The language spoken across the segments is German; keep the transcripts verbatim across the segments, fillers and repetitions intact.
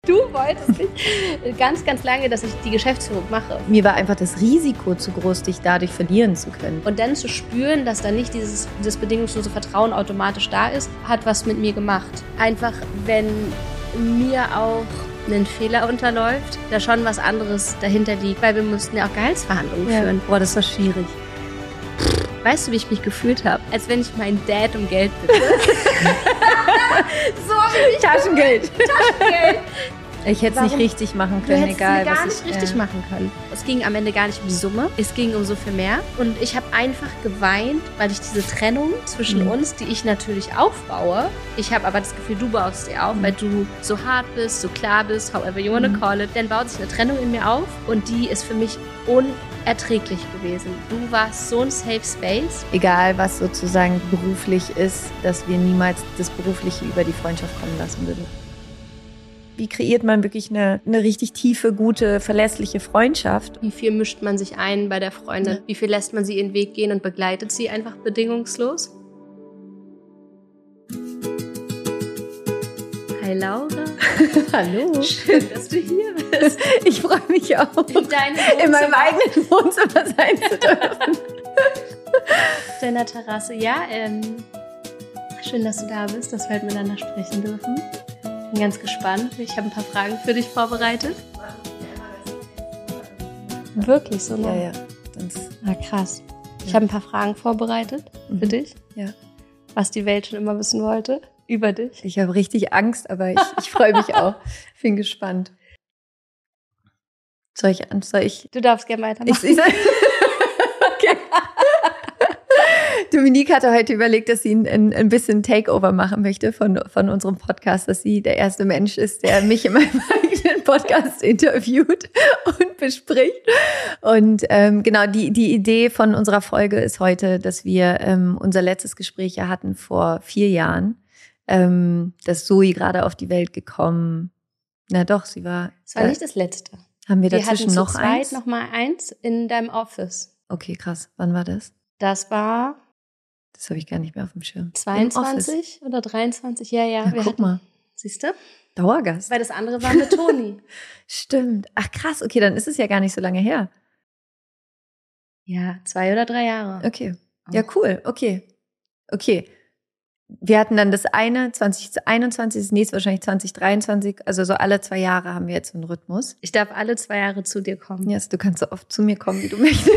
Du wolltest nicht ganz, ganz lange, dass ich die Geschäftsführung mache. Mir war einfach das Risiko zu groß, dich dadurch verlieren zu können. Und dann zu spüren, dass da nicht dieses, dieses bedingungslose Vertrauen automatisch da ist, hat was mit mir gemacht. Einfach, wenn mir auch ein Fehler unterläuft, da schon was anderes dahinter liegt. Weil wir mussten ja auch Gehaltsverhandlungen ja. führen. Boah, das war schwierig. Weißt du, wie ich mich gefühlt habe? Als wenn ich meinen Dad um Geld bitte. So wie ich Taschengeld. Taschengeld. Ich hätte es nicht richtig machen können, du hättest egal. es gar was nicht ich, richtig ja. machen können. Es ging am Ende gar nicht um die Summe, es ging um so viel mehr. Und ich habe einfach geweint, weil ich diese Trennung zwischen mhm. uns, die ich natürlich aufbaue, ich habe aber das Gefühl, du baust sie auf, mhm. weil du so hart bist, so klar bist, however you wanna mhm. call it. Dann baut sich eine Trennung in mir auf und die ist für mich unerträglich gewesen. Du warst so ein Safe Space. Egal, was sozusagen beruflich ist, dass wir niemals das Berufliche über die Freundschaft kommen lassen würden. Wie kreiert man wirklich eine, eine richtig tiefe, gute, verlässliche Freundschaft? Wie viel mischt man sich ein bei der Freundin? Ja. Wie viel lässt man sie ihren Weg gehen und begleitet sie einfach bedingungslos? Hi Laura. Hallo. Schön, dass du hier bist. Ich freue mich auch, in, deinem in meinem eigenen Wohnzimmer sein zu dürfen. Auf deiner Terrasse. Ja, ähm, schön, dass du da bist, dass wir halt miteinander sprechen dürfen. Ich bin ganz gespannt. Ich habe ein paar Fragen für dich vorbereitet. Wirklich so, ne? Ja, ja. Sonst Na krass. Ja. Ich habe ein paar Fragen vorbereitet mhm. für dich. Ja. Was die Welt schon immer wissen wollte über dich. Ich habe richtig Angst, aber ich, ich freue mich auch. Bin gespannt. Soll ich an? Soll ich? Du darfst gerne weitermachen. Ich, ich soll, okay. Dominique hatte heute überlegt, dass sie ein, ein bisschen Takeover machen möchte von, von unserem Podcast, dass sie der erste Mensch ist, der mich in meinem eigenen Podcast interviewt und bespricht. Und ähm, genau, die, die Idee von unserer Folge ist heute, dass wir ähm, unser letztes Gespräch ja hatten vor vier Jahren. Ähm, dass Zoe gerade auf die Welt gekommen. Na doch, sie war. Es war äh, nicht das letzte. Haben wir Wir dazwischen hatten noch zu zweit eins? noch mal eins in deinem Office. Okay, krass. Wann war das? Das war Das habe ich gar nicht mehr auf dem Schirm. zweiundzwanzig oder dreiundzwanzig? Ja, ja. Ja, wir guck hatten, mal. Siehst du? Dauergast. Weil das andere war mit Toni. Stimmt. Ach krass, okay, dann ist es ja gar nicht so lange her. Ja, zwei oder drei Jahre. Okay. Ja, cool. Okay. Okay. Wir hatten dann das eine zwanzig einundzwanzig, das nächste wahrscheinlich zwanzig dreiundzwanzig. Also so alle zwei Jahre haben wir jetzt so einen Rhythmus. Ich darf alle zwei Jahre zu dir kommen. Ja, yes, du kannst so oft zu mir kommen, wie du möchtest.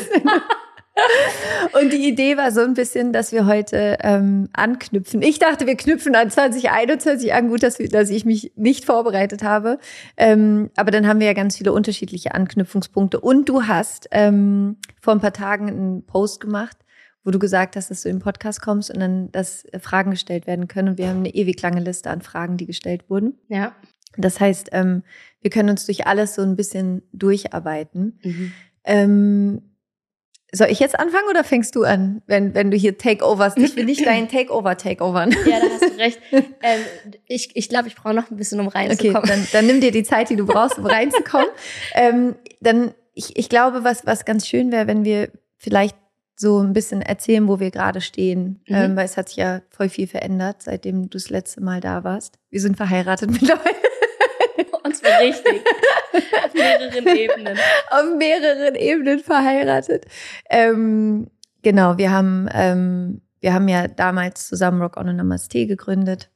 Und die Idee war so ein bisschen, dass wir heute ähm, anknüpfen. Ich dachte, wir knüpfen an zwanzig einundzwanzig an. Gut, dass, wir, dass ich mich nicht vorbereitet habe. Ähm, aber dann haben wir ja ganz viele unterschiedliche Anknüpfungspunkte. Und du hast ähm, vor ein paar Tagen einen Post gemacht, wo du gesagt hast, dass du im Podcast kommst und dann, dass Fragen gestellt werden können. Und wir haben eine ewig lange Liste an Fragen, die gestellt wurden. Ja. Das heißt, ähm, wir können uns durch alles so ein bisschen durcharbeiten. Mhm. Ähm, soll ich jetzt anfangen oder fängst du an, wenn, wenn du hier Takeoverst? Ich will nicht deinen Takeover takeovern. Ja, da hast du recht. ähm, ich ich glaube, ich brauche noch ein bisschen, um reinzukommen. Okay, dann, dann nimm dir die Zeit, die du brauchst, um reinzukommen. ähm, dann, ich, ich glaube, was, was ganz schön wäre, wenn wir vielleicht so ein bisschen erzählen, wo wir gerade stehen. Mhm. Ähm, weil es hat sich ja voll viel verändert, seitdem du das letzte Mal da warst. Wir sind verheiratet mittlerweile. Und zwar richtig. Auf mehreren Ebenen. Auf mehreren Ebenen verheiratet. Ähm, genau, wir haben, ähm, wir haben ja damals zusammen Rock On and Namaste gegründet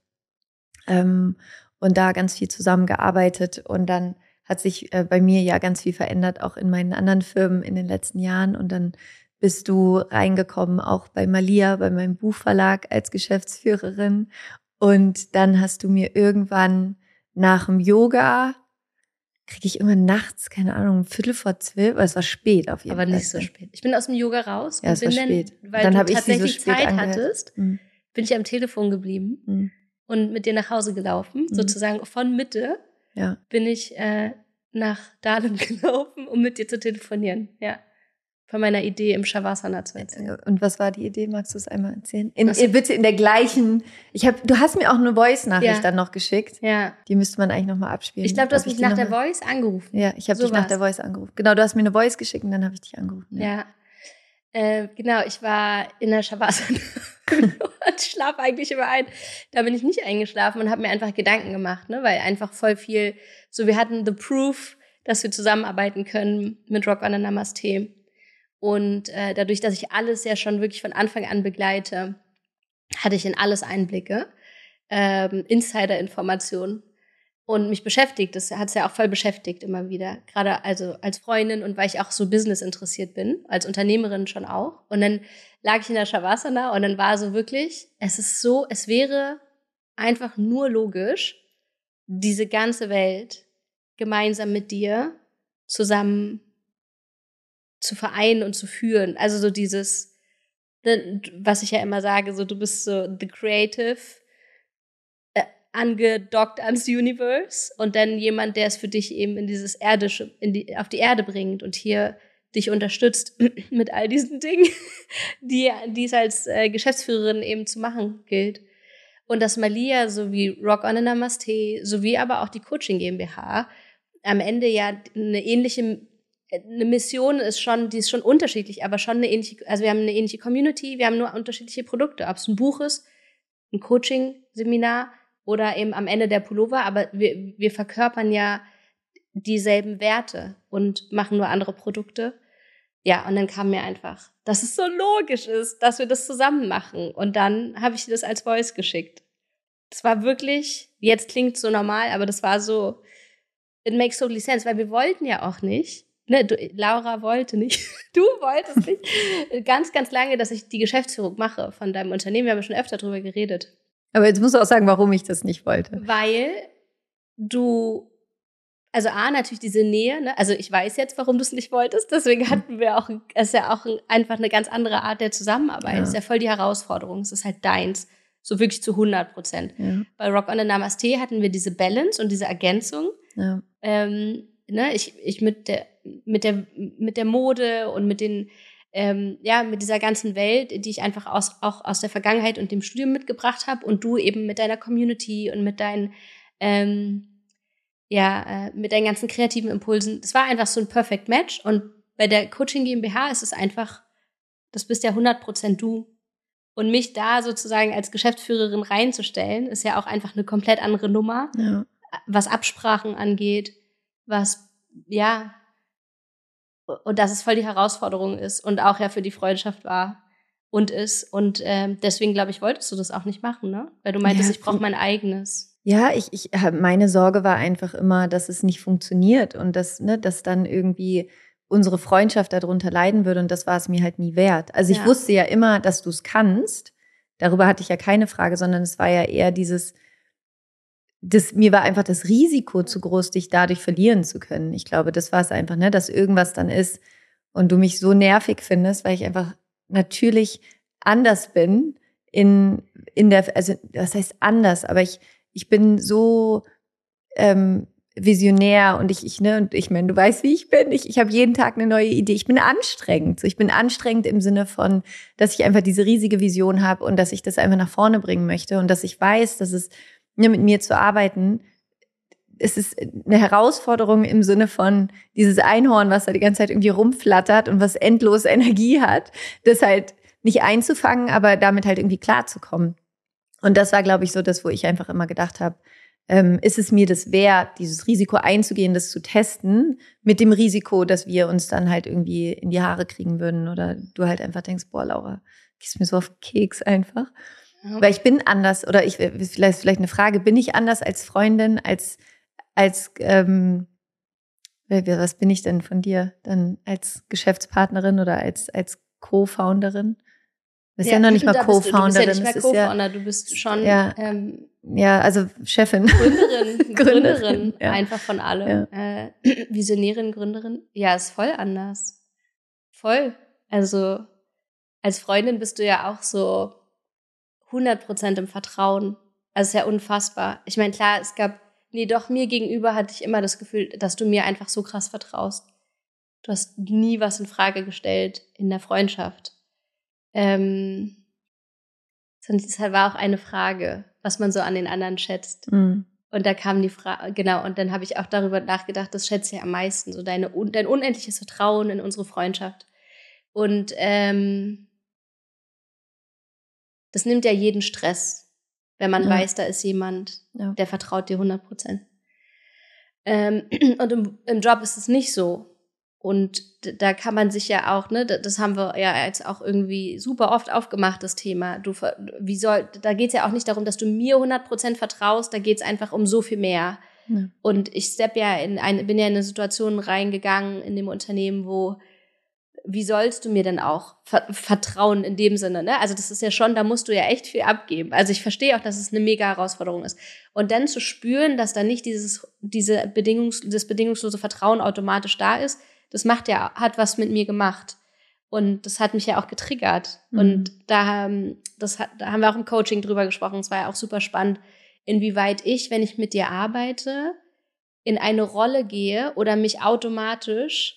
ähm, und da ganz viel zusammengearbeitet. Und dann hat sich äh, bei mir ja ganz viel verändert, auch in meinen anderen Firmen in den letzten Jahren. Und dann bist du reingekommen, auch bei Malia, bei meinem Buchverlag als Geschäftsführerin. Und dann hast du mir irgendwann nach dem Yoga, kriege ich immer nachts, keine Ahnung, ein Viertel vor zwölf, aber es war spät auf jeden Fall. Aber nicht so spät. Ich bin aus dem Yoga raus. Ja, es war spät. Dann, weil dann du ich tatsächlich sie so spät Zeit angehört. hattest, mhm. bin ich am Telefon geblieben mhm. und mit dir nach Hause gelaufen. Mhm. Sozusagen von Mitte ja. bin ich äh, nach Dahlem gelaufen, um mit dir zu telefonieren. Ja. Von meiner Idee im Shavasana zu erzählen. Und was war die Idee? Magst du es einmal erzählen? In, in, bitte in der gleichen. Ich hab, du hast mir auch eine Voice-Nachricht ja. dann noch geschickt. Ja. Die müsste man eigentlich nochmal abspielen. Ich glaube, du hast mich nach der Voice angerufen. Ja, ich habe so dich nach der Voice angerufen. Genau, du hast mir eine Voice geschickt und dann habe ich dich angerufen. Ja, ja. Äh, genau. Ich war in der Shavasana. und schlafe eigentlich immer ein. Da bin ich nicht eingeschlafen und habe mir einfach Gedanken gemacht, ne, weil einfach voll viel, so wir hatten the proof, dass wir zusammenarbeiten können mit Rock on the Namaste. Und äh, dadurch, dass ich alles ja schon wirklich von Anfang an begleite, hatte ich in alles Einblicke, ähm, Insider-Informationen. Und mich beschäftigt, das hat es ja auch voll beschäftigt immer wieder. Gerade also als Freundin und weil ich auch so Business interessiert bin, als Unternehmerin schon auch. Und dann lag ich in der Shavasana und dann war so wirklich, es ist so, es wäre einfach nur logisch, diese ganze Welt gemeinsam mit dir zusammen zu vereinen und zu führen. Also so dieses, was ich ja immer sage, so du bist so the creative, angedockt ans Universe und dann jemand, der es für dich eben in dieses Erdische, in die, auf die Erde bringt und hier dich unterstützt mit all diesen Dingen, die, die es als äh, Geschäftsführerin eben zu machen gilt. Und dass Malia sowie Rock on the Namaste, sowie aber auch die Coaching GmbH am Ende ja eine ähnliche, eine Mission ist schon, die ist schon unterschiedlich, aber schon eine ähnliche, also wir haben eine ähnliche Community, wir haben nur unterschiedliche Produkte, ob es ein Buch ist, ein Coaching-Seminar oder eben am Ende der Pullover, aber wir, wir verkörpern ja dieselben Werte und machen nur andere Produkte. Ja, und dann kam mir einfach, dass es so logisch ist, dass wir das zusammen machen. Und dann habe ich dir das als Voice geschickt. Das war wirklich, jetzt klingt es so normal, aber das war so, it makes totally sense, weil wir wollten ja auch nicht, ne, du, Laura wollte nicht, du wolltest nicht, ganz, ganz lange, dass ich die Geschäftsführung mache von deinem Unternehmen. Wir haben schon öfter drüber geredet. Aber jetzt musst du auch sagen, warum ich das nicht wollte. Weil du, also A, natürlich diese Nähe, ne? Also ich weiß jetzt, warum du es nicht wolltest, deswegen hatten wir auch, es ist ja auch einfach eine ganz andere Art der Zusammenarbeit. Es Ja. ist ja voll die Herausforderung, es ist halt deins, so wirklich zu hundert Prozent. Ja. Bei Rock on the Namaste hatten wir diese Balance und diese Ergänzung. Ja. Ähm, ne? Ich, ich mit der, mit der, mit der Mode und mit den Ähm, ja, mit dieser ganzen Welt, die ich einfach aus, auch aus der Vergangenheit und dem Studium mitgebracht habe und du eben mit deiner Community und mit deinen, ähm, ja, äh, mit deinen ganzen kreativen Impulsen. Das war einfach so ein Perfect Match und bei der Coaching GmbH ist es einfach, das bist ja hundert Prozent du. Und mich da sozusagen als Geschäftsführerin reinzustellen, ist ja auch einfach eine komplett andere Nummer, Ja. was Absprachen angeht, was, ja, und dass es voll die Herausforderung ist und auch ja für die Freundschaft war und ist. Und ähm, deswegen, glaube ich, wolltest du das auch nicht machen, ne? Weil du meintest, Ja, ich brauche mein eigenes. Ja, ich, ich, meine Sorge war einfach immer, dass es nicht funktioniert und dass, ne, dass dann irgendwie unsere Freundschaft darunter leiden würde und das war es mir halt nie wert. Also ich Ja. wusste ja immer, dass du es kannst. Darüber hatte ich ja keine Frage, sondern es war ja eher dieses, das, mir war einfach das Risiko zu groß, dich dadurch verlieren zu können. Ich glaube, das war es einfach, ne, dass irgendwas dann ist und du mich so nervig findest, weil ich einfach natürlich anders bin in, in der, also das heißt anders, aber ich, ich bin so ähm, visionär und ich, ich, ne, und ich meine, du weißt, wie ich bin. Ich, ich habe jeden Tag eine neue Idee. Ich bin anstrengend. So, ich bin anstrengend im Sinne von, dass ich einfach diese riesige Vision habe und dass ich das einfach nach vorne bringen möchte und dass ich weiß, dass es ne, mit mir zu arbeiten, es ist eine Herausforderung im Sinne von dieses Einhorn, was da die ganze Zeit irgendwie rumflattert und was endlos Energie hat, das halt nicht einzufangen, aber damit halt irgendwie klarzukommen. Und das war, glaube ich, so das, wo ich einfach immer gedacht habe, ähm, ist es mir das wert, dieses Risiko einzugehen, das zu testen, mit dem Risiko, dass wir uns dann halt irgendwie in die Haare kriegen würden oder du halt einfach denkst, boah, Laura, gehst mir so auf den Keks einfach. Ja. Weil ich bin anders, oder ich vielleicht, vielleicht eine Frage, bin ich anders als Freundin, als, als ähm, was bin ich denn von dir? Dann als Geschäftspartnerin oder als, als Co-Founderin? Du bist ja, ja noch nicht mal Co-Founderin. Du bist ja nicht mehr Co-Founder, du bist schon ja, ähm, ja, also Chefin. Gründerin, Gründerin, Gründerin ja. Einfach von allem. Ja. Äh, Visionärin, Gründerin. Ja, ist voll anders. Voll. Also als Freundin bist du ja auch so hundert Prozent im Vertrauen. Also ist ja unfassbar. Ich meine, klar, es gab, nee, doch, mir gegenüber hatte ich immer das Gefühl, dass du mir einfach so krass vertraust. Du hast nie was in Frage gestellt in der Freundschaft. Ähm, das war auch eine Frage, was man so an den anderen schätzt. Mhm. Und da kam die Frage, genau, und dann habe ich auch darüber nachgedacht, das schätze ich am meisten, so deine, dein unendliches Vertrauen in unsere Freundschaft. Und ähm, es nimmt ja jeden Stress, wenn man ja. weiß, da ist jemand, ja. der vertraut dir hundert Prozent. Ähm, und im, im Job ist es nicht so. Und da kann man sich ja auch, ne, das haben wir ja jetzt auch irgendwie super oft aufgemacht, das Thema. Du, wie soll, da geht's ja auch nicht darum, dass du mir hundert Prozent vertraust, da geht's einfach um so viel mehr. Ja. Und ich step ja in eine, bin ja in eine Situation reingegangen in dem Unternehmen, wo, wie sollst du mir denn auch ver- vertrauen in dem Sinne, ne? Also das ist ja schon, da musst du ja echt viel abgeben. Also ich verstehe auch, dass es eine mega Herausforderung ist. Und dann zu spüren, dass da nicht dieses, diese Bedingungs, das bedingungslose Vertrauen automatisch da ist, das macht ja, hat was mit mir gemacht. Und das hat mich ja auch getriggert. Mhm. Und da, das hat, da haben wir auch im Coaching drüber gesprochen. Es war ja auch super spannend, inwieweit ich, wenn ich mit dir arbeite, in eine Rolle gehe oder mich automatisch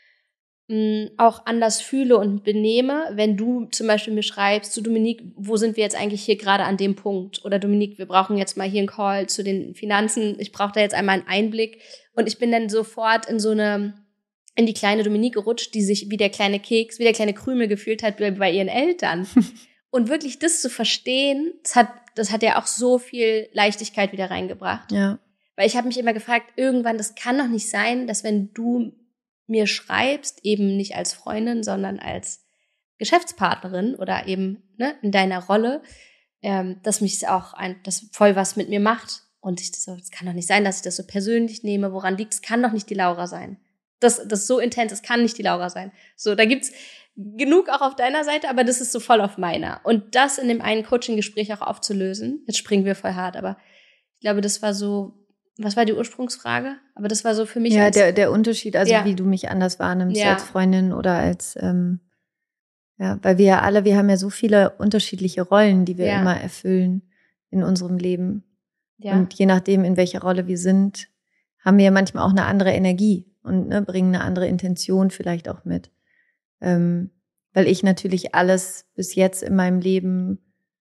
mh, auch anders fühle und benehme, wenn du zum Beispiel mir schreibst, zu Dominique, wo sind wir jetzt eigentlich hier gerade an dem Punkt? Oder Dominique, wir brauchen jetzt mal hier einen Call zu den Finanzen. Ich brauche da jetzt einmal einen Einblick. Und ich bin dann sofort in so eine in die kleine Dominique gerutscht, die sich wie der kleine Keks, wie der kleine Krümel gefühlt hat bei, bei ihren Eltern. Und wirklich das zu verstehen, das hat, das hat ja auch so viel Leichtigkeit wieder reingebracht. Ja. Weil ich habe mich immer gefragt, irgendwann, das kann doch nicht sein, dass wenn du mir schreibst, eben nicht als Freundin, sondern als Geschäftspartnerin oder eben ne, in deiner Rolle, ähm, dass mich das auch ein, das voll was mit mir macht. Und ich das so, es kann doch nicht sein, dass ich das so persönlich nehme. Woran liegt es? Kann doch nicht die Laura sein. Das, das ist so intens, es kann nicht die Laura sein. So, da gibt's genug auch auf deiner Seite, aber das ist so voll auf meiner. Und das in dem einen Coaching-Gespräch auch aufzulösen, jetzt springen wir voll hart, aber ich glaube, das war so, was war die Ursprungsfrage? Aber das war so für mich. Ja, als, der, der Unterschied, also ja. wie du mich anders wahrnimmst ja. als Freundin oder als, ähm, ja, weil wir ja alle, wir haben ja so viele unterschiedliche Rollen, die wir ja. immer erfüllen in unserem Leben. Ja. Und je nachdem, in welcher Rolle wir sind, haben wir ja manchmal auch eine andere Energie. Und ne, bringen eine andere Intention vielleicht auch mit. Ähm, weil ich natürlich alles bis jetzt in meinem Leben,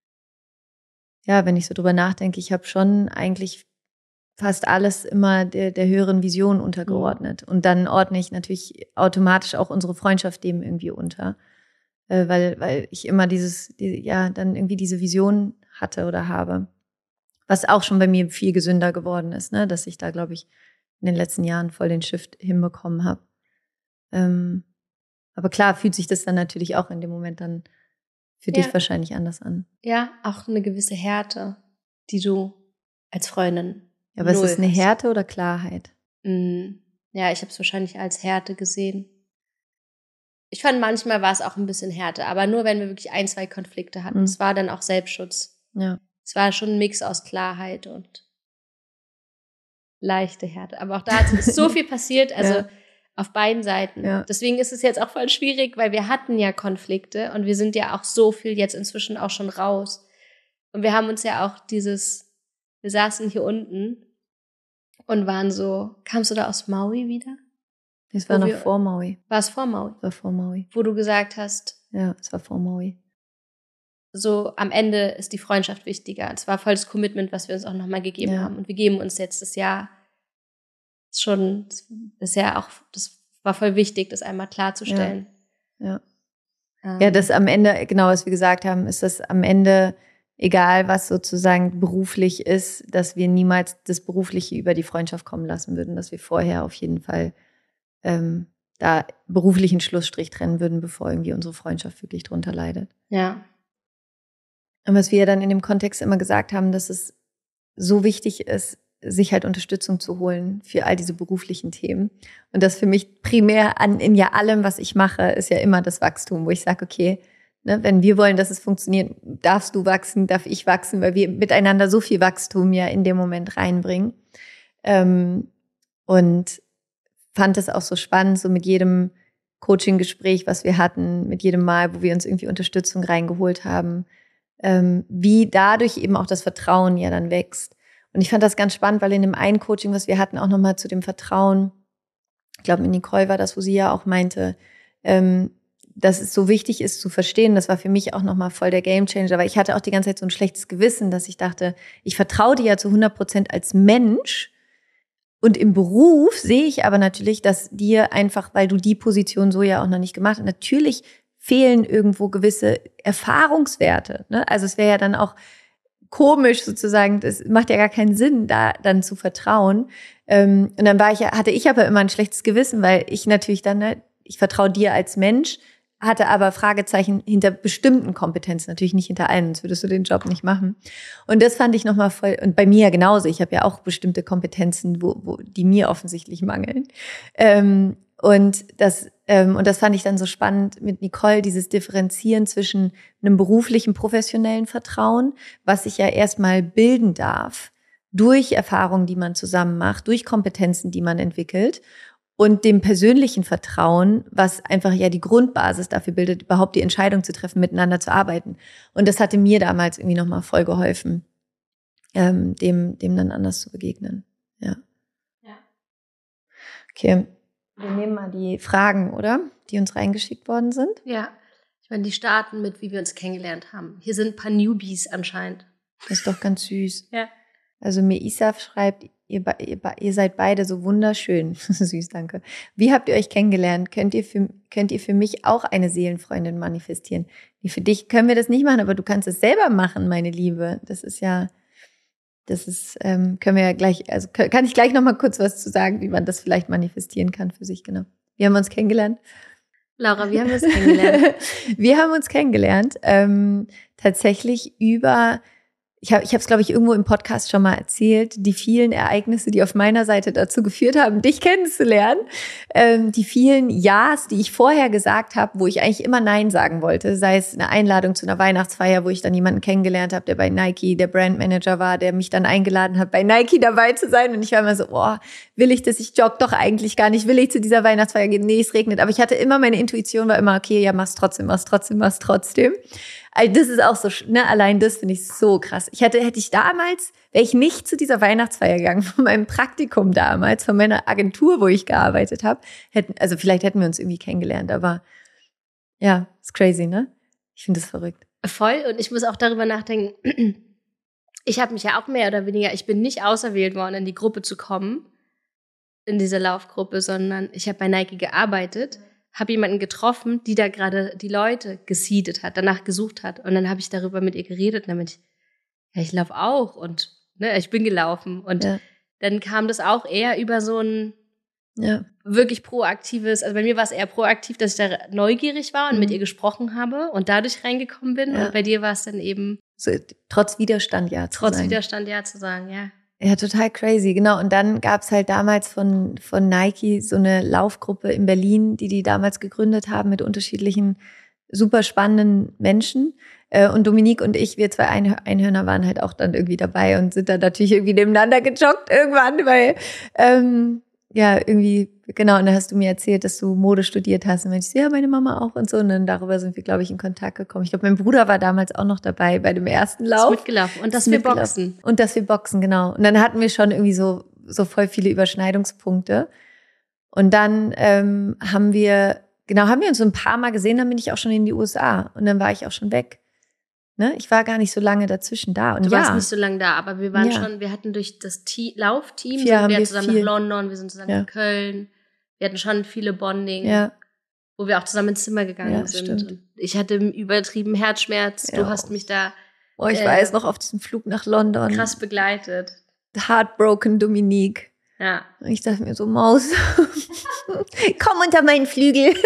ja, wenn ich so drüber nachdenke, ich habe schon eigentlich fast alles immer der, der höheren Vision untergeordnet. Mhm. Und dann ordne ich natürlich automatisch auch unsere Freundschaft dem irgendwie unter. Äh, weil, weil ich immer dieses, die, ja, dann irgendwie diese Vision hatte oder habe. Was auch schon bei mir viel gesünder geworden ist, ne, dass ich da, glaube ich, in den letzten Jahren voll den Shift hinbekommen habe. Ähm, aber klar fühlt sich das dann natürlich auch in dem Moment dann für ja. dich wahrscheinlich anders an. Ja, auch eine gewisse Härte, die du als Freundin Ja, aber ist es eine Härte oder Klarheit? Mm, ja, ich habe es wahrscheinlich als Härte gesehen. Ich fand, manchmal war es auch ein bisschen Härte, aber nur, wenn wir wirklich ein, zwei Konflikte hatten. Mhm. Es war dann auch Selbstschutz. Ja. Es war schon ein Mix aus Klarheit und leichte Härte. Aber auch da ist so viel passiert, also ja. auf beiden Seiten. Ja. Deswegen ist es jetzt auch voll schwierig, weil wir hatten ja Konflikte und wir sind ja auch so viel jetzt inzwischen auch schon raus. Und wir haben uns ja auch dieses, wir saßen hier unten und waren so, kamst du da aus Maui wieder? Es war Wo noch wir, vor Maui. War es vor Maui? Es war vor Maui. Wo du gesagt hast. Ja, es war vor Maui. So, am Ende ist die Freundschaft wichtiger. Es war voll das Commitment, was wir uns auch nochmal gegeben ja. haben. Und wir geben uns jetzt das Jahr schon, das ist ja auch, das war voll wichtig, das einmal klarzustellen. Ja. Ja. Ähm. Ja, das am Ende, genau, was wir gesagt haben, ist das am Ende, egal was sozusagen beruflich ist, dass wir niemals das Berufliche über die Freundschaft kommen lassen würden, dass wir vorher auf jeden Fall ähm, da beruflichen Schlussstrich trennen würden, bevor irgendwie unsere Freundschaft wirklich drunter leidet. Ja. Und was wir ja dann in dem Kontext immer gesagt haben, dass es so wichtig ist, sich halt Unterstützung zu holen für all diese beruflichen Themen. Und das für mich primär an in ja allem, was ich mache, ist ja immer das Wachstum, wo ich sage, okay, ne, wenn wir wollen, dass es funktioniert, darfst du wachsen, darf ich wachsen, weil wir miteinander so viel Wachstum ja in dem Moment reinbringen. Ähm, und fand es auch so spannend, so mit jedem Coaching-Gespräch, was wir hatten, mit jedem Mal, wo wir uns irgendwie Unterstützung reingeholt haben, ähm, wie dadurch eben auch das Vertrauen ja dann wächst. Und ich fand das ganz spannend, weil in dem einen Coaching, was wir hatten, auch nochmal zu dem Vertrauen, ich glaube, mit Nicole war das, wo sie ja auch meinte, ähm, dass es so wichtig ist zu verstehen. Das war für mich auch nochmal voll der Gamechanger, weil ich hatte auch die ganze Zeit so ein schlechtes Gewissen, dass ich dachte, ich vertraue dir ja zu hundert Prozent als Mensch. Und im Beruf sehe ich aber natürlich, dass dir einfach, weil du die Position so ja auch noch nicht gemacht hast, natürlich fehlen irgendwo gewisse Erfahrungswerte. Ne? Also es wäre ja dann auch komisch sozusagen, das macht ja gar keinen Sinn, da dann zu vertrauen. Ähm, und dann war ich ja, hatte ich aber immer ein schlechtes Gewissen, weil ich natürlich dann, ne, ich vertraue dir als Mensch, hatte aber Fragezeichen hinter bestimmten Kompetenzen, natürlich nicht hinter allen, sonst würdest du den Job nicht machen. Und das fand ich nochmal voll, und bei mir ja genauso, ich habe ja auch bestimmte Kompetenzen, wo, wo die mir offensichtlich mangeln. Ähm, und das ähm, und das fand ich dann so spannend mit Nicole, dieses Differenzieren zwischen einem beruflichen, professionellen Vertrauen, was sich ja erstmal bilden darf, durch Erfahrungen, die man zusammen macht, durch Kompetenzen, die man entwickelt, und dem persönlichen Vertrauen, was einfach ja die Grundbasis dafür bildet, überhaupt die Entscheidung zu treffen, miteinander zu arbeiten. Und das hatte mir damals irgendwie nochmal voll geholfen, ähm, dem, dem dann anders zu begegnen. Ja. Ja. Okay, wir nehmen mal die Fragen, oder? Die uns reingeschickt worden sind. Ja. Ich meine, die starten mit, wie wir uns kennengelernt haben. Hier sind ein paar Newbies anscheinend. Das ist doch ganz süß. Ja. Also Meisaf schreibt, Ihr, ihr, ihr seid beide so wunderschön. Süß, danke. Wie habt ihr euch kennengelernt? Könnt ihr, für, könnt ihr für mich auch eine Seelenfreundin manifestieren? Nee, für dich können wir das nicht machen, aber du kannst es selber machen, meine Liebe. Das ist ja, das ist, ähm, können wir ja gleich, also kann ich gleich noch mal kurz was zu sagen, wie man das vielleicht manifestieren kann für sich, genau. Wie haben wir uns kennengelernt? Laura, wie haben wir uns kennengelernt? Wir haben uns kennengelernt, ähm, tatsächlich über Ich habe ich habe es, glaube ich, irgendwo im Podcast schon mal erzählt, die vielen Ereignisse, die auf meiner Seite dazu geführt haben, dich kennenzulernen. Ähm, die vielen Ja's, die ich vorher gesagt habe, wo ich eigentlich immer Nein sagen wollte. Sei es eine Einladung zu einer Weihnachtsfeier, wo ich dann jemanden kennengelernt habe, der bei Nike der Brandmanager war, der mich dann eingeladen hat, bei Nike dabei zu sein. Und ich war immer so, oh, will ich das? Ich jogge doch eigentlich gar nicht. Will ich zu dieser Weihnachtsfeier gehen? Nee, es regnet. Aber ich hatte immer, meine Intuition war immer, okay, ja, mach's trotzdem, mach's trotzdem, mach's trotzdem. Also das ist auch so, ne, allein das finde ich so krass. Ich hätte, hätte ich damals, wäre ich nicht zu dieser Weihnachtsfeier gegangen, von meinem Praktikum damals, von meiner Agentur, wo ich gearbeitet habe, hätten, also vielleicht hätten wir uns irgendwie kennengelernt, aber ja, ist crazy, ne? Ich finde das verrückt. Voll, und ich muss auch darüber nachdenken, ich habe mich ja auch mehr oder weniger, ich bin nicht auserwählt worden, in die Gruppe zu kommen, in diese Laufgruppe, sondern ich habe bei Nike gearbeitet, habe jemanden getroffen, die da gerade die Leute gesiedet hat, danach gesucht hat. Und dann habe ich darüber mit ihr geredet. Und dann bin ich, ja, ich laufe auch. Und ne, ich bin gelaufen. Und ja. Dann kam das auch eher über so ein ja. wirklich proaktives, also bei mir war es eher proaktiv, dass ich da neugierig war und mhm. mit ihr gesprochen habe und dadurch reingekommen bin. Ja. Und bei dir war es dann eben so, trotz Widerstand ja zu trotz sagen. Widerstand ja zu sagen, ja. Ja, total crazy, genau. Und dann gab's halt damals von von Nike so eine Laufgruppe in Berlin, die die damals gegründet haben mit unterschiedlichen super spannenden Menschen. Und Dominique und ich, wir zwei Einhörner, waren halt auch dann irgendwie dabei und sind dann natürlich irgendwie nebeneinander gejoggt irgendwann, weil ähm, ja irgendwie, genau, und dann hast du mir erzählt, dass du Mode studiert hast. Und dann meinte ich, ja, meine Mama auch und so. Und dann darüber sind wir, glaube ich, in Kontakt gekommen. Ich glaube, mein Bruder war damals auch noch dabei bei dem ersten Lauf. Ist mitgelaufen. Und dass wir boxen. Und dass wir boxen, genau. Und dann hatten wir schon irgendwie so, so voll viele Überschneidungspunkte. Und dann ähm, haben wir, genau, haben wir uns so ein paar Mal gesehen, dann bin ich auch schon in die U S A. Und dann war ich auch schon weg. Ne? Ich war gar nicht so lange dazwischen da. Und du ja, warst nicht so lange da, aber wir waren ja. schon, wir hatten durch das T- Laufteam, sind wir, wir zusammen viel. nach London, wir sind zusammen ja. nach Köln. Wir hatten schon viele Bonding, ja. wo wir auch zusammen ins Zimmer gegangen ja, sind. Stimmt. Und ich hatte übertrieben Herzschmerz. Ja. Du hast mich da Oh, ich äh, weiß noch auf diesem Flug nach London. Krass begleitet. Heartbroken Dominique. Ja. Und ich dachte mir so, Maus, komm unter meinen Flügel.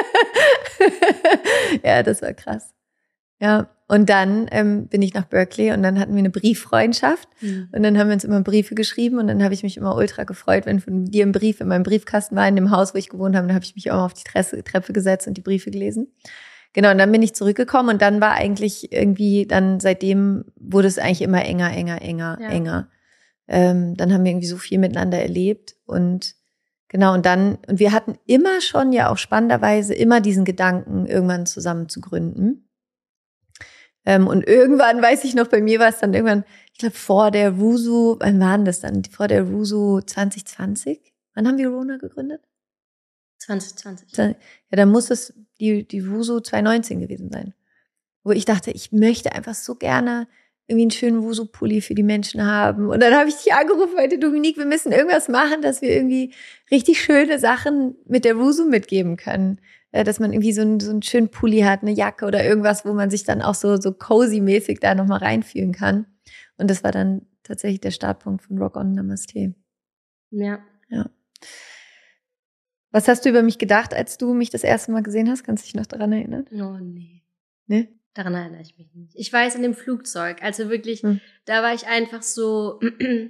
Ja, das war krass. Ja, und dann ähm, bin ich nach Berkeley und dann hatten wir eine Brieffreundschaft. Mhm. Und dann haben wir uns immer Briefe geschrieben und dann habe ich mich immer ultra gefreut, wenn von dir ein Brief in meinem Briefkasten war, in dem Haus, wo ich gewohnt habe. Dann habe ich mich auch mal auf die Treppe, Treppe gesetzt und die Briefe gelesen. Genau, und dann bin ich zurückgekommen und dann war eigentlich irgendwie, dann seitdem wurde es eigentlich immer enger, enger, enger, ja. enger. Ähm, dann haben wir irgendwie so viel miteinander erlebt und genau, und dann, und wir hatten immer schon ja auch spannenderweise immer diesen Gedanken, irgendwann zusammen zu gründen. Ähm, und irgendwann, weiß ich noch, bei mir war es dann irgendwann, ich glaube vor der Rusu, wann war denn das dann? Vor der Rusu zwanzig zwanzig? Wann haben wir Rona gegründet? zwanzig zwanzig. Ja, dann muss es die, die Rusu zwanzig neunzehn gewesen sein. Wo ich dachte, ich möchte einfach so gerne irgendwie einen schönen Wusu-Pulli für die Menschen haben. Und dann habe ich dich angerufen, meinte, Dominique, wir müssen irgendwas machen, dass wir irgendwie richtig schöne Sachen mit der Wusu mitgeben können. äh, dass man irgendwie so einen, so einen schönen Pulli hat, eine Jacke oder irgendwas, wo man sich dann auch so, so cozy-mäßig da nochmal reinfühlen kann. Und das war dann tatsächlich der Startpunkt von Rock On Namaste. Ja. Ja. Was hast du über mich gedacht, als du mich das erste Mal gesehen hast? Kannst du dich noch daran erinnern? Oh, nee. Nee? Daran erinnere ich mich nicht. Ich weiß, in dem Flugzeug, also wirklich, Hm. da war ich einfach so,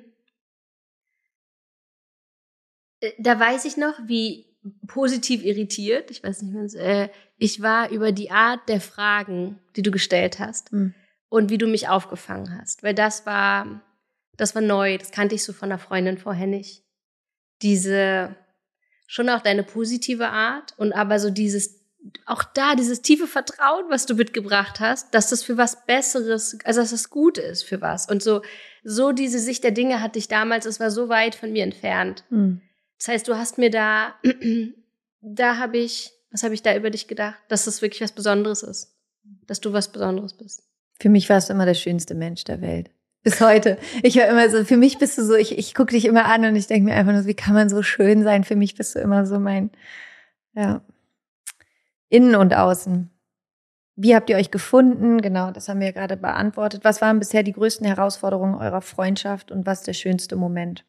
da weiß ich noch, wie positiv irritiert, ich weiß nicht mehr, äh, ich war über die Art der Fragen, die du gestellt hast Hm. und wie du mich aufgefangen hast. Weil das war, das war neu, das kannte ich so von einer Freundin vorher nicht. Diese, schon auch deine positive Art und aber so dieses, auch da dieses tiefe Vertrauen, was du mitgebracht hast, dass das für was Besseres, also dass das gut ist für was. Und so, so diese Sicht der Dinge hatte ich damals, es war so weit von mir entfernt. Hm. Das heißt, du hast mir da, da habe ich, was habe ich da über dich gedacht? Dass das wirklich was Besonderes ist. Dass du was Besonderes bist. Für mich warst du immer der schönste Mensch der Welt. Bis heute. Ich war immer so, für mich bist du so, ich, ich gucke dich immer an und ich denke mir einfach nur, wie kann man so schön sein? Für mich bist du immer so mein, ja, innen und außen. Wie habt ihr euch gefunden? Genau, das haben wir ja gerade beantwortet. Was waren bisher die größten Herausforderungen eurer Freundschaft und was der schönste Moment?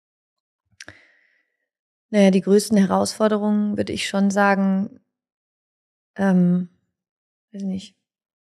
Naja, die größten Herausforderungen würde ich schon sagen, ähm, weiß nicht.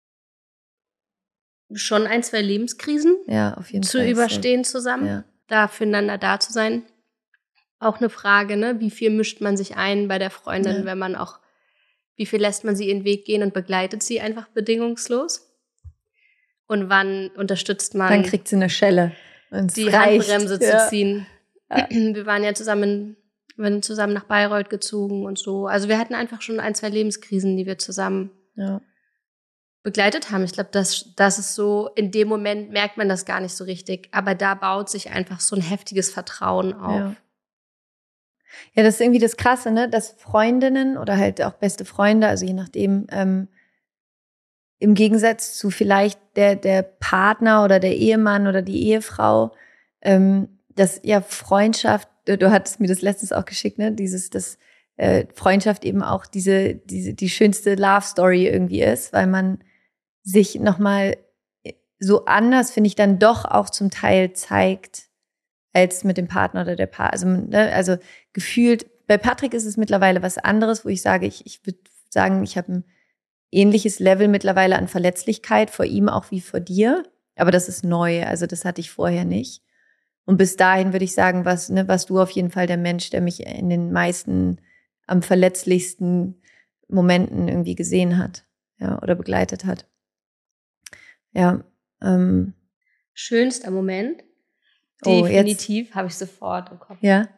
Schon ein, zwei Lebenskrisen Ja, auf jeden zu Fall. überstehen zusammen, Ja. da füreinander da zu sein. Auch eine Frage, ne? Wie viel mischt man sich ein bei der Freundin, Ja. wenn man auch, wie viel lässt man sie ihren Weg gehen und begleitet sie einfach bedingungslos? Und wann unterstützt man, Dann kriegt sie eine Schelle. Und es die reicht. Handbremse Ja. zu ziehen? Ja. Wir waren ja zusammen, wir sind zusammen nach Bayreuth gezogen und so. Also wir hatten einfach schon ein, zwei Lebenskrisen, die wir zusammen Ja. begleitet haben. Ich glaube, das, das ist so, in dem Moment merkt man das gar nicht so richtig. Aber da baut sich einfach so ein heftiges Vertrauen auf. Ja. Ja, das ist irgendwie das Krasse, ne? Dass Freundinnen oder halt auch beste Freunde, also je nachdem, ähm, im Gegensatz zu vielleicht der, der Partner oder der Ehemann oder die Ehefrau, ähm, dass ja Freundschaft, du, du hattest mir das letztens auch geschickt, ne? Dieses, dass äh, Freundschaft eben auch diese, diese, die schönste Love-Story irgendwie ist, weil man sich nochmal so anders, finde ich, dann doch auch zum Teil zeigt, als mit dem Partner oder der Paar. Also, ne, also gefühlt, bei Patrick ist es mittlerweile was anderes, wo ich sage, ich, ich würde sagen, ich habe ein ähnliches Level mittlerweile an Verletzlichkeit vor ihm auch wie vor dir. Aber das ist neu, also das hatte ich vorher nicht. Und bis dahin würde ich sagen, was, ne, warst du auf jeden Fall der Mensch, der mich in den meisten am verletzlichsten Momenten irgendwie gesehen hat, ja, oder begleitet hat. Ja. Ähm, Schönster Moment? Oh, Definitiv, habe ich sofort im Kopf. Ja.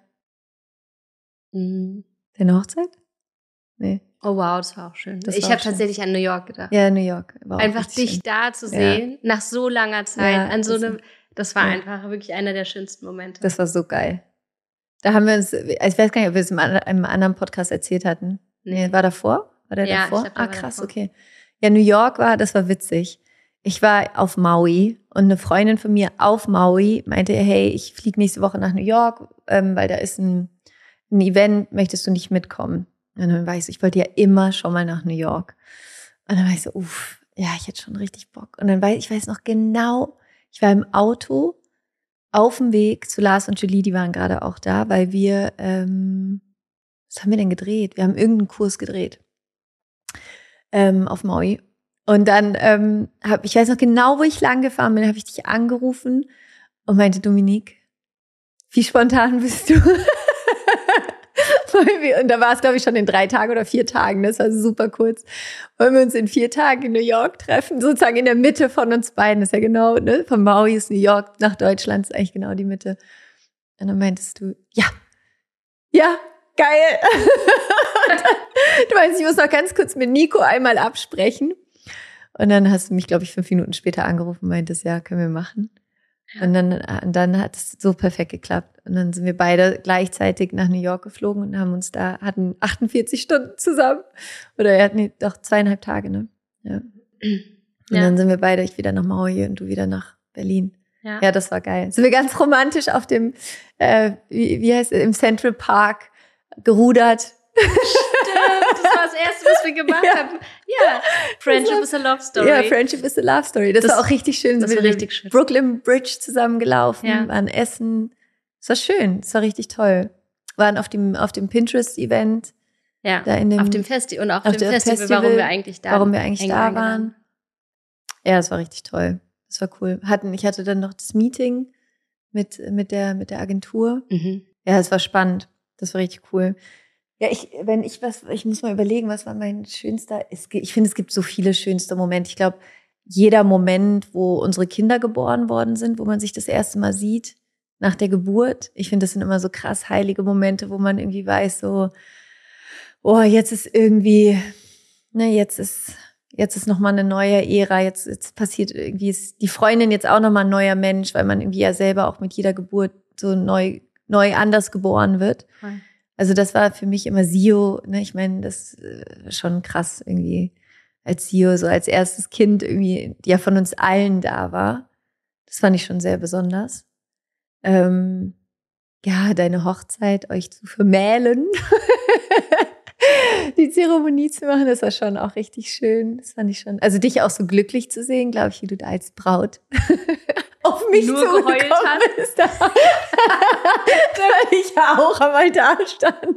Mhm. Deine Hochzeit? Nee. Oh wow, das war auch schön. Das ich war habe auch schön. tatsächlich an New York gedacht. Ja, New York. War auch Einfach richtig dich schön. da zu Ja. sehen, nach so langer Zeit, Ja, an so das- einem, das war ja. einfach wirklich einer der schönsten Momente. Das war so geil. Da haben wir uns, ich weiß gar nicht, ob wir es in einem anderen Podcast erzählt hatten. Nee, war davor? War der Ja, davor? ich glaub, der ah, war krass, davor. okay. Ja, New York war, das war witzig. Ich war auf Maui und eine Freundin von mir auf Maui meinte, hey, ich fliege nächste Woche nach New York, ähm, weil da ist ein, ein Event, möchtest du nicht mitkommen? Und dann war ich so, ich wollte ja immer schon mal nach New York. Und dann war ich so, uff, ja, ich hätte schon richtig Bock. Und dann weiß ich weiß noch genau, ich war im Auto auf dem Weg zu Lars und Julie, die waren gerade auch da, weil wir, ähm, was haben wir denn gedreht? Wir haben irgendeinen Kurs gedreht ähm, auf Maui. Und dann ähm, habe ich weiß noch genau, wo ich lang gefahren bin, habe ich dich angerufen und meinte, Dominique, wie spontan bist du? Und da war es, glaube ich, schon in drei Tagen oder vier Tagen. Das war super kurz. Wollen wir uns in vier Tagen in New York treffen? Sozusagen in der Mitte von uns beiden. Das ist ja genau, ne? Von Maui ist New York nach Deutschland ist eigentlich genau die Mitte. Und dann meintest du, ja, ja, geil. Und dann, du meinst, ich muss noch ganz kurz mit Nico einmal absprechen. Und dann hast du mich, glaube ich, fünf Minuten später angerufen und meintest, ja, können wir machen. Und dann, und dann hat es so perfekt geklappt. Und dann sind wir beide gleichzeitig nach New York geflogen und haben uns da, hatten achtundvierzig Stunden zusammen. Oder wir hatten nee, doch zweieinhalb Tage, ne? Ja. Und Ja. dann sind wir beide, ich wieder nach Maui und du wieder nach Berlin. Ja. Ja, das war geil. Sind wir ganz romantisch auf dem, äh, wie, wie heißt es, im Central Park gerudert. Stimmt, das war das Erste, was wir gemacht ja. haben. Ja, Friendship war, is a Love Story. Ja, Friendship is a Love Story. Das, das war auch richtig schön. Das war richtig schön. Brooklyn Bridge zusammengelaufen, ja. waren essen. Das war schön, das war richtig toll. Waren auf dem, auf dem Pinterest-Event. Ja, da in dem, auf dem Festival und auch auf dem Festival, Festival, warum wir eigentlich da, warum wir eigentlich da waren. Ja, das war richtig toll. Das war cool. Hatten, ich hatte dann noch das Meeting mit, mit, der, mit der Agentur. Mhm. Ja, das war spannend. Das war richtig cool. Ja, ich, wenn ich was, ich muss mal überlegen, was war mein schönster, es, ich finde, es gibt so viele schönste Momente. Ich glaube, jeder Moment, wo unsere Kinder geboren worden sind, wo man sich das erste Mal sieht, nach der Geburt. Ich finde, das sind immer so krass heilige Momente, wo man irgendwie weiß, so, oh, jetzt ist irgendwie, ne, jetzt ist, jetzt ist nochmal eine neue Ära, jetzt, jetzt passiert irgendwie, ist die Freundin jetzt auch nochmal ein neuer Mensch, weil man irgendwie ja selber auch mit jeder Geburt so neu, neu anders geboren wird. Hm. Also das war für mich immer Sio, ne, ich meine, das ist schon krass irgendwie, als Sio so als erstes Kind irgendwie, ja von uns allen da war. Das fand ich schon sehr besonders. Ähm, ja, deine Hochzeit, euch zu vermählen, die Zeremonie zu machen, das war schon auch richtig schön. Das fand ich schon, also dich auch so glücklich zu sehen, glaube ich, wie du da als Braut auf mich nur zugekommen geheult hast. bist. Weil ich ja auch einmal da stand.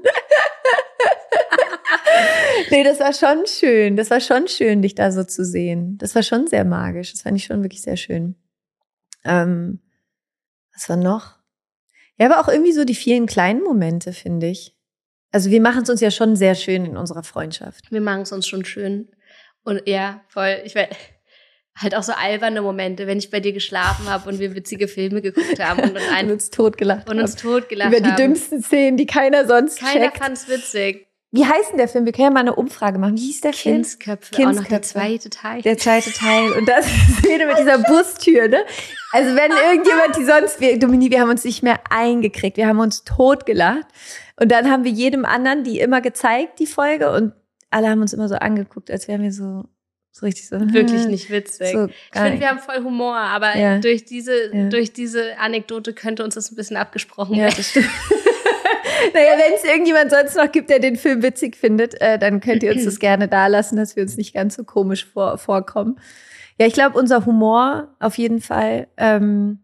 Nee, das war schon schön. Das war schon schön, dich da so zu sehen. Das war schon sehr magisch. Das fand ich schon wirklich sehr schön. Ähm, was war noch? Ja, aber auch irgendwie so die vielen kleinen Momente, finde ich. Also wir machen es uns ja schon sehr schön in unserer Freundschaft. Wir machen es uns schon schön. Und ja, voll, ich weiß, halt auch so alberne Momente, wenn ich bei dir geschlafen habe und wir witzige Filme geguckt haben und, und, ein, und uns totgelacht und uns totgelacht über haben. die dümmsten Szenen, die keiner sonst Keiner checkt. fand's witzig. Wie heißt denn der Film? Wir können ja mal eine Umfrage machen. Wie hieß der Film? Kindsköpfe, Kindsköpfe. auch noch der zweite Teil. Der zweite Teil. Und das ist wieder mit dieser Bustür, ne? Also wenn irgendjemand, die sonst, wir, Dominique, wir haben uns nicht mehr eingekriegt. Wir haben uns totgelacht. Und dann haben wir jedem anderen die immer gezeigt, die Folge. Und alle haben uns immer so angeguckt, als wären wir so, so richtig so. Wirklich nicht witzig. So ich finde, wir haben voll Humor, aber ja. durch diese, ja. durch diese Anekdote könnte uns das ein bisschen abgesprochen ja, werden. Das stimmt. Naja, wenn es irgendjemand sonst noch gibt, der den Film witzig findet, äh, dann könnt ihr uns das gerne da lassen, dass wir uns nicht ganz so komisch vor, vorkommen. Ja, ich glaube, unser Humor auf jeden Fall. Ähm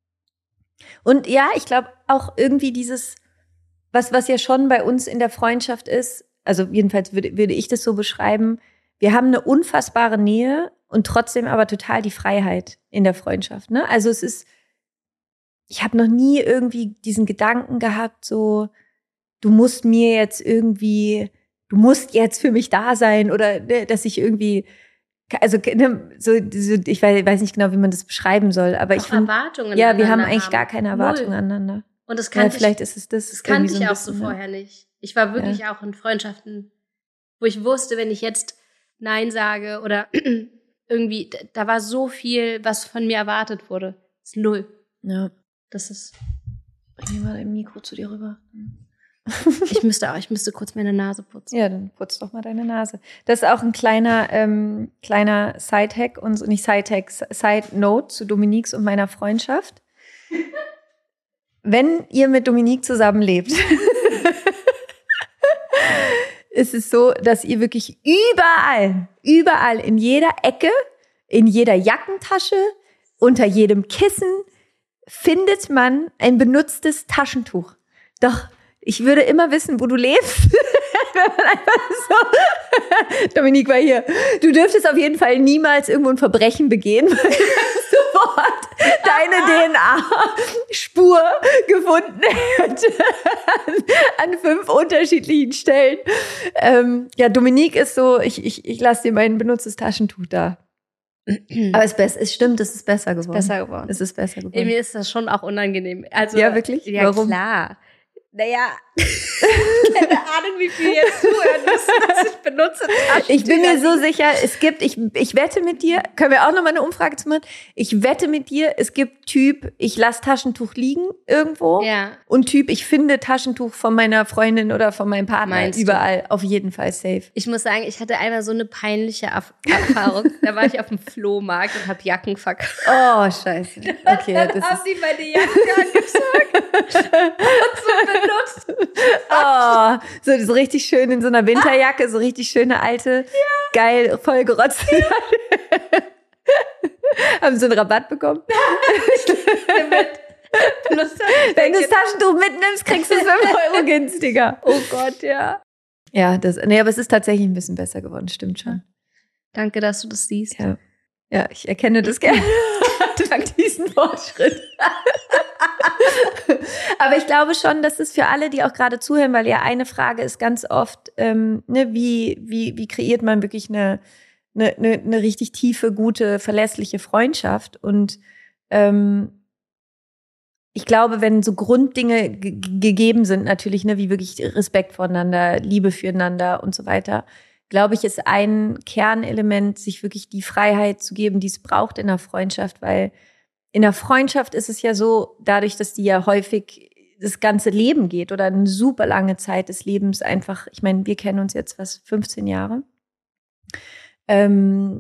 und ja, ich glaube auch irgendwie dieses, was, was ja schon bei uns in der Freundschaft ist, also jedenfalls würde, würde ich das so beschreiben, wir haben eine unfassbare Nähe und trotzdem aber total die Freiheit in der Freundschaft. Ne? Also es ist, ich habe noch nie irgendwie diesen Gedanken gehabt, so, du musst mir jetzt irgendwie, du musst jetzt für mich da sein oder ne, dass ich irgendwie, also ne, so, so ich weiß, weiß nicht genau, wie man das beschreiben soll, aber auch ich finde, Erwartungen ja, wir haben eigentlich haben. gar keine Erwartungen Null. aneinander. Und das kannte ja, vielleicht ich, ist es das. Das kannte so ich auch bisschen, so ne? vorher nicht. Ich war wirklich ja. auch in Freundschaften, wo ich wusste, wenn ich jetzt Nein sage oder irgendwie, da war so viel, was von mir erwartet wurde. Das ist null. Ja. Das ist. Bring mir mal dein Mikro zu dir rüber. Ich müsste auch, ich müsste kurz meine Nase putzen. Ja, dann putz doch mal deine Nase. Das ist auch ein kleiner, ähm, kleiner Side-Hack, und nicht Side-Hack, Side-Note zu Dominiques und meiner Freundschaft. Wenn ihr mit Dominique zusammenlebt, ist es so, dass ihr wirklich überall, überall, in jeder Ecke, in jeder Jackentasche, unter jedem Kissen, findet man ein benutztes Taschentuch. Doch ich würde immer wissen, wo du lebst. Wenn man einfach so Dominique war hier. Du dürftest auf jeden Fall niemals irgendwo ein Verbrechen begehen, weil du sofort deine D N A-Spur gefunden hätte an fünf unterschiedlichen Stellen. Ähm, ja, Dominique ist so, ich, ich, ich lasse dir mein benutztes Taschentuch da. Aber es, ist, es stimmt, es ist besser geworden. Besser geworden. Es ist besser geworden. Mir ist das schon auch unangenehm. Also, ja, wirklich? Ja, warum? Klar. Naja, keine Ahnung, wie viel jetzt zuhören müssen, dass ich benutze Taschentücher. Ich bin mir so sicher, es gibt, ich, ich wette mit dir, können wir auch noch mal eine Umfrage zu machen? Ich wette mit dir, es gibt Typ, ich lasse Taschentuch liegen irgendwo. Ja. Und Typ, ich finde Taschentuch von meiner Freundin oder von meinem Partner. Meinst überall, du? Auf jeden Fall safe. Ich muss sagen, ich hatte einmal so eine peinliche Erfahrung. Da war ich auf dem Flohmarkt und habe Jacken verkauft. Oh, scheiße. Okay, dann das haben ist die meine Jacke angezogen und so benutzt. Oh, so, so richtig schön in so einer Winterjacke, so richtig richtig schöne alte, ja. geil, voll gerotzt. Haben sie einen Rabatt bekommen? Wenn du das Taschentuch mitnimmst, kriegst du es fünf Euro günstiger. Oh Gott, ja. Ja, das, nee, aber es ist tatsächlich ein bisschen besser geworden, stimmt schon. Danke, dass du das siehst. Ja, ja, ich erkenne das gerne. Dank diesen Fortschritt. Aber ich glaube schon, dass es für alle, die auch gerade zuhören, weil ja eine Frage ist ganz oft, ähm, ne, wie, wie, wie kreiert man wirklich eine, eine, eine, eine richtig tiefe, gute, verlässliche Freundschaft? Und ähm, ich glaube, wenn so Grunddinge g- gegeben sind, natürlich, ne, wie wirklich Respekt voneinander, Liebe füreinander und so weiter, glaube ich, ist ein Kernelement, sich wirklich die Freiheit zu geben, die es braucht in einer Freundschaft, weil in der Freundschaft ist es ja so, dadurch, dass die ja häufig das ganze Leben geht oder eine super lange Zeit des Lebens einfach, ich meine, wir kennen uns jetzt was, fünfzehn Jahre. Ähm,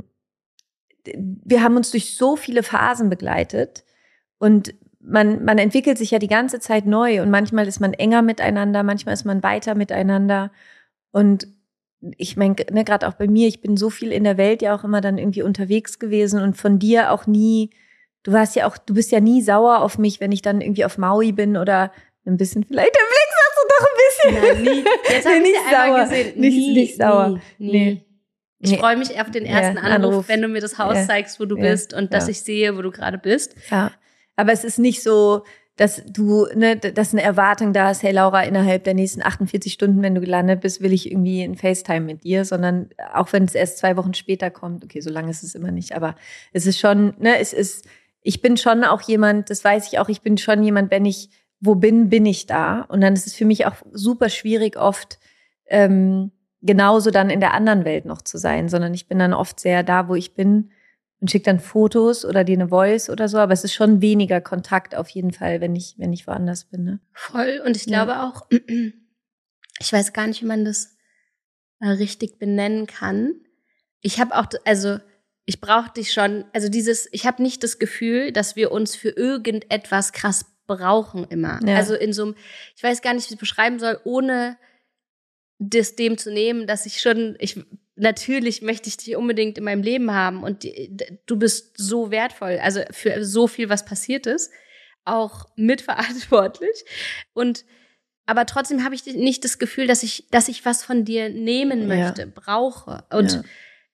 wir haben uns durch so viele Phasen begleitet und man, man entwickelt sich ja die ganze Zeit neu und manchmal ist man enger miteinander, manchmal ist man weiter miteinander und ich meine, ne, gerade auch bei mir, ich bin so viel in der Welt ja auch immer dann irgendwie unterwegs gewesen und von dir auch nie, du warst ja auch, du bist ja nie sauer auf mich, wenn ich dann irgendwie auf Maui bin oder ein bisschen vielleicht, der Blick sagst du doch ein bisschen. Nein, nie. Jetzt habe ich nicht ja einmal sauer. gesehen. Nicht, nie, nicht sauer. Nie, nie. Nee. Ich Nee. freue mich auf den ersten Ja, Anruf, Anruf, wenn du mir das Haus ja. zeigst, wo du Ja. bist und dass Ja. ich sehe, wo du gerade bist. Ja, aber es ist nicht so, dass du, ne, dass eine Erwartung da ist, hey Laura, innerhalb der nächsten achtundvierzig Stunden, wenn du gelandet bist, will ich irgendwie ein FaceTime mit dir, sondern auch wenn es erst zwei Wochen später kommt, okay, so lange ist es immer nicht, aber es ist schon, ne, es ist, ich bin schon auch jemand, das weiß ich auch, ich bin schon jemand, wenn ich wo bin, bin ich da und dann ist es für mich auch super schwierig oft, ähm, genauso dann in der anderen Welt noch zu sein, sondern ich bin dann oft sehr da, wo ich bin und schicke dann Fotos oder dir eine Voice oder so, aber es ist schon weniger Kontakt auf jeden Fall, wenn ich, wenn ich woanders bin. Ne? Voll. Und ich Ja. glaube auch, ich weiß gar nicht, wie man das äh, richtig benennen kann. Ich habe auch, also ich brauche dich schon, also dieses, ich habe nicht das Gefühl, dass wir uns für irgendetwas krass brauchen immer. Ja. Also in so einem, ich weiß gar nicht, wie ich es beschreiben soll, ohne das dem zu nehmen, dass ich schon, ich natürlich möchte ich dich unbedingt in meinem Leben haben und die, du bist so wertvoll, also für so viel, was passiert ist, auch mitverantwortlich und aber trotzdem habe ich nicht das Gefühl, dass ich, dass ich was von dir nehmen möchte, ja. brauche und ja.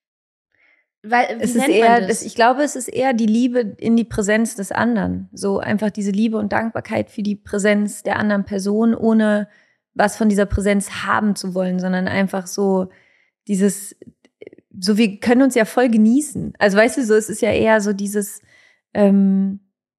weil wie es ist nennt eher, man das? das, ich glaube, es ist eher die Liebe in die Präsenz des anderen, so einfach diese Liebe und Dankbarkeit für die Präsenz der anderen Person, ohne was von dieser Präsenz haben zu wollen, sondern einfach so dieses, so wir können uns ja voll genießen. Also weißt du, so es ist ja eher so dieses, ähm,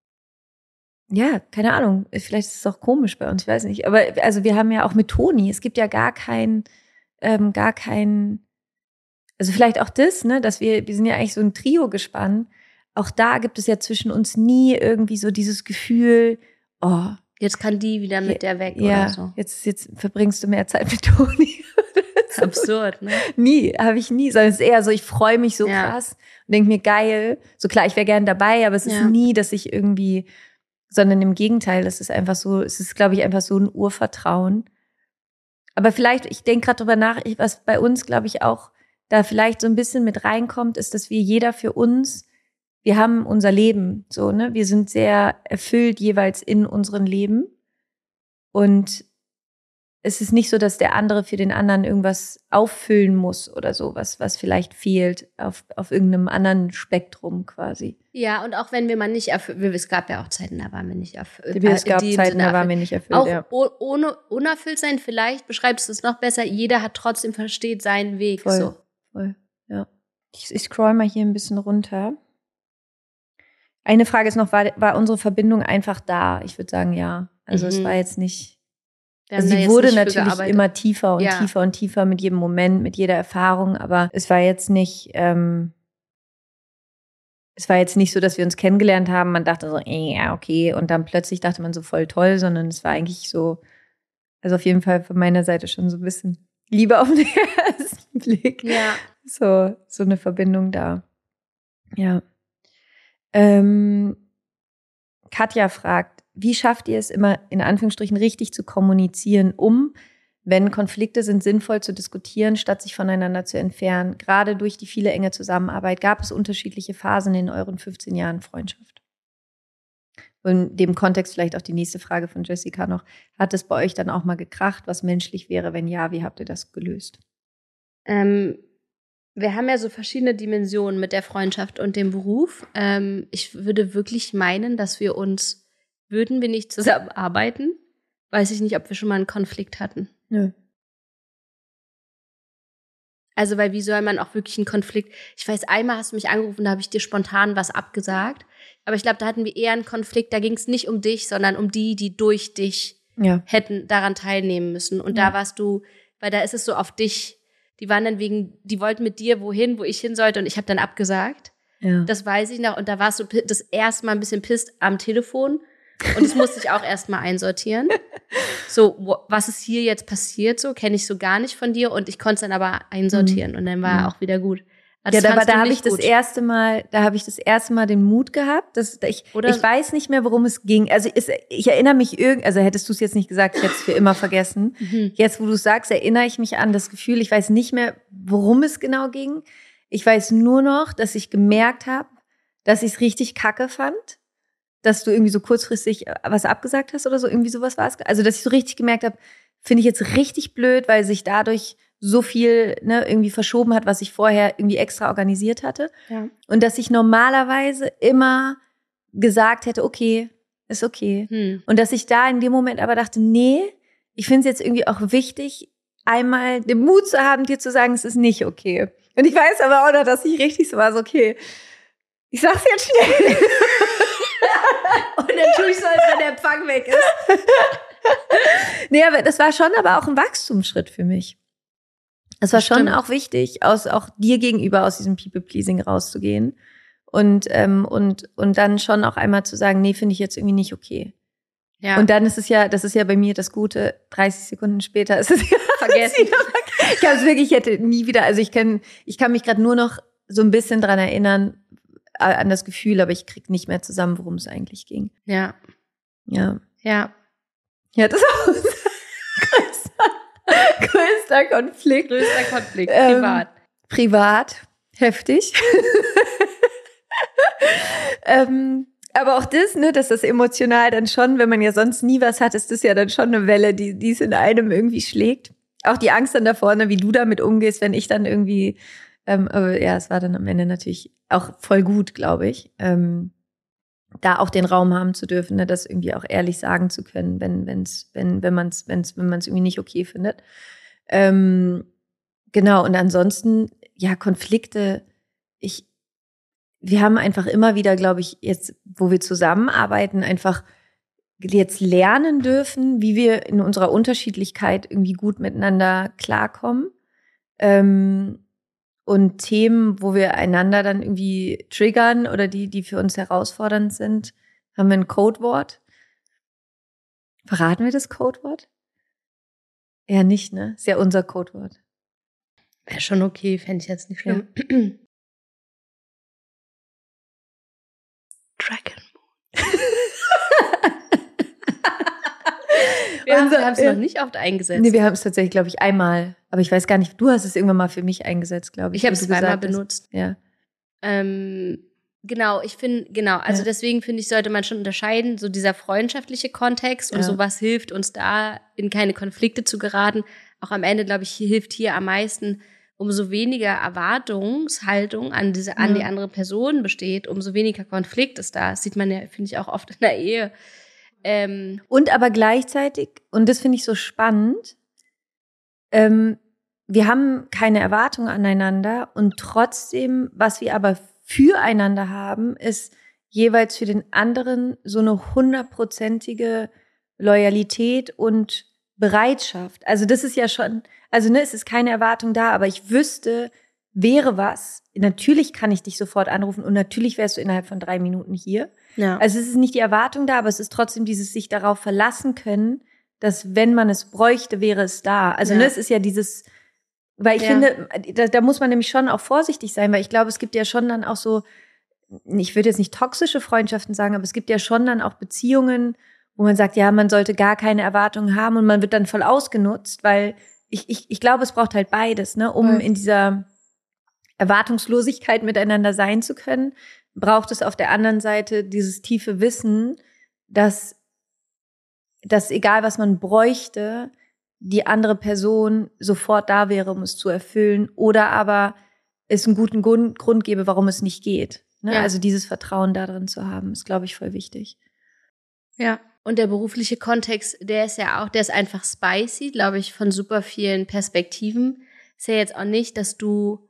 ja, keine Ahnung, vielleicht ist es auch komisch bei uns, ich weiß nicht. Aber also wir haben ja auch mit Toni, es gibt ja gar kein, ähm, gar kein, also vielleicht auch das, ne, dass wir, wir sind ja eigentlich so ein Trio gespannt. Auch da gibt es ja zwischen uns nie irgendwie so dieses Gefühl, oh, jetzt kann die wieder mit der weg ja, oder so. Jetzt, jetzt verbringst du mehr Zeit mit Toni. So. Absurd, ne? Nie, habe ich nie. Sondern es ist eher so, ich freue mich so ja. krass und denke mir, geil. So klar, ich wäre gerne dabei, aber es ist ja. nie, dass ich irgendwie, sondern im Gegenteil, das ist einfach so, es ist, glaube ich, einfach so ein Urvertrauen. Aber vielleicht, ich denke gerade drüber nach, was bei uns, glaube ich, auch da vielleicht so ein bisschen mit reinkommt, ist, dass wir jeder für uns, wir haben unser Leben, so, ne? Wir sind sehr erfüllt jeweils in unserem Leben. Und es ist nicht so, dass der andere für den anderen irgendwas auffüllen muss oder so, was, was vielleicht fehlt auf, auf irgendeinem anderen Spektrum quasi. Ja, und auch wenn wir mal nicht erfüllt, es gab ja auch Zeiten, da waren wir nicht erfüllt. Es gab äh, Zeiten, da waren wir nicht erfüllt, auch ja. oh, ohne unerfüllt sein, vielleicht beschreibst du es noch besser, jeder hat trotzdem versteht seinen Weg. Voll, so. voll, ja. Ich, ich scroll mal hier ein bisschen runter. Eine Frage ist noch, war, war unsere Verbindung einfach da? Ich würde sagen, ja. Also mhm. es war jetzt nicht, also sie wurde natürlich immer tiefer und ja. tiefer und tiefer mit jedem Moment, mit jeder Erfahrung, aber es war jetzt nicht, ähm, es war jetzt nicht so, dass wir uns kennengelernt haben, man dachte so, äh, ja, okay, und dann plötzlich dachte man so voll toll, sondern es war eigentlich so, also auf jeden Fall von meiner Seite schon so ein bisschen Liebe auf den ersten Blick. Ja. So, so eine Verbindung da. Ja. Ähm, Katja fragt, wie schafft ihr es immer, in Anführungsstrichen, richtig zu kommunizieren, um wenn Konflikte sind sinnvoll zu diskutieren, statt sich voneinander zu entfernen. Gerade durch die viele enge Zusammenarbeit gab es unterschiedliche Phasen in euren fünfzehn Jahren Freundschaft. Und in dem Kontext vielleicht auch die nächste Frage von Jessica noch. Hat es bei euch dann auch mal gekracht, was menschlich wäre? Wenn ja, wie habt ihr das gelöst? Ähm, wir haben ja so verschiedene Dimensionen mit der Freundschaft und dem Beruf. Ähm, ich würde wirklich meinen, dass wir uns, würden wir nicht zusammenarbeiten, weiß ich nicht, ob wir schon mal einen Konflikt hatten. Nö. Also, weil wie soll man auch wirklich einen Konflikt, ich weiß, einmal hast du mich angerufen, da habe ich dir spontan was abgesagt, aber ich glaube, da hatten wir eher einen Konflikt, da ging es nicht um dich, sondern um die, die durch dich ja. hätten daran teilnehmen müssen. Und ja. da warst du, weil da ist es so auf dich, die waren dann wegen, die wollten mit dir wohin, wo ich hin sollte und ich habe dann abgesagt. Ja. Das weiß ich noch und da warst du das erste Mal ein bisschen pisst am Telefon. Und das musste ich auch erstmal einsortieren. So, was ist hier jetzt passiert? So, kenne ich so gar nicht von dir. Und ich konnte es dann aber einsortieren. Mhm. Und dann war mhm. auch wieder gut. Also ja, aber da habe ich das gut. erste Mal, da habe ich das erste Mal den Mut gehabt, dass ich, Oder ich weiß nicht mehr, worum es ging. Also es, ich erinnere mich irgend, also hättest du es jetzt nicht gesagt, ich hätte es für immer vergessen. Mhm. Jetzt, wo du es sagst, erinnere ich mich an das Gefühl. Ich weiß nicht mehr, worum es genau ging. Ich weiß nur noch, dass ich gemerkt habe, dass ich es richtig kacke fand. Dass du irgendwie so kurzfristig was abgesagt hast oder so, irgendwie sowas war es. Also, dass ich so richtig gemerkt habe, finde ich jetzt richtig blöd, weil sich dadurch so viel ne, irgendwie verschoben hat, was ich vorher irgendwie extra organisiert hatte. Ja. Und dass ich normalerweise immer gesagt hätte, okay, ist okay. Hm. Und dass ich da in dem Moment aber dachte, nee, ich finde es jetzt irgendwie auch wichtig, einmal den Mut zu haben, dir zu sagen, es ist nicht okay. Und ich weiß aber auch noch, dass ich richtig so war, so okay, ich sag's jetzt schnell. Und dann tue ich so, als wenn der Empfang weg ist. Nee, aber das war schon aber auch ein Wachstumsschritt für mich. Es war das schon stimmt. auch wichtig, aus auch dir gegenüber aus diesem People-Pleasing rauszugehen. Und, ähm, und, und dann schon auch einmal zu sagen, nee, finde ich jetzt irgendwie nicht okay. Ja. Und dann ist es ja, das ist ja bei mir das Gute, dreißig Sekunden später ist es ja vergessen. Ich habe es wirklich, ich hätte nie wieder, also ich kann, ich kann mich gerade nur noch so ein bisschen dran erinnern, an das Gefühl, aber ich krieg nicht mehr zusammen, worum es eigentlich ging. Ja. Ja. Ja. Ja, das ist unser größter, größter Konflikt. Größter Konflikt, privat. Ähm, privat, heftig. ähm, aber auch das, ne, dass das emotional dann schon, wenn man ja sonst nie was hat, ist das ja dann schon eine Welle, die die es in einem irgendwie schlägt. Auch die Angst dann davor, ne, wie du damit umgehst, wenn ich dann irgendwie Ähm, aber ja, es war dann am Ende natürlich auch voll gut, glaube ich, ähm, da auch den Raum haben zu dürfen, ne, das irgendwie auch ehrlich sagen zu können, wenn wenn's, wenn wenn man es wenn wenn man es irgendwie nicht okay findet. Ähm, genau. Und ansonsten ja Konflikte. Ich wir haben einfach immer wieder, glaube ich, jetzt, wo wir zusammenarbeiten, einfach jetzt lernen dürfen, wie wir in unserer Unterschiedlichkeit irgendwie gut miteinander klarkommen. Ähm, Und Themen, wo wir einander dann irgendwie triggern oder die, die für uns herausfordernd sind, haben wir ein Codewort. Verraten wir das Codewort? Eher nicht, ne? Ist ja unser Codewort. Wäre schon okay, fände ich jetzt nicht schlimm. Ja. Dragon Moon. Wir haben es noch nicht oft eingesetzt. Nee, wir haben es tatsächlich, glaube ich, einmal. Aber ich weiß gar nicht, du hast es irgendwann mal für mich eingesetzt, glaube ich. Ich habe es zweimal benutzt. Ja. Ähm, genau, ich finde, genau, also ja. deswegen finde ich, sollte man schon unterscheiden, so dieser freundschaftliche Kontext und ja. sowas hilft uns da, in keine Konflikte zu geraten. Auch am Ende, glaube ich, hier hilft hier am meisten, umso weniger Erwartungshaltung an diese, an ja. die andere Person besteht, umso weniger Konflikt ist da. Das sieht man ja, finde ich, auch oft in der Ehe. Ähm, und aber gleichzeitig, und das finde ich so spannend, ähm, wir haben keine Erwartungen aneinander und trotzdem, was wir aber füreinander haben, ist jeweils für den anderen so eine hundertprozentige Loyalität und Bereitschaft. Also das ist ja schon, also ne, es ist keine Erwartung da, aber ich wüsste, wäre was, natürlich kann ich dich sofort anrufen und natürlich wärst du innerhalb von drei Minuten hier. Ja. Also es ist nicht die Erwartung da, aber es ist trotzdem dieses sich darauf verlassen können, dass wenn man es bräuchte, wäre es da. Also ja. ne, es ist ja dieses, weil ich ja. finde, da, da muss man nämlich schon auch vorsichtig sein, weil ich glaube, es gibt ja schon dann auch so, ich würde jetzt nicht toxische Freundschaften sagen, aber es gibt ja schon dann auch Beziehungen, wo man sagt, ja, man sollte gar keine Erwartungen haben und man wird dann voll ausgenutzt, weil ich, ich, ich glaube, es braucht halt beides, ne, um in dieser Erwartungslosigkeit miteinander sein zu können, braucht es auf der anderen Seite dieses tiefe Wissen, dass, dass egal was man bräuchte, die andere Person sofort da wäre, um es zu erfüllen, oder aber es einen guten Grund, Grund gäbe, warum es nicht geht. Ne? Ja. Also dieses Vertrauen darin zu haben, ist, glaube ich, voll wichtig. Ja, und der berufliche Kontext, der ist ja auch, der ist einfach spicy, glaube ich, von super vielen Perspektiven. Ist ja jetzt auch nicht, dass du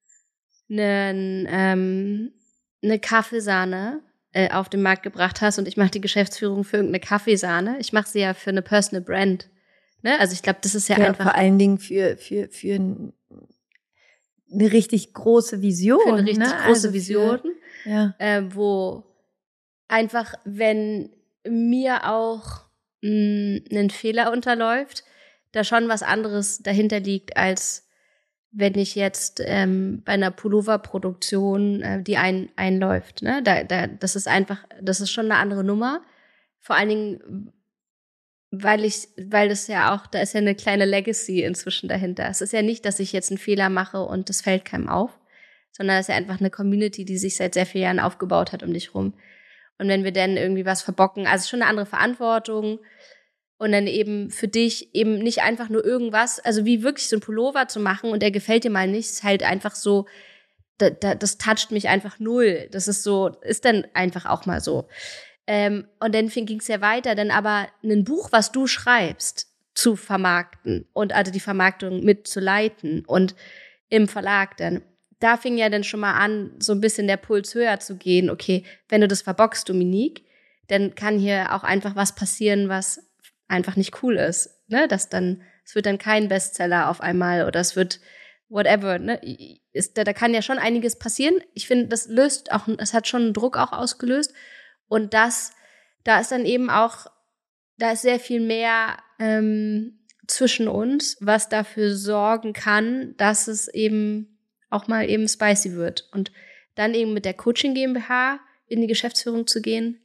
einen, ähm, eine Kaffeesahne äh, auf den Markt gebracht hast und ich mache die Geschäftsführung für irgendeine Kaffeesahne. Ich mache sie ja für eine Personal Brand. Ne? Also ich glaube, das ist ja, ja einfach vor allen Dingen für für für ein, eine richtig große Vision. Für eine richtig ne? große also Vision, für, ja. äh, wo einfach, wenn mir auch mh, ein Fehler unterläuft, da schon was anderes dahinter liegt, als wenn ich jetzt ähm, bei einer Pulloverproduktion, äh, die ein, einläuft. Ne? Da, da, das ist einfach, das ist schon eine andere Nummer. Vor allen Dingen, weil ich, weil das ja auch, da ist ja eine kleine Legacy inzwischen dahinter. Es ist ja nicht, dass ich jetzt einen Fehler mache und das fällt keinem auf, sondern es ist ja einfach eine Community, die sich seit sehr vielen Jahren aufgebaut hat um dich rum. Und wenn wir dann irgendwie was verbocken, also schon eine andere Verantwortung und dann eben für dich eben nicht einfach nur irgendwas, also wie wirklich so ein Pullover zu machen und der gefällt dir mal nicht, ist halt einfach so, da, da, das toucht mich einfach null. Das ist so, ist dann einfach auch mal so. Ähm, und dann ging es ja weiter, dann aber ein Buch, was du schreibst, zu vermarkten und also die Vermarktung mitzuleiten und im Verlag dann, da fing ja dann schon mal an, so ein bisschen der Puls höher zu gehen. Okay, wenn du das verbockst, Dominique, dann kann hier auch einfach was passieren, was einfach nicht cool ist. Ne? Dass dann, es wird dann kein Bestseller auf einmal oder es wird whatever. Ne? Ist, da, da kann ja schon einiges passieren. Ich finde, das löst auch, es hat schon einen Druck auch ausgelöst. Und das, da ist dann eben auch, da ist sehr viel mehr ähm, zwischen uns, was dafür sorgen kann, dass es eben auch mal eben spicy wird. Und dann eben mit der Coaching GmbH in die Geschäftsführung zu gehen,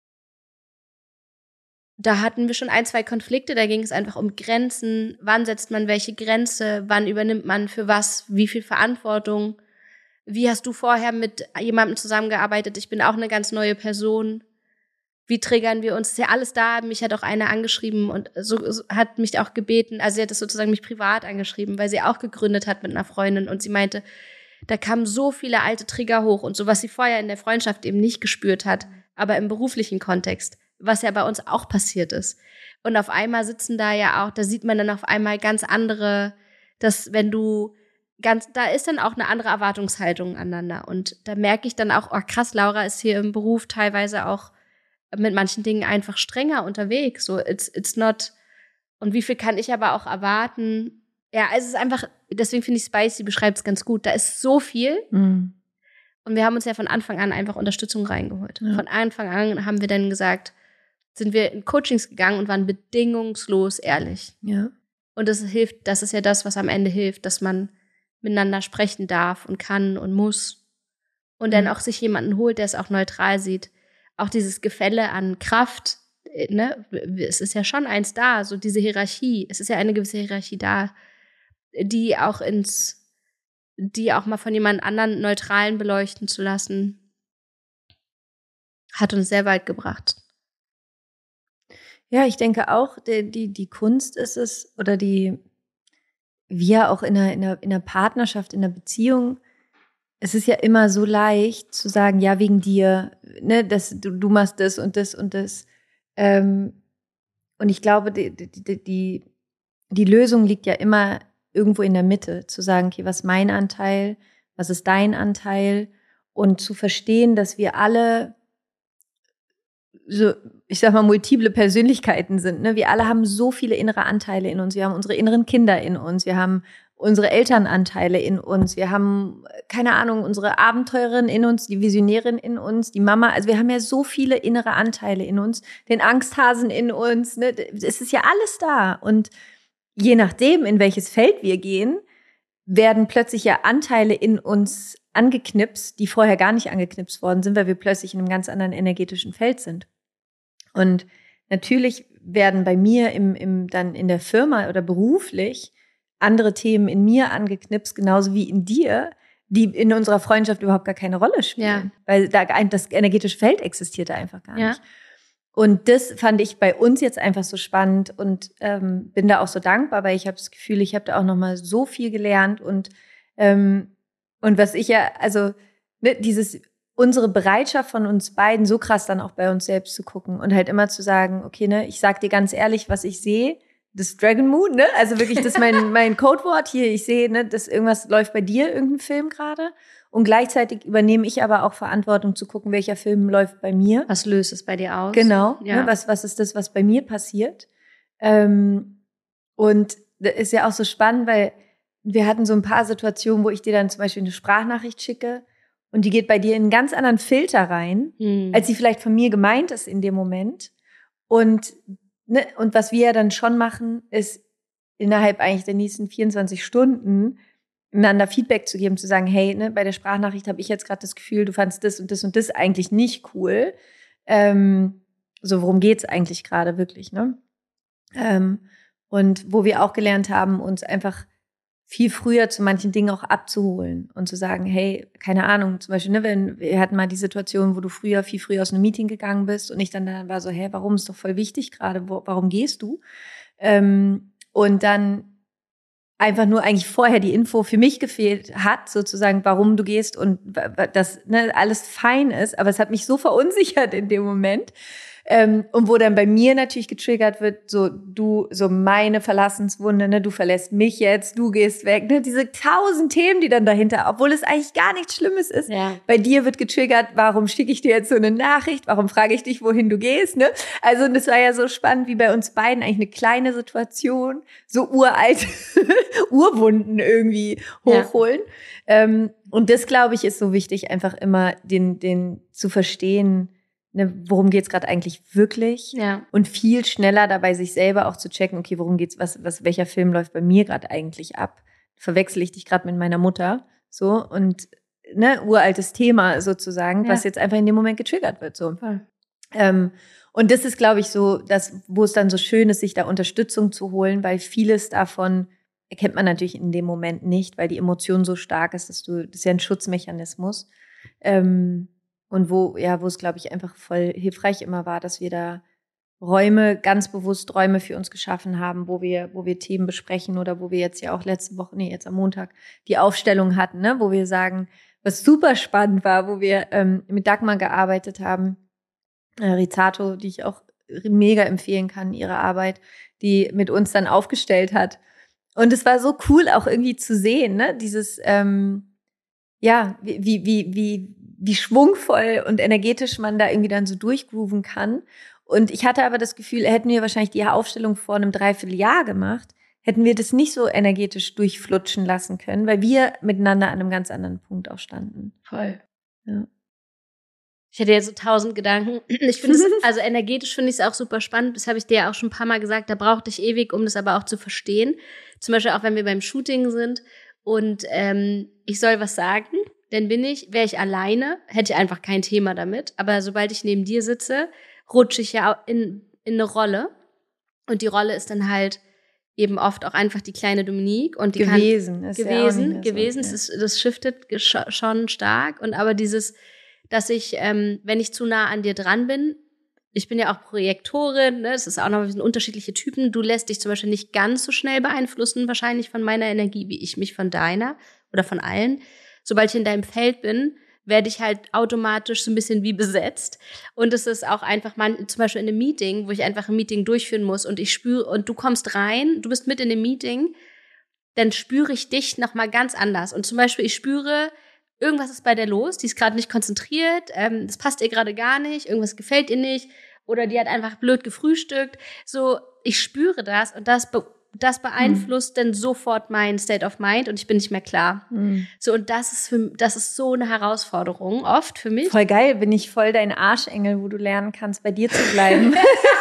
da hatten wir schon ein, zwei Konflikte, da ging es einfach um Grenzen, wann setzt man welche Grenze, wann übernimmt man für was, wie viel Verantwortung, wie hast du vorher mit jemandem zusammengearbeitet, ich bin auch eine ganz neue Person, wie triggern wir uns, ist ja alles da, mich hat auch eine angeschrieben und so, so hat mich auch gebeten, also sie hat das sozusagen mich privat angeschrieben, weil sie auch gegründet hat mit einer Freundin und sie meinte, da kamen so viele alte Trigger hoch und so, was sie vorher in der Freundschaft eben nicht gespürt hat, aber im beruflichen Kontext, was ja bei uns auch passiert ist. Und auf einmal sitzen da ja auch, da sieht man dann auf einmal ganz andere, dass wenn du ganz, da ist dann auch eine andere Erwartungshaltung aneinander. Und da merke ich dann auch, oh krass, Laura ist hier im Beruf teilweise auch mit manchen Dingen einfach strenger unterwegs. So, it's, it's not, und wie viel kann ich aber auch erwarten? Ja, es ist einfach, deswegen finde ich Spicy beschreibt es ganz gut. Da ist so viel. Mhm. Und wir haben uns ja von Anfang an einfach Unterstützung reingeholt. Ja. Von Anfang an haben wir dann gesagt, sind wir in Coachings gegangen und waren bedingungslos ehrlich. Ja. Und das hilft, das ist ja das, was am Ende hilft, dass man miteinander sprechen darf und kann und muss. Und dann Mhm. auch sich jemanden holt, der es auch neutral sieht. Auch dieses Gefälle an Kraft, ne, es ist ja schon eins da, so diese Hierarchie, es ist ja eine gewisse Hierarchie da, die auch ins, die auch mal von jemand anderen Neutralen beleuchten zu lassen, hat uns sehr weit gebracht. Ja, ich denke auch, die, die, die Kunst ist es, oder die, wir auch in einer, in, einer, in einer Partnerschaft, in einer Beziehung, es ist ja immer so leicht zu sagen, ja, wegen dir, ne, das, du, du machst das und das und das. Ähm, und ich glaube, die, die, die, die Lösung liegt ja immer irgendwo in der Mitte, zu sagen, okay, was ist mein Anteil, was ist dein Anteil, und zu verstehen, dass wir alle so, ich sag mal, multiple Persönlichkeiten sind. Ne? Wir alle haben so viele innere Anteile in uns. Wir haben unsere inneren Kinder in uns. Wir haben unsere Elternanteile in uns. Wir haben, keine Ahnung, unsere Abenteurerin in uns, die Visionärin in uns, die Mama. Also wir haben ja so viele innere Anteile in uns, den Angsthasen in uns. Ne? Es ist ja alles da. Und je nachdem, in welches Feld wir gehen, werden plötzlich ja Anteile in uns angeknipst, die vorher gar nicht angeknipst worden sind, weil wir plötzlich in einem ganz anderen energetischen Feld sind. Und natürlich werden bei mir im, im, dann in der Firma oder beruflich andere Themen in mir angeknipst, genauso wie in dir, die in unserer Freundschaft überhaupt gar keine Rolle spielen. Ja. Weil da ein, das energetische Feld existierte einfach gar ja. nicht. Und das fand ich bei uns jetzt einfach so spannend und ähm, bin da auch so dankbar, weil ich habe das Gefühl, ich habe da auch noch mal so viel gelernt und ähm, und was ich ja, also ne, dieses unsere Bereitschaft von uns beiden so krass dann auch bei uns selbst zu gucken und halt immer zu sagen, okay, ne, ich sag dir ganz ehrlich, was ich sehe, das Dragon Moon, ne, also wirklich, das ist mein mein Codewort hier, ich sehe, ne, dass irgendwas läuft bei dir, irgendein Film gerade und gleichzeitig übernehme ich aber auch Verantwortung zu gucken, welcher Film läuft bei mir. Was löst es bei dir aus? Genau, ja. ne, was was ist das, was bei mir passiert? Ähm, und das ist ja auch so spannend, weil wir hatten so ein paar Situationen, wo ich dir dann zum Beispiel eine Sprachnachricht schicke und die geht bei dir in einen ganz anderen Filter rein, hm. als sie vielleicht von mir gemeint ist in dem Moment. Und, ne, und was wir ja dann schon machen, ist innerhalb eigentlich der nächsten vierundzwanzig Stunden einander Feedback zu geben, zu sagen, hey, ne, bei der Sprachnachricht habe ich jetzt gerade das Gefühl, du fandst das und das und das eigentlich nicht cool. Ähm, so, worum geht's eigentlich gerade wirklich, ne? Ähm, und wo wir auch gelernt haben, uns einfach viel früher zu manchen Dingen auch abzuholen und zu sagen, hey, keine Ahnung, zum Beispiel, ne, wenn wir hatten mal die Situation, wo du früher viel früher aus einem Meeting gegangen bist und ich dann, dann war so, hä, warum ist doch voll wichtig gerade, wo, warum gehst du? Ähm, und dann einfach nur eigentlich vorher die Info für mich gefehlt hat, sozusagen, warum du gehst und dass ne, alles fein ist, aber es hat mich so verunsichert in dem Moment. Ähm, und wo dann bei mir natürlich getriggert wird, so du, so meine Verlassenswunde, ne, du verlässt mich jetzt, du gehst weg, ne, diese tausend Themen, die dann dahinter, obwohl es eigentlich gar nichts Schlimmes ist. Ja. Bei dir wird getriggert, warum schicke ich dir jetzt so eine Nachricht, warum frage ich dich, wohin du gehst, ne? Also das war ja so spannend, wie bei uns beiden eigentlich eine kleine Situation, so uralte Urwunden irgendwie hochholen. Ja. Ähm, und das, glaube ich, ist so wichtig, einfach immer den, den zu verstehen, ne, worum geht's gerade eigentlich wirklich? Ja. Und viel schneller dabei sich selber auch zu checken, okay, worum geht's, was, was, welcher Film läuft bei mir gerade eigentlich ab? Verwechsel ich dich gerade mit meiner Mutter? So, und ne, uraltes Thema sozusagen, ja. was jetzt einfach in dem Moment getriggert wird. So. Ähm, und das ist, glaube ich, so, das, wo es dann so schön ist, sich da Unterstützung zu holen, weil vieles davon erkennt man natürlich in dem Moment nicht, weil die Emotion so stark ist, dass du, das ist ja ein Schutzmechanismus. Ähm, Und wo, ja, wo es, glaube ich, einfach voll hilfreich immer war, dass wir da Räume, ganz bewusst Räume für uns geschaffen haben, wo wir, wo wir Themen besprechen oder wo wir jetzt ja auch letzte Woche, nee, jetzt am Montag, die Aufstellung hatten, ne, wo wir sagen, was super spannend war, wo wir ähm, mit Dagmar gearbeitet haben, äh, Rizzato, die ich auch mega empfehlen kann, ihre Arbeit, die mit uns dann aufgestellt hat. Und es war so cool, auch irgendwie zu sehen, ne, dieses, ähm, ja, wie, wie, wie, wie, wie schwungvoll und energetisch man da irgendwie dann so durchgrooven kann. Und ich hatte aber das Gefühl, hätten wir wahrscheinlich die Aufstellung vor einem Dreivierteljahr gemacht, hätten wir das nicht so energetisch durchflutschen lassen können, weil wir miteinander an einem ganz anderen Punkt auch standen. Voll. Ja. Ich hätte jetzt so tausend Gedanken. Ich finde es, also energetisch finde ich es auch super spannend. Das habe ich dir ja auch schon ein paar Mal gesagt. Da brauchte ich ewig, um das aber auch zu verstehen. Zum Beispiel auch, wenn wir beim Shooting sind und ähm, ich soll was sagen. Dann bin ich, wäre ich alleine, hätte ich einfach kein Thema damit. Aber sobald ich neben dir sitze, rutsche ich ja in, in eine Rolle. Und die Rolle ist dann halt eben oft auch einfach die kleine Dominique. Und die gewesen. Kann, ist gewesen, ja gewesen. So, ja. Das, das shiftet schon stark. Und aber dieses, dass ich, ähm, wenn ich zu nah an dir dran bin, ich bin ja auch Projektorin, ne? Das ist auch noch ein bisschen unterschiedliche Typen. Du lässt dich zum Beispiel nicht ganz so schnell beeinflussen, wahrscheinlich von meiner Energie, wie ich mich von deiner oder von allen. Sobald ich in deinem Feld bin, werde ich halt automatisch so ein bisschen wie besetzt. Und es ist auch einfach mal, zum Beispiel in einem Meeting, wo ich einfach ein Meeting durchführen muss und ich spüre, und du kommst rein, du bist mit in dem Meeting, dann spüre ich dich nochmal ganz anders. Und zum Beispiel, ich spüre, irgendwas ist bei der los, die ist gerade nicht konzentriert, ähm, das passt ihr gerade gar nicht, irgendwas gefällt ihr nicht, oder die hat einfach blöd gefrühstückt. So, ich spüre das und das be- Das beeinflusst hm. dann sofort mein State of Mind und ich bin nicht mehr klar. Hm. So, und das ist für, das ist so eine Herausforderung, oft für mich. Voll geil, bin ich voll dein Arschengel, wo du lernen kannst, bei dir zu bleiben.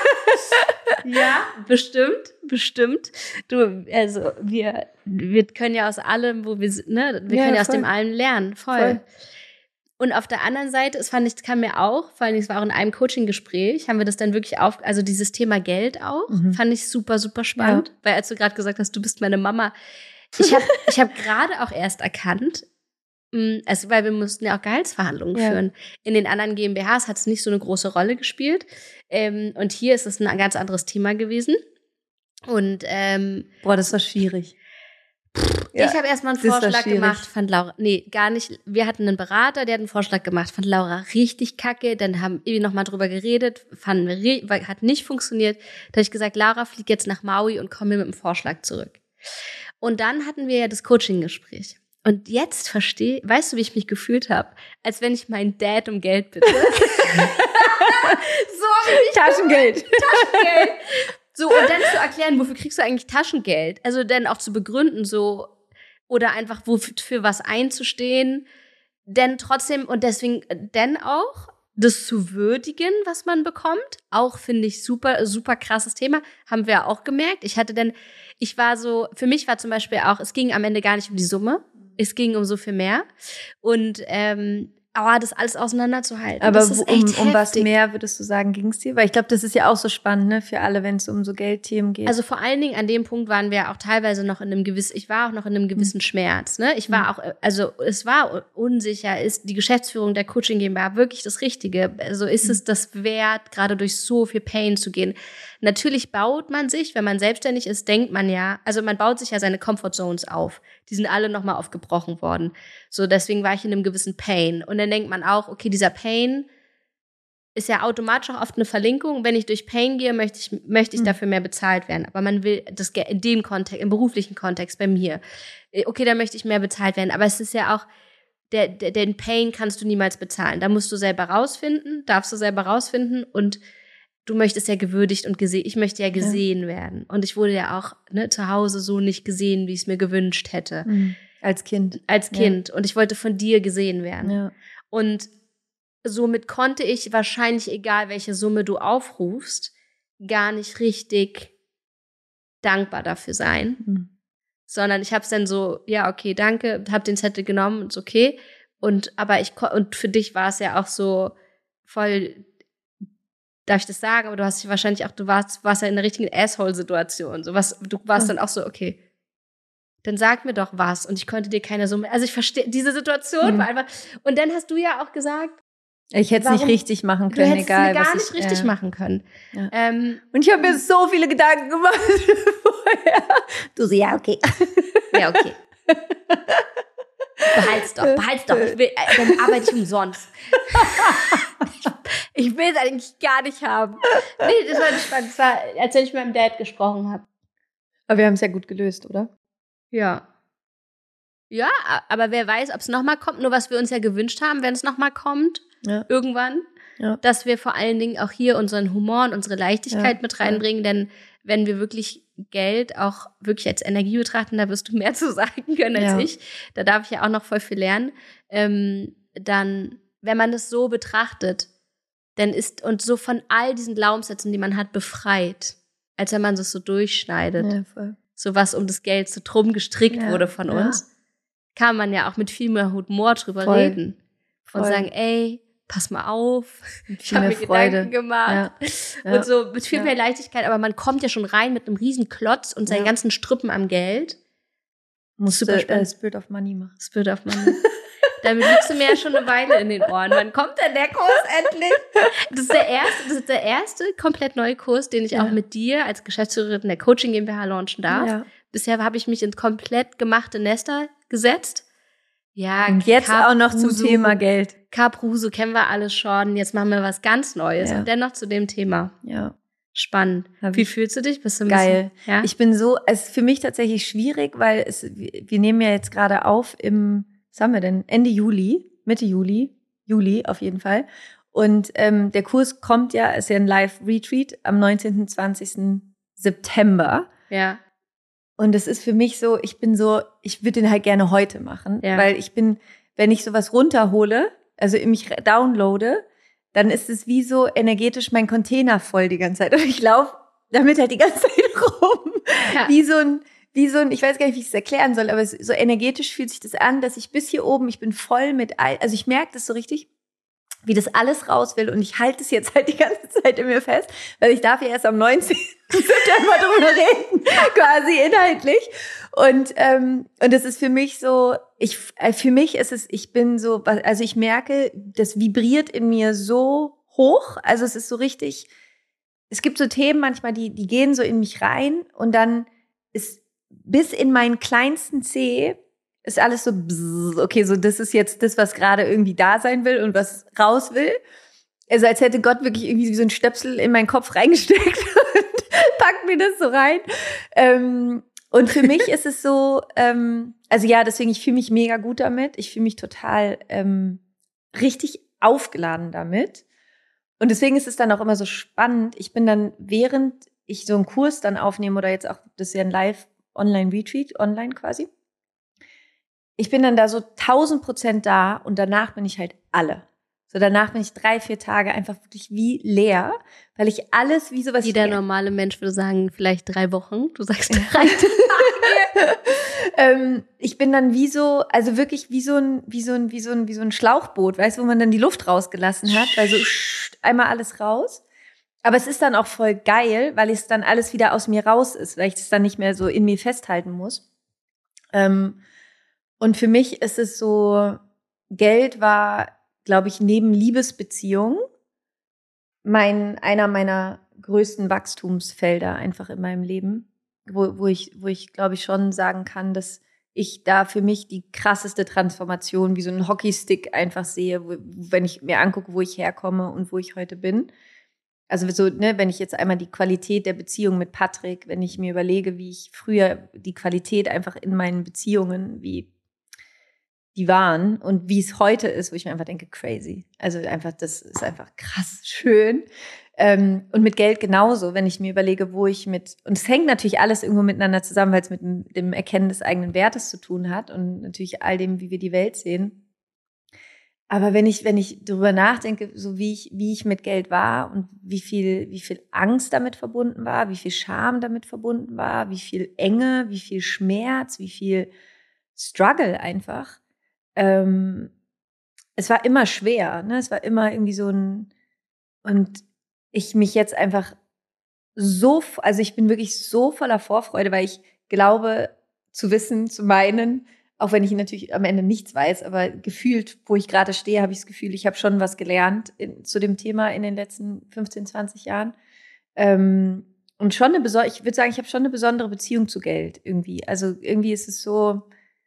Ja, bestimmt, bestimmt. Du, also, wir, wir können ja aus allem, wo wir sind, ne, wir ja, können ja aus dem allem lernen, voll. voll. Und auf der anderen Seite, es fand ich, kam mir auch, vor allem, es war auch in einem Coaching-Gespräch, haben wir das dann wirklich auf, also dieses Thema Geld auch, mhm. fand ich super, super spannend. Ja. Weil als du gerade gesagt hast, du bist meine Mama, ich habe ich hab gerade auch erst erkannt, also weil wir mussten ja auch Gehaltsverhandlungen ja. führen. In den anderen GmbHs hat es nicht so eine große Rolle gespielt. Ähm, und hier ist es ein ganz anderes Thema gewesen. Und ähm, boah, das war schwierig. Ja, ich habe erstmal einen Vorschlag gemacht, fand Laura, nee, gar nicht. Wir hatten einen Berater, der hat einen Vorschlag gemacht, fand Laura richtig kacke. Dann haben wir nochmal drüber geredet, fanden wir, hat nicht funktioniert. Da habe ich gesagt, Laura, flieg jetzt nach Maui und komm mir mit einem Vorschlag zurück. Und dann hatten wir ja das Coaching-Gespräch. Und jetzt verstehe, weißt du, wie ich mich gefühlt habe? Als wenn ich meinen Dad um Geld bitte. So habe ich Taschengeld. Taschengeld. So, und dann zu erklären, wofür kriegst du eigentlich Taschengeld? Also dann auch zu begründen, so, oder einfach wofür, für was einzustehen. Denn trotzdem, und deswegen, denn auch, das zu würdigen, was man bekommt, auch finde ich super, super krasses Thema, haben wir auch gemerkt. Ich hatte dann, ich war so, für mich war zum Beispiel auch, es ging am Ende gar nicht um die Summe, es ging um so viel mehr. Und, ähm, aber das alles auseinanderzuhalten. Aber das ist echt um, um was mehr, würdest du sagen, ging es dir? Weil ich glaube, das ist ja auch so spannend, ne, für alle, wenn es um so Geldthemen geht. Also vor allen Dingen an dem Punkt waren wir auch teilweise noch in einem gewissen, ich war auch noch in einem gewissen mhm. Schmerz, ne? Ich war mhm. auch, also es war unsicher, ist die Geschäftsführung der Coaching GmbH wirklich das Richtige? Also ist mhm. es das wert, gerade durch so viel Pain zu gehen? Natürlich baut man sich, wenn man selbstständig ist, denkt man ja, also man baut sich ja seine Comfort Zones auf. Die sind alle nochmal aufgebrochen worden. So, deswegen war ich in einem gewissen Pain. Und dann denkt man auch, okay, dieser Pain ist ja automatisch auch oft eine Verlinkung. Wenn ich durch Pain gehe, möchte ich, möchte ich mhm. dafür mehr bezahlt werden. Aber man will das in dem Kontext, im beruflichen Kontext bei mir. Okay, da möchte ich mehr bezahlt werden. Aber es ist ja auch, der, der, den Pain kannst du niemals bezahlen. Da musst du selber rausfinden, darfst du selber rausfinden und du möchtest ja gewürdigt und gesehen, ich möchte ja gesehen ja. werden. Und ich wurde ja auch ne, zu Hause so nicht gesehen, wie ich es mir gewünscht hätte. Mhm. Als Kind. Als Kind. Ja. Und ich wollte von dir gesehen werden. Ja. Und somit konnte ich wahrscheinlich, egal welche Summe du aufrufst, gar nicht richtig dankbar dafür sein. Mhm. Sondern ich habe es dann so, ja, okay, danke, habe den Zettel genommen, ist okay. Und aber ich und für dich war es ja auch so voll, darf ich das sagen, aber du hast dich wahrscheinlich auch, du warst, warst ja in der richtigen Asshole-Situation. So was, du warst mhm. dann auch so, okay, dann sag mir doch was. Und ich konnte dir keine Summe, also ich verstehe, diese Situation mhm. war einfach, und dann hast du ja auch gesagt, ich hätte es nicht richtig machen können, du hättest egal es gar was nicht ich, richtig ja. machen können. Ja. Ähm, und ich habe mir so viele Gedanken gemacht vorher. Du so, ja, okay. Ja, okay. Behalt's doch, behalt's doch. Ich will, äh, dann arbeite ich umsonst. ich, ich will es eigentlich gar nicht haben. Nee, das war nicht spannend. Das war, als wenn ich mit meinem Dad gesprochen habe. Aber wir haben es ja gut gelöst, oder? Ja. Ja, aber wer weiß, ob es nochmal kommt. Nur was wir uns ja gewünscht haben, wenn es nochmal kommt, ja. irgendwann, ja. dass wir vor allen Dingen auch hier unseren Humor und unsere Leichtigkeit ja. mit reinbringen. Denn wenn wir wirklich Geld auch wirklich als Energie betrachten, da wirst du mehr zu sagen können als ja. ich. Da darf ich ja auch noch voll viel lernen. Ähm, dann, wenn man das so betrachtet, dann ist und so von all diesen Glaubenssätzen, die man hat, befreit, als wenn man das so durchschneidet. Ja, voll. So was um das Geld so drum gestrickt ja. wurde von ja. uns, kann man ja auch mit viel mehr Humor drüber voll. reden. Voll. Und sagen, ey, pass mal auf, ich habe mir Freude. Gedanken gemacht. Ja. Ja. Und so mit viel ja. mehr Leichtigkeit, aber man kommt ja schon rein mit einem riesen Klotz und seinen ja. ganzen Strüppen am Geld. Musst du äh, Spirit of Money machen. Spirit of Money. Damit liegst du mir ja schon eine Weile in den Ohren. Wann kommt denn der Kurs endlich? Das ist der erste, das ist der erste komplett neue Kurs, den ich ja. auch mit dir als Geschäftsführerin der Coaching GmbH launchen darf. Ja. Bisher habe ich mich in komplett gemachte Nester gesetzt. Ja, und jetzt Cap auch noch zum Thema Geld. Capruso kennen wir alles schon. Jetzt machen wir was ganz Neues. Ja. Und dennoch zu dem Thema. Ja. Spannend. Hab Wie fühlst du dich? Bist du ein geil. Bisschen, ja? Ich bin so, es ist für mich tatsächlich schwierig, weil es, wir nehmen ja jetzt gerade auf im, was haben wir denn? Ende Juli, Mitte Juli, Juli auf jeden Fall. Und ähm, der Kurs kommt ja, ist ja ein Live-Retreat am neunzehnten, zwanzigsten September. Ja. Und es ist für mich so, ich bin so, ich würde den halt gerne heute machen, ja. weil ich bin, wenn ich sowas runterhole, also mich downloade, dann ist es wie so energetisch mein Container voll die ganze Zeit. Und ich laufe damit halt die ganze Zeit rum. Ja. Wie so ein, wie so ein, ich weiß gar nicht, wie ich es erklären soll, aber es, so energetisch fühlt sich das an, dass ich bis hier oben, ich bin voll mit, all, also ich merke das so richtig, wie das alles raus will und ich halte es jetzt halt die ganze Zeit in mir fest, weil ich darf ja erst am neunzehnten September drüber reden, quasi inhaltlich. Und ähm, und das ist für mich so, ich für mich ist es, ich bin so, also ich merke, das vibriert in mir so hoch, also es ist so richtig, es gibt so Themen manchmal, die die gehen so in mich rein und dann ist bis in meinen kleinsten Zeh ist alles so, bzz, okay, so das ist jetzt das, was gerade irgendwie da sein will und was raus will. Also als hätte Gott wirklich irgendwie wie so ein Stöpsel in meinen Kopf reingesteckt und packt mir das so rein. Ähm, und für mich ist es so, ähm, also ja, deswegen, ich fühle mich mega gut damit. Ich fühle mich total ähm, richtig aufgeladen damit. Und deswegen ist es dann auch immer so spannend. Ich bin dann, während ich so einen Kurs dann aufnehme oder jetzt auch, das ist ja ein Live-Online-Retreat, online quasi, ich bin dann da so tausend Prozent da und danach bin ich halt alle. So danach bin ich drei, vier Tage einfach wirklich wie leer, weil ich alles wie sowas... Jeder normale Mensch würde sagen, vielleicht drei Wochen. Du sagst drei Tage. ähm, ich bin dann wie so, also wirklich wie so ein, wie so ein, wie so ein, wie so ein Schlauchboot, weißt du, wo man dann die Luft rausgelassen hat, also einmal alles raus. Aber es ist dann auch voll geil, weil es dann alles wieder aus mir raus ist, weil ich das dann nicht mehr so in mir festhalten muss. Ähm, Und für mich ist es so, Geld war, glaube ich, neben Liebesbeziehung mein, einer meiner größten Wachstumsfelder einfach in meinem Leben, wo, wo ich, wo ich, glaube ich, schon sagen kann, dass ich da für mich die krasseste Transformation wie so ein Hockeystick einfach sehe, wo, wenn ich mir angucke, wo ich herkomme und wo ich heute bin. Also so, ne, wenn ich jetzt einmal die Qualität der Beziehung mit Patrick, wenn ich mir überlege, wie ich früher die Qualität einfach in meinen Beziehungen, wie die waren und wie es heute ist, wo ich mir einfach denke, crazy. Also einfach, das ist einfach krass schön. Ähm, und mit Geld genauso, wenn ich mir überlege, wo ich mit, und es hängt natürlich alles irgendwo miteinander zusammen, weil es mit dem, dem Erkennen des eigenen Wertes zu tun hat und natürlich all dem, wie wir die Welt sehen. Aber wenn ich, wenn ich darüber nachdenke, so wie ich, wie ich mit Geld war und wie viel, wie viel Angst damit verbunden war, wie viel Scham damit verbunden war, wie viel Enge, wie viel Schmerz, wie viel Struggle einfach. Ähm, es war immer schwer, ne? Es war immer irgendwie so ein, und ich mich jetzt einfach so, also ich bin wirklich so voller Vorfreude, weil ich glaube, zu wissen, zu meinen, auch wenn ich natürlich am Ende nichts weiß, aber gefühlt, wo ich gerade stehe, habe ich das Gefühl, ich habe schon was gelernt in, zu dem Thema in den letzten fünfzehn, zwanzig Jahren. Ähm, und schon eine besondere, ich würde sagen, ich habe schon eine besondere Beziehung zu Geld irgendwie. Also irgendwie ist es so,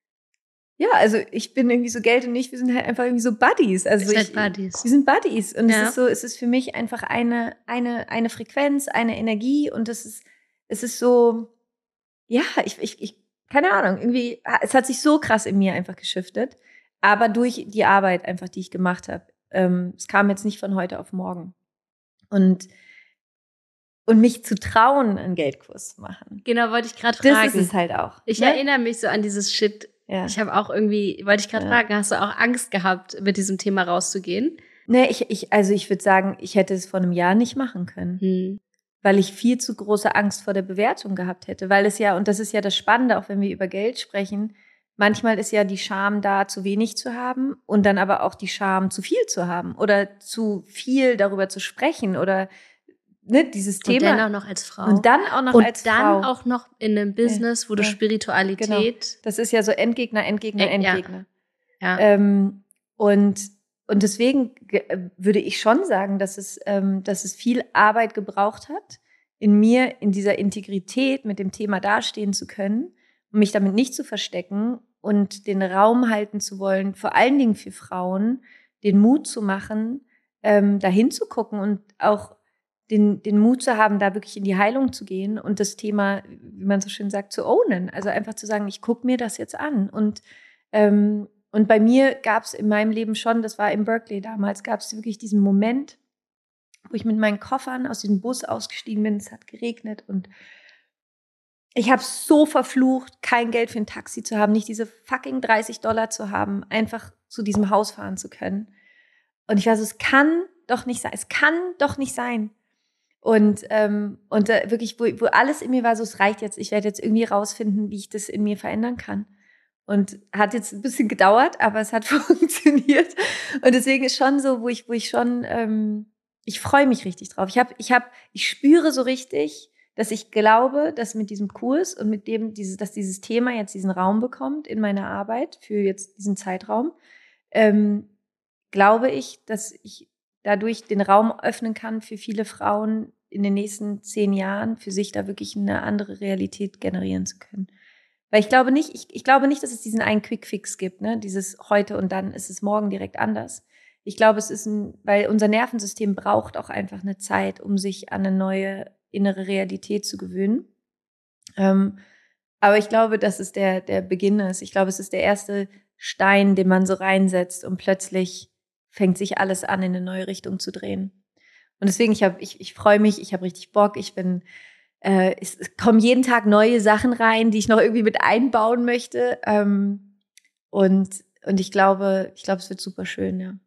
ja, also ich bin irgendwie so, Geld und ich, wir sind halt einfach irgendwie so Buddies. Also Ihr ich, seid Buddies. Wir sind Buddies. Und Ja. es ist so, es ist für mich einfach eine, eine, eine Frequenz, eine Energie und es ist, es ist so, ja, ich, ich, ich, keine Ahnung, irgendwie, es hat sich so krass in mir einfach geschiftet. Aber durch die Arbeit einfach, die ich gemacht habe. Ähm, es kam jetzt nicht von heute auf morgen. Und Und mich zu trauen, einen Geldkurs zu machen. Genau, wollte ich gerade fragen. Das ist es halt auch. Ich ne? erinnere mich so an dieses Shit. Ja. Ich habe auch irgendwie, wollte ich gerade Ja. fragen, hast du auch Angst gehabt, mit diesem Thema rauszugehen? Nee, ich, ich, also ich würde sagen, ich hätte es vor einem Jahr nicht machen können. Hm. Weil ich viel zu große Angst vor der Bewertung gehabt hätte. Weil es ja, und das ist ja das Spannende, auch wenn wir über Geld sprechen, manchmal ist ja die Scham da, zu wenig zu haben und dann aber auch die Scham, zu viel zu haben oder zu viel darüber zu sprechen oder ne, dieses Thema. Und dann auch noch als Frau. Und dann auch noch und als dann Frau. auch noch in einem Business, wo du Ja. Spiritualität. Genau. Das ist ja so Endgegner, Endgegner, Äh, ja. Endgegner. Ja. Ähm, und, und deswegen ge- würde ich schon sagen, dass es, ähm, dass es viel Arbeit gebraucht hat, in mir, in dieser Integrität mit dem Thema dastehen zu können, um mich damit nicht zu verstecken und den Raum halten zu wollen, vor allen Dingen für Frauen, den Mut zu machen, ähm, dahin zu gucken und auch den, den Mut zu haben, da wirklich in die Heilung zu gehen und das Thema, wie man so schön sagt, zu ownen. Also einfach zu sagen, ich gucke mir das jetzt an. Und, ähm, und bei mir gab es in meinem Leben schon, das war in Berkeley damals, gab es wirklich diesen Moment, wo ich mit meinen Koffern aus dem Bus ausgestiegen bin, es hat geregnet und ich habe so verflucht, kein Geld für ein Taxi zu haben, nicht diese fucking dreißig Dollar zu haben, einfach zu diesem Haus fahren zu können. Und ich war so, es kann doch nicht sein, es kann doch nicht sein. Und, ähm, und da wirklich, wo, wo alles in mir war, so, es reicht jetzt, ich werde jetzt irgendwie rausfinden, wie ich das in mir verändern kann. Und hat jetzt ein bisschen gedauert, aber es hat funktioniert. Und deswegen ist schon so, wo ich, wo ich schon, ähm, ich freue mich richtig drauf. Ich habe, ich habe, ich spüre so richtig, dass ich glaube, dass mit diesem Kurs und mit dem, dieses, dass dieses Thema jetzt diesen Raum bekommt in meiner Arbeit für jetzt diesen Zeitraum, ähm, glaube ich, dass ich dadurch den Raum öffnen kann für viele Frauen in den nächsten zehn Jahren, für sich da wirklich eine andere Realität generieren zu können. Weil ich glaube nicht, ich, ich glaube nicht, dass es diesen einen Quick-Fix gibt, ne? Dieses heute und dann ist es morgen direkt anders. Ich glaube, es ist ein, weil unser Nervensystem braucht auch einfach eine Zeit, um sich an eine neue innere Realität zu gewöhnen. Ähm, aber ich glaube, dass es der, der Beginn ist. Ich glaube, es ist der erste Stein, den man so reinsetzt und plötzlich fängt sich alles an, in eine neue Richtung zu drehen. Und deswegen, ich habe, ich, ich freue mich, ich habe richtig Bock, ich bin, äh, es, es kommen jeden Tag neue Sachen rein, die ich noch irgendwie mit einbauen möchte. Ähm, und, und ich glaube, ich glaube, es wird super schön, ja.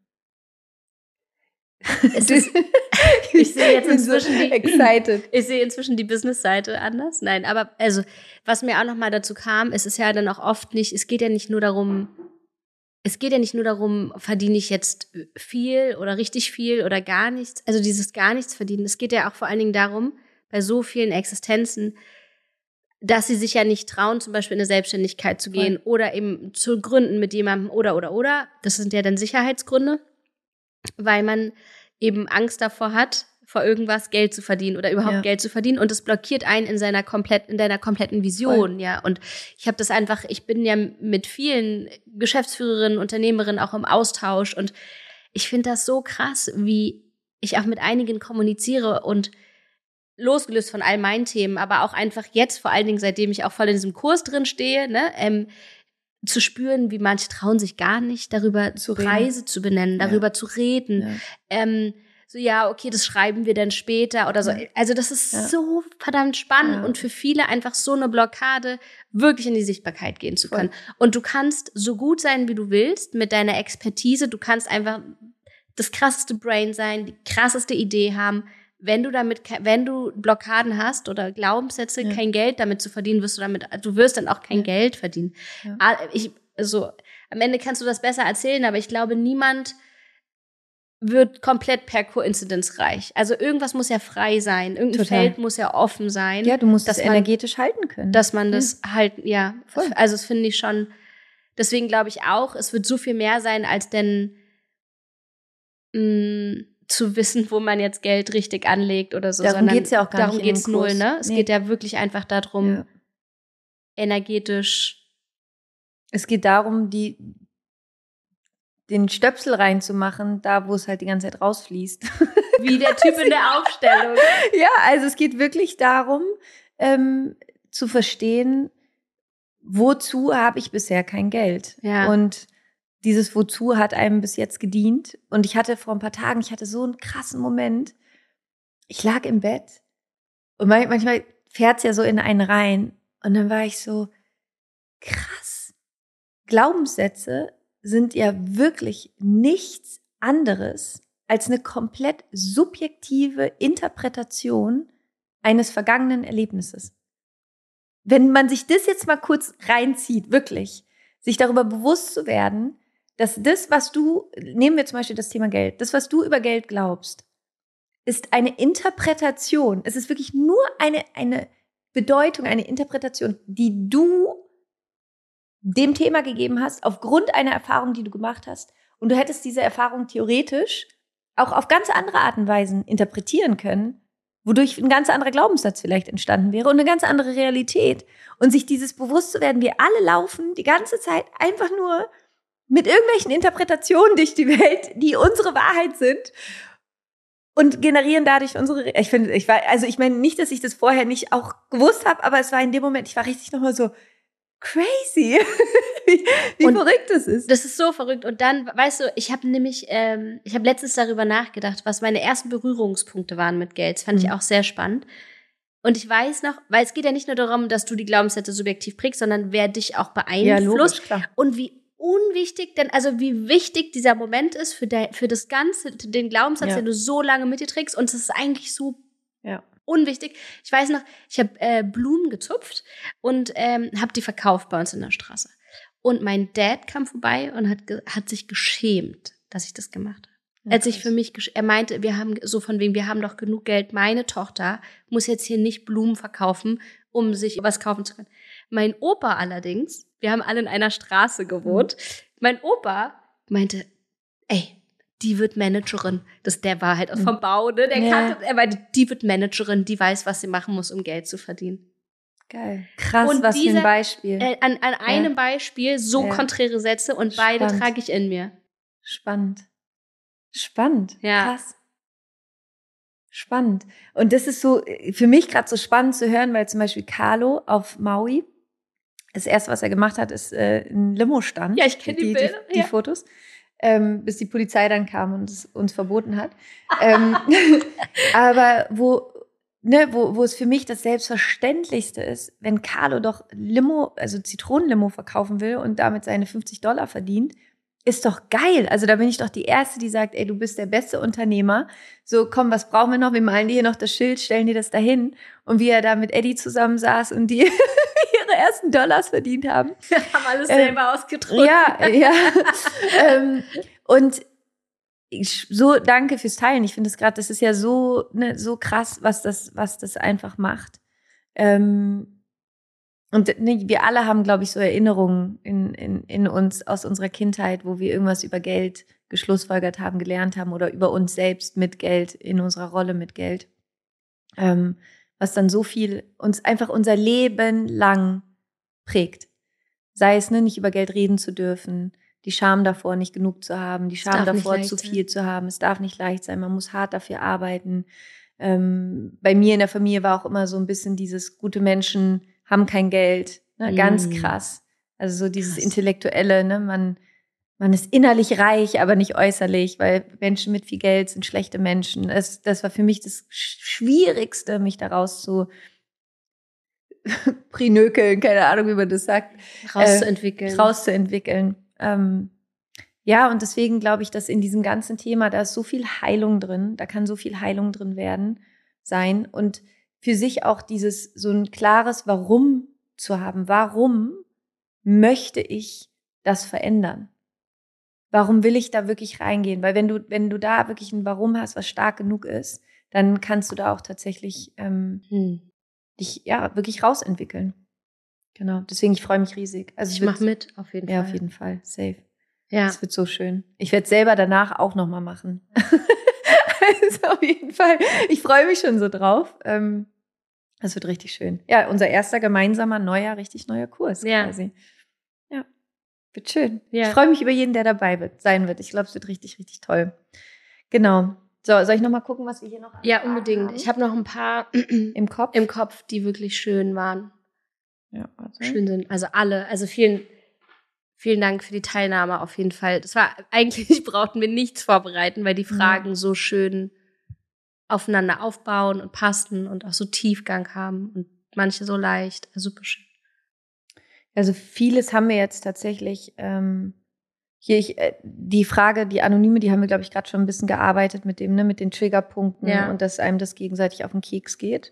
Es ist, ich sehe jetzt inzwischen so die, excited. Ich sehe inzwischen die Business-Seite anders. Nein, aber also, was mir auch noch mal dazu kam, es ist ja dann auch oft nicht, es geht ja nicht nur darum, es geht ja nicht nur darum, verdiene ich jetzt viel oder richtig viel oder gar nichts, also dieses gar nichts verdienen. Es geht ja auch vor allen Dingen darum, bei so vielen Existenzen, dass sie sich ja nicht trauen, zum Beispiel in eine Selbstständigkeit zu gehen Voll. Oder eben zu gründen mit jemandem oder, oder, oder. Das sind ja dann Sicherheitsgründe, weil man eben Angst davor hat, vor irgendwas Geld zu verdienen oder überhaupt ja. Geld zu verdienen, und das blockiert einen in seiner komplett in deiner kompletten Vision, Voll. Ja. Und ich habe das einfach, ich bin ja mit vielen Geschäftsführerinnen, Unternehmerinnen auch im Austausch, und ich finde das so krass, wie ich auch mit einigen kommuniziere, und losgelöst von all meinen Themen, aber auch einfach jetzt, vor allen Dingen, seitdem ich auch voll in diesem Kurs drin stehe, ne, ähm, zu spüren, wie manche trauen sich gar nicht, darüber zu Preise zu benennen, darüber ja. zu reden. Ja. Ähm, so, ja, okay, das schreiben wir dann später oder so. Ja. Also das ist ja. so verdammt spannend ja. und für viele einfach so eine Blockade, wirklich in die Sichtbarkeit gehen zu können. Voll. Und du kannst so gut sein, wie du willst, mit deiner Expertise. Du kannst einfach das krasseste Brain sein, die krasseste Idee haben. Wenn du damit, wenn du Blockaden hast oder Glaubenssätze, ja. kein Geld damit zu verdienen, wirst du damit, du wirst dann auch kein ja. Geld verdienen. Ja. Ich, also, am Ende kannst du das besser erzählen, aber ich glaube, niemand wird komplett per Koinzidenz reich. Also irgendwas muss ja frei sein, irgendein Total. Feld muss ja offen sein. Ja, du musst das energetisch halten können. Dass man das ja. halt, ja, Voll. Also das finde ich schon, deswegen glaube ich auch, es wird so viel mehr sein, als denn mh, zu wissen, wo man jetzt Geld richtig anlegt oder so. Darum geht es ja auch gar darum nicht. Darum geht's null, ne? Es nee. geht ja wirklich einfach darum, ja. energetisch. Es geht darum, die den Stöpsel reinzumachen, da wo es halt die ganze Zeit rausfließt. Wie der Typ in der Aufstellung. Ja, also es geht wirklich darum, ähm, zu verstehen, wozu habe ich bisher kein Geld? Ja. Und dieses Wozu hat einem bis jetzt gedient. Und ich hatte vor ein paar Tagen, ich hatte so einen krassen Moment. Ich lag im Bett und manchmal fährt's ja so in einen rein. Und dann war ich so, krass. Glaubenssätze sind ja wirklich nichts anderes als eine komplett subjektive Interpretation eines vergangenen Erlebnisses. Wenn man sich das jetzt mal kurz reinzieht, wirklich, sich darüber bewusst zu werden, dass das, was du, nehmen wir zum Beispiel das Thema Geld, das, was du über Geld glaubst, ist eine Interpretation. Es ist wirklich nur eine, eine Bedeutung, eine Interpretation, die du dem Thema gegeben hast, aufgrund einer Erfahrung, die du gemacht hast. Und du hättest diese Erfahrung theoretisch auch auf ganz andere Art und Weisen interpretieren können, wodurch ein ganz anderer Glaubenssatz vielleicht entstanden wäre und eine ganz andere Realität. Und sich dieses bewusst zu werden, wir alle laufen die ganze Zeit einfach nur mit irgendwelchen Interpretationen durch die Welt, die unsere Wahrheit sind, und generieren dadurch unsere, ich finde, ich war, also ich meine nicht, dass ich das vorher nicht auch gewusst habe, aber es war in dem Moment, ich war richtig nochmal so crazy, wie, wie verrückt das ist. Das ist so verrückt. Und dann, weißt du, ich habe nämlich, ähm, ich habe letztens darüber nachgedacht, was meine ersten Berührungspunkte waren mit Geld. Das fand mhm. ich auch sehr spannend. Und ich weiß noch, weil es geht ja nicht nur darum, dass du die Glaubenssätze subjektiv prägst, sondern wer dich auch beeinflusst. Ja, logisch, klar. Und wie unwichtig, denn also wie wichtig dieser Moment ist für, de, für das Ganze, den Glaubenssatz, ja. den du so lange mit dir trägst. Und es ist eigentlich so Ja. Unwichtig. Ich weiß noch, ich habe äh, Blumen gezupft und ähm, habe die verkauft bei uns in der Straße. Und mein Dad kam vorbei und hat, ge- hat sich geschämt, dass ich das gemacht habe. Ja, er hat sich krass. für mich, gesch- er meinte, wir haben so von wegen, wir haben doch genug Geld. Meine Tochter muss jetzt hier nicht Blumen verkaufen, um sich was kaufen zu können. Mein Opa allerdings, wir haben alle in einer Straße gewohnt. Mhm. Mein Opa meinte, ey, die wird Managerin. Das, der war halt vom Bau, ne? Der Ja. kannte, er meinte, die wird Managerin, die weiß, was sie machen muss, um Geld zu verdienen. Geil. Krass, Und was dieser, für ein Beispiel. Äh, an, an einem Ja. Beispiel so Ja. konträre Sätze und beide Spannend. trage ich in mir. Spannend. Spannend. Ja. Krass. Spannend. Und das ist so für mich gerade so spannend zu hören, weil zum Beispiel Carlo auf Maui, das erste, was er gemacht hat, ist äh, ein Limo-Stand. Ja, ich kenne die, die Bilder. Die, die ja. Fotos. Ähm, bis die Polizei dann kam und es uns verboten hat. ähm, aber wo, ne, wo, wo es für mich das Selbstverständlichste ist, wenn Carlo doch Limo, also Zitronenlimo verkaufen will und damit seine fünfzig Dollar verdient, ist doch geil. Also da bin ich doch die Erste, die sagt, ey, du bist der beste Unternehmer. So, komm, was brauchen wir noch? Wir malen dir hier noch das Schild, stellen dir das dahin. Und wie er da mit Eddie zusammen saß und die ihre ersten Dollars verdient haben. Wir haben alles ähm, selber ausgedrückt. Ja, ja. ähm, und ich, so danke fürs Teilen. Ich finde es gerade, das ist ja so, ne, so krass, was das, was das einfach macht. Ähm, Und ne, wir alle haben, glaube ich, so Erinnerungen in, in, in uns aus unserer Kindheit, wo wir irgendwas über Geld geschlussfolgert haben, gelernt haben oder über uns selbst mit Geld, in unserer Rolle mit Geld. Ähm, was dann so viel uns einfach unser Leben lang prägt. Sei es, ne, nicht über Geld reden zu dürfen, die Scham davor, nicht genug zu haben, die Scham davor, zu viel zu haben. Es darf nicht leicht sein, man muss hart dafür arbeiten. Ähm, bei mir in der Familie war auch immer so ein bisschen dieses gute Menschen haben kein Geld, ne? Ganz mm. krass. Also so dieses krass. Intellektuelle, ne? Man, man ist innerlich reich, aber nicht äußerlich, weil Menschen mit viel Geld sind schlechte Menschen. Das, das war für mich das Schwierigste, mich daraus zu prinökeln, keine Ahnung, wie man das sagt. Rauszuentwickeln. Äh, rauszuentwickeln. Ähm, ja, und deswegen glaube ich, dass in diesem ganzen Thema, da ist so viel Heilung drin, da kann so viel Heilung drin werden, sein und für sich auch dieses, so ein klares Warum zu haben. Warum möchte ich das verändern? Warum will ich da wirklich reingehen? Weil wenn du, wenn du da wirklich ein Warum hast, was stark genug ist, dann kannst du da auch tatsächlich ähm, hm. dich ja wirklich rausentwickeln. Genau. Deswegen, ich freue mich riesig. Also ich mache mit, auf jeden ja, Fall. Ja, auf jeden Fall. Safe. Ja. Das wird so schön. Ich werde es selber danach auch nochmal machen. Also auf jeden Fall. Ich freue mich schon so drauf. Ähm, das wird richtig schön. Ja, unser erster gemeinsamer, neuer, richtig neuer Kurs ja. quasi. Ja, wird schön. Ja. Ich freue mich über jeden, der dabei wird, sein wird. Ich glaube, es wird richtig, richtig toll. Genau. So, soll ich nochmal gucken, was wir hier noch haben? Ja, unbedingt. Ich habe noch ein paar im Kopf, im Kopf, die wirklich schön waren. Ja, warte. Schön sind. Also alle. Also vielen Vielen Dank für die Teilnahme auf jeden Fall. Das war eigentlich, brauchten wir nichts vorbereiten, weil die Fragen ja. so schön aufeinander aufbauen und passen und auch so Tiefgang haben und manche so leicht. Also super schön. Also vieles haben wir jetzt tatsächlich, ähm, hier ich, äh, die Frage, die Anonyme, die haben wir, glaube ich, gerade schon ein bisschen gearbeitet mit dem, ne, mit den Triggerpunkten ja. und dass einem das gegenseitig auf den Keks geht.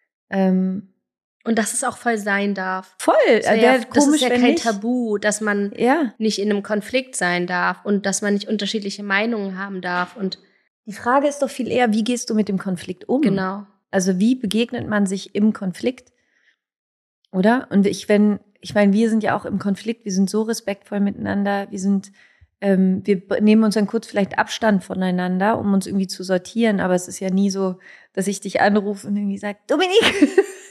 Ähm, Und dass es auch voll sein darf. Voll. Das, der ja, das komisch, ist ja wenn kein nicht. Tabu, dass man ja. nicht in einem Konflikt sein darf und dass man nicht unterschiedliche Meinungen haben darf. Und die Frage ist doch viel eher, wie gehst du mit dem Konflikt um? Genau. Also wie begegnet man sich im Konflikt? Oder? Und ich, wenn, ich meine, wir sind ja auch im Konflikt, wir sind so respektvoll miteinander, wir sind, ähm, wir nehmen uns dann kurz vielleicht Abstand voneinander, um uns irgendwie zu sortieren, aber es ist ja nie so, dass ich dich anrufe und irgendwie sage, Dominik!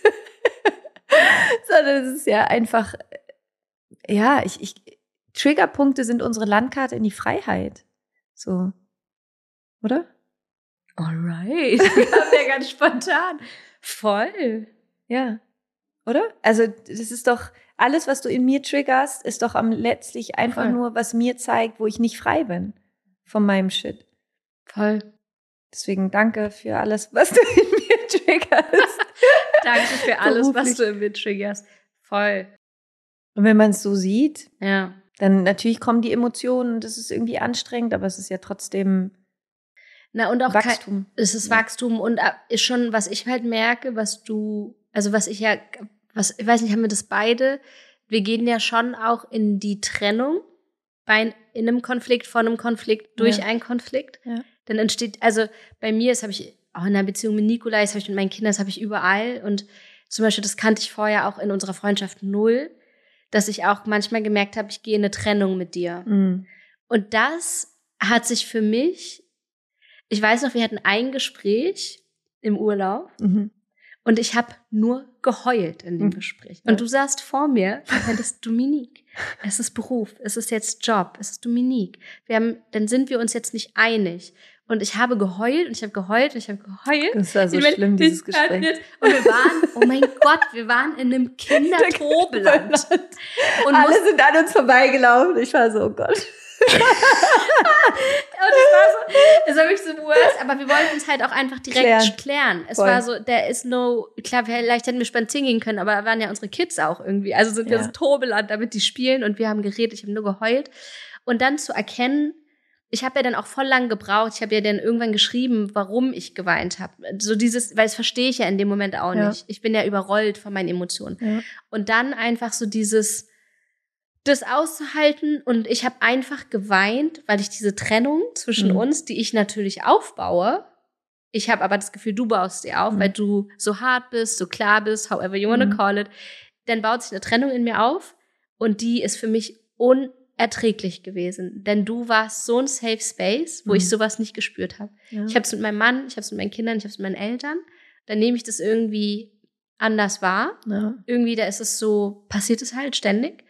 Sondern es ist ja einfach, ja, ich, ich, Triggerpunkte sind unsere Landkarte in die Freiheit. So. Oder? Alright. Das kam ja ganz spontan. Voll. Ja. Oder? Also, das ist doch, alles, was du in mir triggerst, ist doch am letztlich einfach Voll. Nur, was mir zeigt, wo ich nicht frei bin von meinem Shit. Voll. Deswegen danke für alles, was du in mir triggerst. Danke für alles, was du in mir triggerst. Voll. Und wenn man es so sieht, ja. dann natürlich kommen die Emotionen und das ist irgendwie anstrengend, aber es ist ja trotzdem. Na, und auch Wachstum. Kein, es ist ja. Wachstum und ist schon, was ich halt merke, was du, also was ich ja, was, ich weiß nicht, haben wir das beide? Wir gehen ja schon auch in die Trennung bei in einem Konflikt, von einem Konflikt, durch ja. einen Konflikt. Ja. Dann entsteht, also bei mir, das habe ich auch in einer Beziehung mit Nikolai, das habe ich mit meinen Kindern, das habe ich überall. Und zum Beispiel, das kannte ich vorher auch in unserer Freundschaft null, dass ich auch manchmal gemerkt habe, ich gehe in eine Trennung mit dir. Mhm. Und das hat sich für mich, ich weiß noch, wir hatten ein Gespräch im Urlaub mhm. und ich habe nur geheult in dem mhm. Gespräch. Und ja. du saßt vor mir und meintest, Dominique, es ist Beruf, es ist jetzt Job, es ist Dominique. Wir haben, dann sind wir uns jetzt nicht einig. Und ich habe geheult und ich habe geheult und ich habe geheult. Das war so ich schlimm, mein, dieses Gespräch. Jetzt, und wir waren, oh mein Gott, wir waren in einem Kindertobeland. Und alle mussten, sind an uns vorbeigelaufen. Ich war so, oh Gott. Und es war so, es war wirklich so worst, aber wir wollten uns halt auch einfach direkt klären. klären. Es Voll. war so, there is no, klar, vielleicht hätten wir spazieren gehen können, aber da waren ja unsere Kids auch irgendwie. Also sind wir ja. das Tobeland, damit die spielen und wir haben geredet, ich habe nur geheult. Und dann zu erkennen, ich habe ja dann auch voll lang gebraucht. Ich habe ja dann irgendwann geschrieben, warum ich geweint habe. So dieses, weil das verstehe ich ja in dem Moment auch ja. nicht. Ich bin ja überrollt von meinen Emotionen. Ja. Und dann einfach so dieses, das auszuhalten. Und ich habe einfach geweint, weil ich diese Trennung zwischen mhm. uns, die ich natürlich aufbaue, ich habe aber das Gefühl, du baust sie auf, mhm. weil du so hart bist, so klar bist, however you wanna mhm. call it. Dann baut sich eine Trennung in mir auf. Und die ist für mich un erträglich gewesen, denn du warst so ein Safe Space, wo mhm. ich sowas nicht gespürt habe. Ja. Ich habe es mit meinem Mann, ich habe es mit meinen Kindern, ich habe es mit meinen Eltern. Dann nehme ich das irgendwie anders wahr. Ja. Irgendwie, da ist es so, passiert es halt ständig.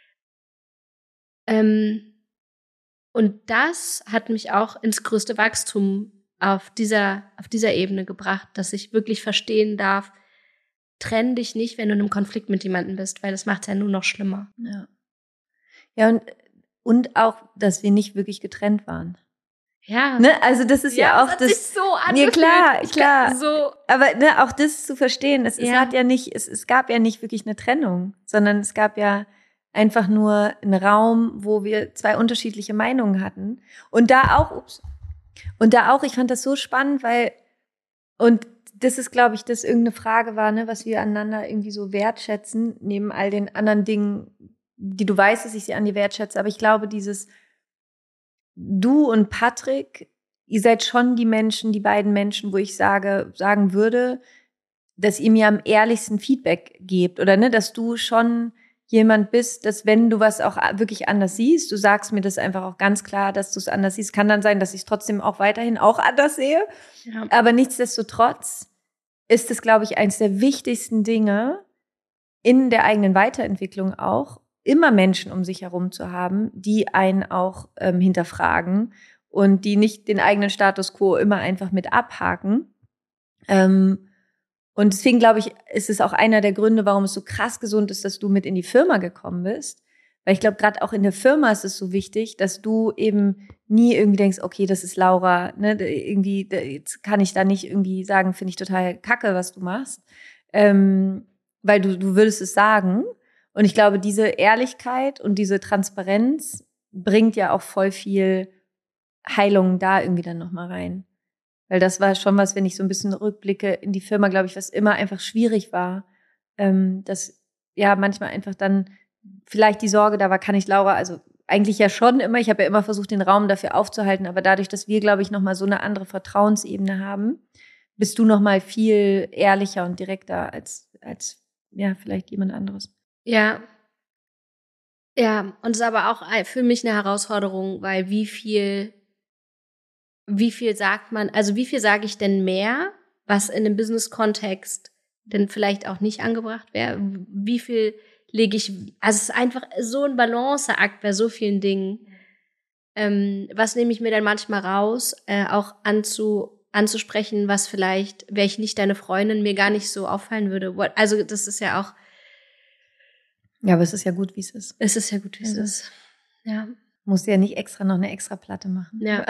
Ähm, und das hat mich auch ins größte Wachstum auf dieser, auf dieser Ebene gebracht, dass ich wirklich verstehen darf, trenn dich nicht, wenn du in einem Konflikt mit jemandem bist, weil das macht es ja nur noch schlimmer. Ja. Ja, und Und auch, dass wir nicht wirklich getrennt waren. Ja. Ne? Also das ist ja, ja auch das. das. Hat sich so angefühlt. Ja, klar, klar. So. Aber ne, auch das zu verstehen, es, ja. es hat ja nicht, es, es gab ja nicht wirklich eine Trennung, sondern es gab ja einfach nur einen Raum, wo wir zwei unterschiedliche Meinungen hatten. Und da auch, ups, und da auch, ich fand das so spannend, weil, und das ist, glaube ich, dass irgendeine Frage war, ne, was wir aneinander irgendwie so wertschätzen, neben all den anderen Dingen, die du weißt, dass ich sie an dir wertschätze, aber ich glaube, dieses du und Patrick, ihr seid schon die Menschen, die beiden Menschen, wo ich sage, sagen würde, dass ihr mir am ehrlichsten Feedback gebt oder ne, dass du schon jemand bist, dass wenn du was auch wirklich anders siehst, du sagst mir das einfach auch ganz klar, dass du es anders siehst. Kann dann sein, dass ich es trotzdem auch weiterhin auch anders sehe, ja. aber nichtsdestotrotz ist es, glaube ich, eines der wichtigsten Dinge in der eigenen Weiterentwicklung auch, immer Menschen um sich herum zu haben, die einen auch ähm, hinterfragen und die nicht den eigenen Status quo immer einfach mit abhaken. Ähm, und deswegen, glaube ich, ist es auch einer der Gründe, warum es so krass gesund ist, dass du mit in die Firma gekommen bist. Weil ich glaube, gerade auch in der Firma ist es so wichtig, dass du eben nie irgendwie denkst, okay, das ist Laura, ne, irgendwie, jetzt kann ich da nicht irgendwie sagen, finde ich total kacke, was du machst. Ähm, weil du, du würdest es sagen. Und ich glaube, diese Ehrlichkeit und diese Transparenz bringt ja auch voll viel Heilung da irgendwie dann nochmal rein. Weil das war schon was, wenn ich so ein bisschen rückblicke in die Firma, glaube ich, was immer einfach schwierig war, ähm, dass ja manchmal einfach dann vielleicht die Sorge da war, kann ich Laura, also eigentlich ja schon immer, ich habe ja immer versucht, den Raum dafür aufzuhalten, aber dadurch, dass wir, glaube ich, nochmal so eine andere Vertrauensebene haben, bist du nochmal viel ehrlicher und direkter als, als ja, vielleicht jemand anderes. Ja. Ja, und es ist aber auch für mich eine Herausforderung, weil wie viel, wie viel sagt man, also wie viel sage ich denn mehr, was in einem Business-Kontext denn vielleicht auch nicht angebracht wäre? Wie viel lege ich, also es ist einfach so ein Balanceakt bei so vielen Dingen. Ähm, was nehme ich mir dann manchmal raus, äh, auch anzu, anzusprechen, was vielleicht, wäre ich nicht deine Freundin, mir gar nicht so auffallen würde. Also das ist ja auch. Ja, aber es ist ja gut, wie es ist. Es ist ja gut, wie es also, ist. Ja. Musst du ja nicht extra noch eine extra Platte machen. Ja.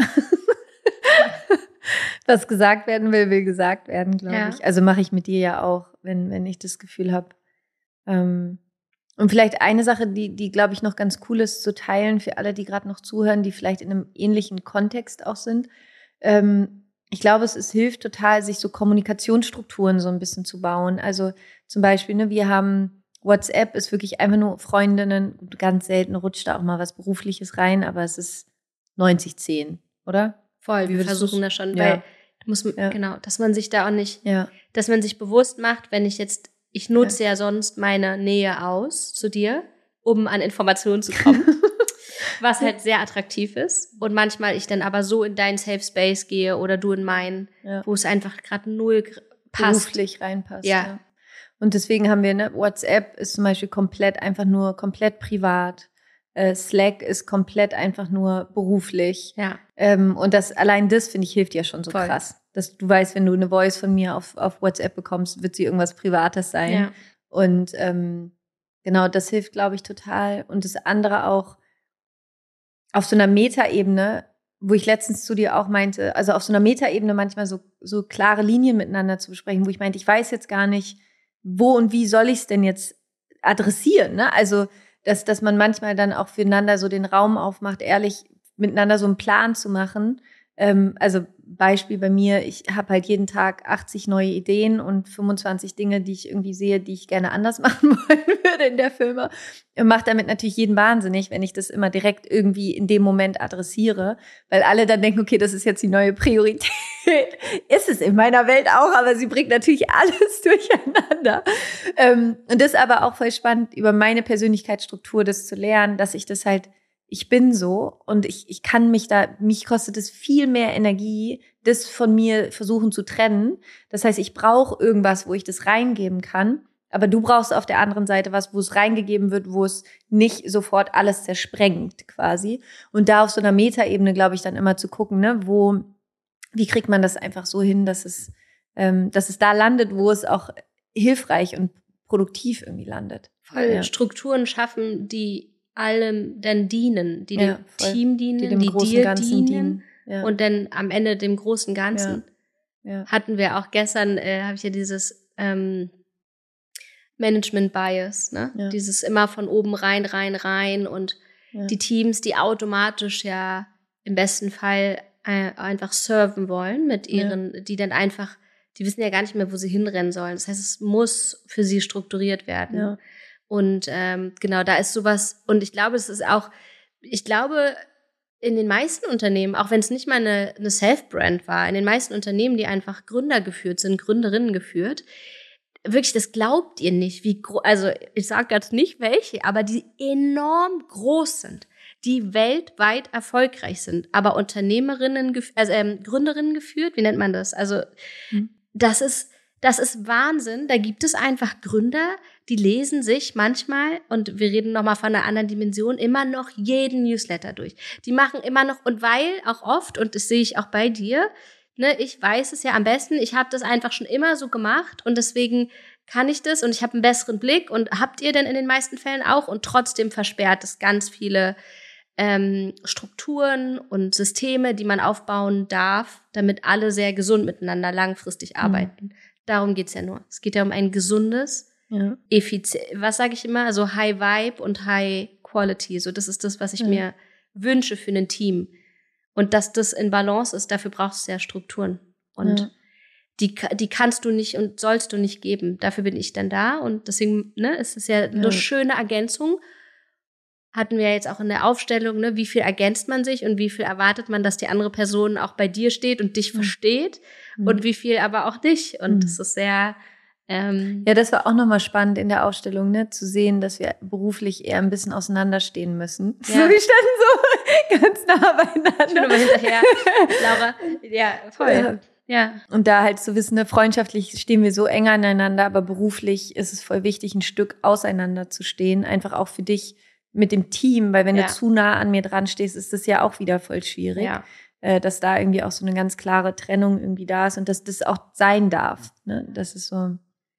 Was gesagt werden will, will gesagt werden, glaube ja. ich. Also mache ich mit dir ja auch, wenn, wenn ich das Gefühl habe. Ähm, und vielleicht eine Sache, die, die glaube ich, noch ganz cool ist zu teilen für alle, die gerade noch zuhören, die vielleicht in einem ähnlichen Kontext auch sind. Ähm, ich glaube, es, es hilft total, sich so Kommunikationsstrukturen so ein bisschen zu bauen. Also zum Beispiel, ne, wir haben WhatsApp ist wirklich einfach nur Freundinnen. Ganz selten rutscht da auch mal was Berufliches rein, aber es ist neunzig zehn, oder? Voll, Wie wir versuchen das schon, ja. weil muss man, ja. genau, dass man sich da auch nicht, ja. dass man sich bewusst macht, wenn ich jetzt, ich nutze ja, ja sonst meine Nähe aus zu dir, um an Informationen zu kommen, was halt sehr attraktiv ist. Und manchmal ich dann aber so in deinen Safe Space gehe oder du in meinen, ja. wo es einfach gerade null passt. Beruflich reinpasst, ja. ja. Und deswegen haben wir, ne, WhatsApp ist zum Beispiel komplett einfach nur komplett privat. Äh, Slack ist komplett einfach nur beruflich. Ja. Ähm, und das allein das, finde ich, hilft ja schon so Voll. krass. Dass du weißt, wenn du eine Voice von mir auf, auf WhatsApp bekommst, wird sie irgendwas Privates sein. Ja. Und ähm, genau, das hilft, glaube ich, total. Und das andere auch auf so einer Metaebene, wo ich letztens zu dir auch meinte, also auf so einer Metaebene manchmal so, so klare Linien miteinander zu besprechen, wo ich meinte, ich weiß jetzt gar nicht, wo und wie soll ich es denn jetzt adressieren, ne? Also, dass, dass man manchmal dann auch füreinander so den Raum aufmacht, ehrlich miteinander so einen Plan zu machen. Ähm, also Beispiel bei mir, ich habe halt jeden Tag achtzig neue Ideen und fünfundzwanzig Dinge, die ich irgendwie sehe, die ich gerne anders machen wollen würde in der Firma. Und mache damit natürlich jeden wahnsinnig, wenn ich das immer direkt irgendwie in dem Moment adressiere, weil alle dann denken, okay, das ist jetzt die neue Priorität. Ist es in meiner Welt auch, aber sie bringt natürlich alles durcheinander. Ähm, und das ist aber auch voll spannend, über meine Persönlichkeitsstruktur das zu lernen, dass ich das halt ich bin so und ich, ich kann mich da, mich kostet es viel mehr Energie, das von mir versuchen zu trennen. Das heißt, ich brauche irgendwas, wo ich das reingeben kann. Aber du brauchst auf der anderen Seite was, wo es reingegeben wird, wo es nicht sofort alles zersprengt quasi. Und da auf so einer Metaebene, glaube ich, dann immer zu gucken, ne, wo, wie kriegt man das einfach so hin, dass es, ähm, dass es da landet, wo es auch hilfreich und produktiv irgendwie landet. Voll ja. Strukturen schaffen, die allem dann dienen, die ja, dem voll. Team dienen, die, dem die großen dir Ganzen dienen, dienen. Ja. Und dann am Ende dem großen Ganzen. Ja. Ja. Hatten wir auch gestern, äh, habe ich ja dieses ähm, Management Bias, ne? Ja. Dieses immer von oben rein, rein, rein und ja. die Teams, die automatisch ja im besten Fall äh, einfach serven wollen mit ihren, ja. die dann einfach, die wissen ja gar nicht mehr, wo sie hinrennen sollen. Das heißt, es muss für sie strukturiert werden. Ja. Und ähm, genau, da ist sowas, und ich glaube, es ist auch, ich glaube, in den meisten Unternehmen, auch wenn es nicht mal eine, eine Self-Brand war, in den meisten Unternehmen, die einfach Gründer geführt sind, Gründerinnen geführt, wirklich, das glaubt ihr nicht, wie groß, also ich sage jetzt nicht welche, aber die enorm groß sind, die weltweit erfolgreich sind, aber Unternehmerinnen, also ähm, Gründerinnen geführt, wie nennt man das? Also mhm. das ist Das ist Wahnsinn. Da gibt es einfach Gründer, die lesen sich manchmal, und wir reden nochmal von einer anderen Dimension, immer noch jeden Newsletter durch. Die machen immer noch, und weil auch oft, und das sehe ich auch bei dir, ne, ich weiß es ja am besten, ich habe das einfach schon immer so gemacht und deswegen kann ich das und ich habe einen besseren Blick, und habt ihr denn in den meisten Fällen auch, und trotzdem versperrt es ganz viele ähm, Strukturen und Systeme, die man aufbauen darf, damit alle sehr gesund miteinander langfristig arbeiten. Mhm. Darum geht's ja nur. Es geht ja um ein gesundes, ja. effizient, was sage ich immer, also High Vibe und High Quality. So, das ist das, was ich ja. mir wünsche für ein Team. Und dass das in Balance ist, dafür brauchst du ja Strukturen. Und ja. die, die kannst du nicht und sollst du nicht geben. Dafür bin ich dann da. Und deswegen, ne, ist es ja eine ja. schöne Ergänzung. Hatten wir jetzt auch in der Aufstellung, ne, wie viel ergänzt man sich und wie viel erwartet man, dass die andere Person auch bei dir steht und dich mhm. versteht mhm. und wie viel aber auch nicht. Und mhm. das ist sehr ähm ja, das war auch nochmal spannend in der Aufstellung, ne, zu sehen, dass wir beruflich eher ein bisschen auseinanderstehen müssen. Ja. So, wir standen so ganz nah beieinander. Ich bin immer hinterher, Laura. Ja, voll. Ja. Ja. Und da halt zu wissen, ne, freundschaftlich stehen wir so eng aneinander, aber beruflich ist es voll wichtig, ein Stück auseinander zu stehen, einfach auch für dich mit dem Team, weil wenn ja. du zu nah an mir dran stehst, ist das ja auch wieder voll schwierig, ja. äh, dass da irgendwie auch so eine ganz klare Trennung irgendwie da ist und dass das auch sein darf. Ne? Das ist so,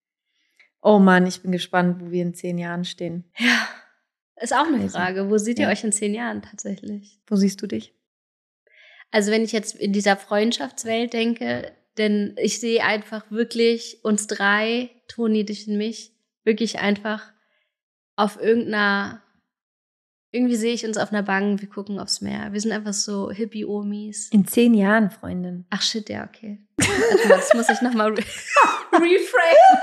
oh Mann, ich bin gespannt, wo wir in zehn Jahren stehen. Ja, ist auch eine Frage. Wo seht ihr ja. euch in zehn Jahren tatsächlich? Wo siehst du dich? Also wenn ich jetzt in dieser Freundschaftswelt denke, denn ich sehe einfach wirklich uns drei, Toni, dich und mich, wirklich einfach auf irgendeiner irgendwie sehe ich uns auf einer Bank, wir gucken aufs Meer. Wir sind einfach so Hippie-Omis. In zehn Jahren, Freundin. Ach shit, ja, okay. Warte mal, das muss ich nochmal re- reframe.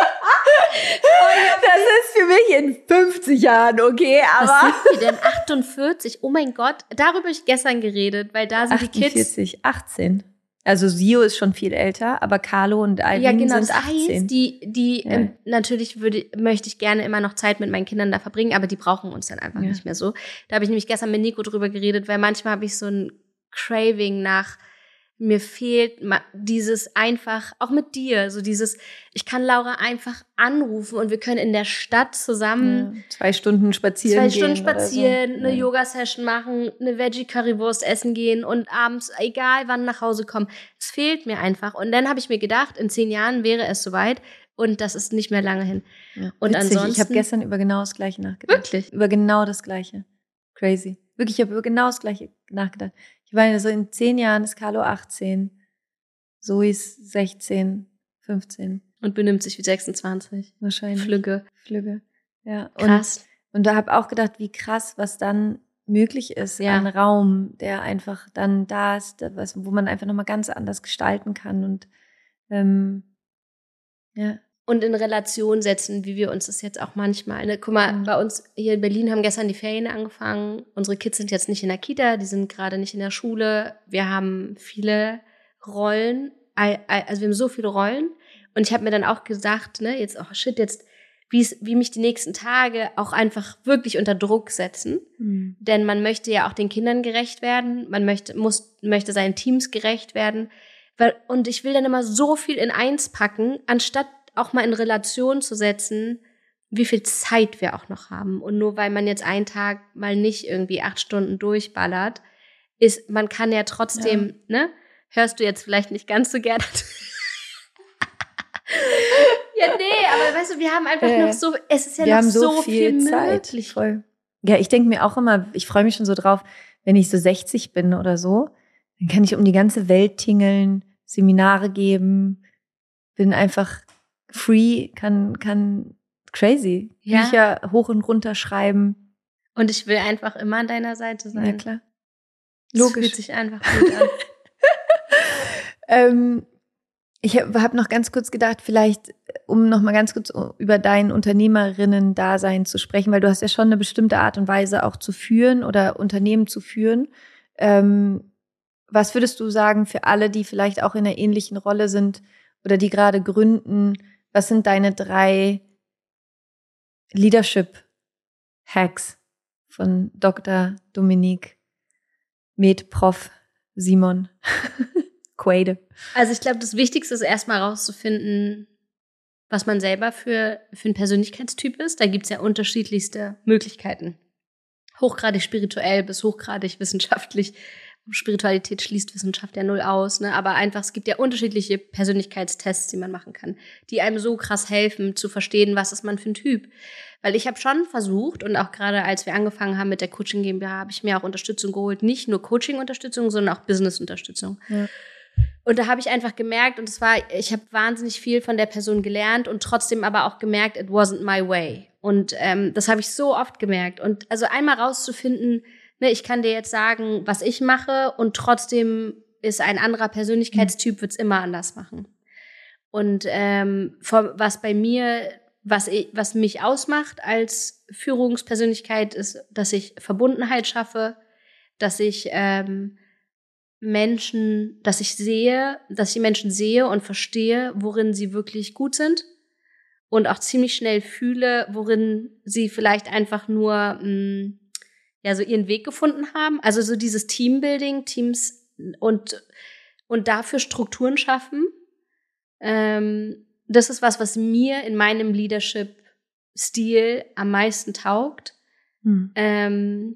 Das ist für mich in fünfzig Jahren, okay, aber... Was sind wir denn? achtundvierzig? Oh mein Gott, darüber habe ich gestern geredet, weil da sind die Kids... achtundvierzig, achtzehn. Also Sio ist schon viel älter, aber Carlo und Alvin ja, genau, sind das achtzehn. Heißt, die, die Ja. ähm, natürlich würde, möchte ich gerne immer noch Zeit mit meinen Kindern da verbringen, aber die brauchen uns dann einfach Ja. nicht mehr so. Da habe ich nämlich gestern mit Nico drüber geredet, weil manchmal habe ich so ein Craving nach, mir fehlt ma- dieses einfach, auch mit dir, so dieses, ich kann Laura einfach anrufen und wir können in der Stadt zusammen Ja, zwei Stunden spazieren zwei Stunden gehen oder spazieren, so. eine Ja. Yoga-Session machen, eine Veggie-Currywurst essen gehen und abends, egal wann, nach Hause kommen. Es fehlt mir einfach. Und dann habe ich mir gedacht, in zehn Jahren wäre es soweit und das ist nicht mehr lange hin. Ja. Und Witzig, ansonsten- ich habe gestern über genau das Gleiche nachgedacht. Wirklich? Über genau das Gleiche. Crazy. Wirklich, ich habe über genau das Gleiche nachgedacht. Ich meine, so in zehn Jahren ist Carlo achtzehn, Zoe ist sechzehn, fünfzehn Und benimmt sich wie sechsundzwanzig. wahrscheinlich. Flügge. Flügge. Ja. Krass. Und, und da habe auch gedacht, wie krass, was dann möglich ist Ja. an Raum, der einfach dann da ist, der- was, wo man einfach nochmal ganz anders gestalten kann. Und ähm, ja. Und in Relation setzen, wie wir uns das jetzt auch manchmal, ne? Guck mal, Mhm. bei uns hier in Berlin haben gestern die Ferien angefangen. Unsere Kids sind jetzt nicht in der Kita, die sind gerade nicht in der Schule. Wir haben viele Rollen, al- al- also wir haben so viele Rollen. Und ich habe mir dann auch gesagt, ne, jetzt, oh shit, jetzt, wie es- wie mich die nächsten Tage auch einfach wirklich unter Druck setzen. Mhm. Denn man möchte ja auch den Kindern gerecht werden, man möchte, muss, möchte seinen Teams gerecht werden. Weil, und ich will dann immer so viel in eins packen, anstatt auch mal in Relation zu setzen, wie viel Zeit wir auch noch haben. Und nur weil man jetzt einen Tag mal nicht irgendwie acht Stunden durchballert, ist, man kann ja trotzdem, ne? Hörst du jetzt vielleicht nicht ganz so gerne. Ja, nee, aber weißt du, wir haben einfach Ja. noch so, es ist ja Wir noch haben so, so viel, viel Zeit. möglich. Voll. Ja, ich denke mir auch immer, ich freue mich schon so drauf, wenn ich so sechzig bin oder so, dann kann ich um die ganze Welt tingeln, Seminare geben, bin einfach free, kann, kann crazy, Ja. Bücher hoch und runter schreiben. Und ich will einfach immer an deiner Seite sein. Ja, klar. Das Logisch. fühlt sich einfach gut an. Ähm, ich habe hab noch ganz kurz gedacht, vielleicht, um noch mal ganz kurz über dein Unternehmerinnen-Dasein zu sprechen, weil du hast ja schon eine bestimmte Art und Weise auch zu führen oder Unternehmen zu führen. Ähm, was würdest du sagen für alle, die vielleicht auch in einer ähnlichen Rolle sind oder die gerade gründen? Was sind deine drei Leadership-Hacks von Doktor Dominique, Med-Prof Simon Quaide? Also ich glaube, das Wichtigste ist erstmal rauszufinden, was man selber für, für ein Persönlichkeitstyp ist. Da gibt es ja unterschiedlichste Möglichkeiten. Hochgradig spirituell bis hochgradig wissenschaftlich. Spiritualität schließt Wissenschaft ja null aus, ne? Aber einfach, es gibt ja unterschiedliche Persönlichkeitstests, die man machen kann, die einem so krass helfen, zu verstehen, was ist man für ein Typ. Weil ich habe schon versucht, und auch gerade als wir angefangen haben mit der Coaching GmbH, habe ich mir auch Unterstützung geholt. Nicht nur Coaching-Unterstützung, sondern auch Business-Unterstützung. Ja. Und da habe ich einfach gemerkt, und es war, ich habe wahnsinnig viel von der Person gelernt und trotzdem aber auch gemerkt, it wasn't my way. Und ähm, das habe ich so oft gemerkt. Und also einmal rauszufinden, ne, ich kann dir jetzt sagen, was ich mache, und trotzdem ist ein anderer Persönlichkeitstyp, wird's immer anders machen. Und ähm, vom, was bei mir, was, ich, was mich ausmacht als Führungspersönlichkeit, ist, dass ich Verbundenheit schaffe, dass ich ähm, Menschen, dass ich sehe, dass ich die Menschen sehe und verstehe, worin sie wirklich gut sind, und auch ziemlich schnell fühle, worin sie vielleicht einfach nur mh, ja so ihren Weg gefunden haben. Also so dieses Teambuilding, Teams und und dafür Strukturen schaffen. Ähm, das ist was, was mir in meinem Leadership-Stil am meisten taugt. Hm. Ähm,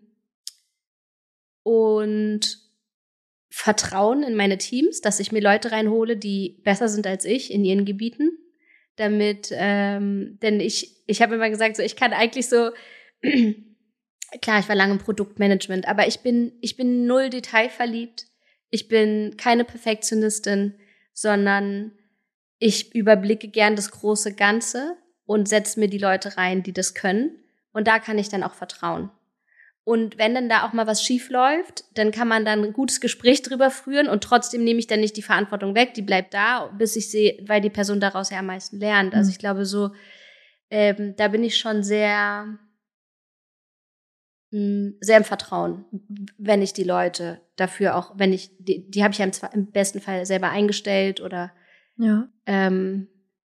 und Vertrauen in meine Teams, dass ich mir Leute reinhole, die besser sind als ich in ihren Gebieten. Damit, ähm, denn ich, ich habe immer gesagt, so ich kann eigentlich so, klar, ich war lange im Produktmanagement, aber ich bin, ich bin null detailverliebt. Ich bin keine Perfektionistin, sondern ich überblicke gern das große Ganze und setze mir die Leute rein, die das können. Und da kann ich dann auch vertrauen. Und wenn dann da auch mal was schief läuft, dann kann man dann ein gutes Gespräch drüber führen und trotzdem nehme ich dann nicht die Verantwortung weg, die bleibt da, bis ich sehe, weil die Person daraus ja am meisten lernt. Also ich glaube so, ähm, da bin ich schon sehr, mh, sehr im Vertrauen, wenn ich die Leute dafür auch, wenn ich, die, die habe ich ja im, im besten Fall selber eingestellt oder ja. ähm,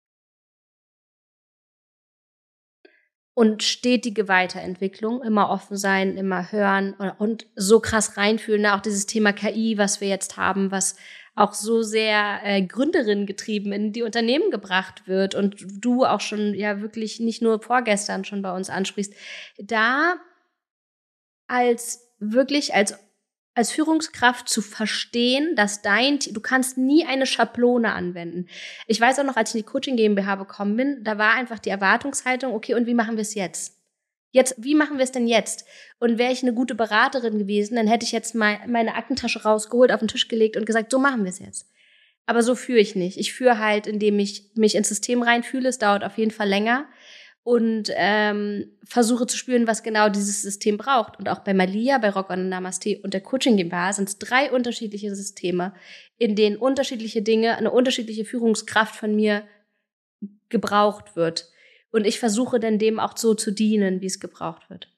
und stetige Weiterentwicklung, immer offen sein, immer hören und, und so krass reinfühlen. Auch dieses Thema K I, was wir jetzt haben, was auch so sehr äh, Gründerinnen getrieben in die Unternehmen gebracht wird und du auch schon ja wirklich nicht nur vorgestern schon bei uns ansprichst, da als wirklich als als Führungskraft zu verstehen, dass dein, du kannst nie eine Schablone anwenden. Ich weiß auch noch, als ich in die Coaching GmbH gekommen bin, da war einfach die Erwartungshaltung, okay, und wie machen wir es jetzt? Jetzt, wie machen wir es denn jetzt? Und wäre ich eine gute Beraterin gewesen, dann hätte ich jetzt mal meine Aktentasche rausgeholt, auf den Tisch gelegt und gesagt, so machen wir es jetzt. Aber so führe ich nicht. Ich führe halt, indem ich mich ins System reinfühle. Es dauert auf jeden Fall länger. Und ähm, versuche zu spüren, was genau dieses System braucht. Und auch bei Malia, bei Rock on Namaste und der Coaching GmbH sind es drei unterschiedliche Systeme, in denen unterschiedliche Dinge, eine unterschiedliche Führungskraft von mir gebraucht wird. Und ich versuche dann dem auch so zu dienen, wie es gebraucht wird.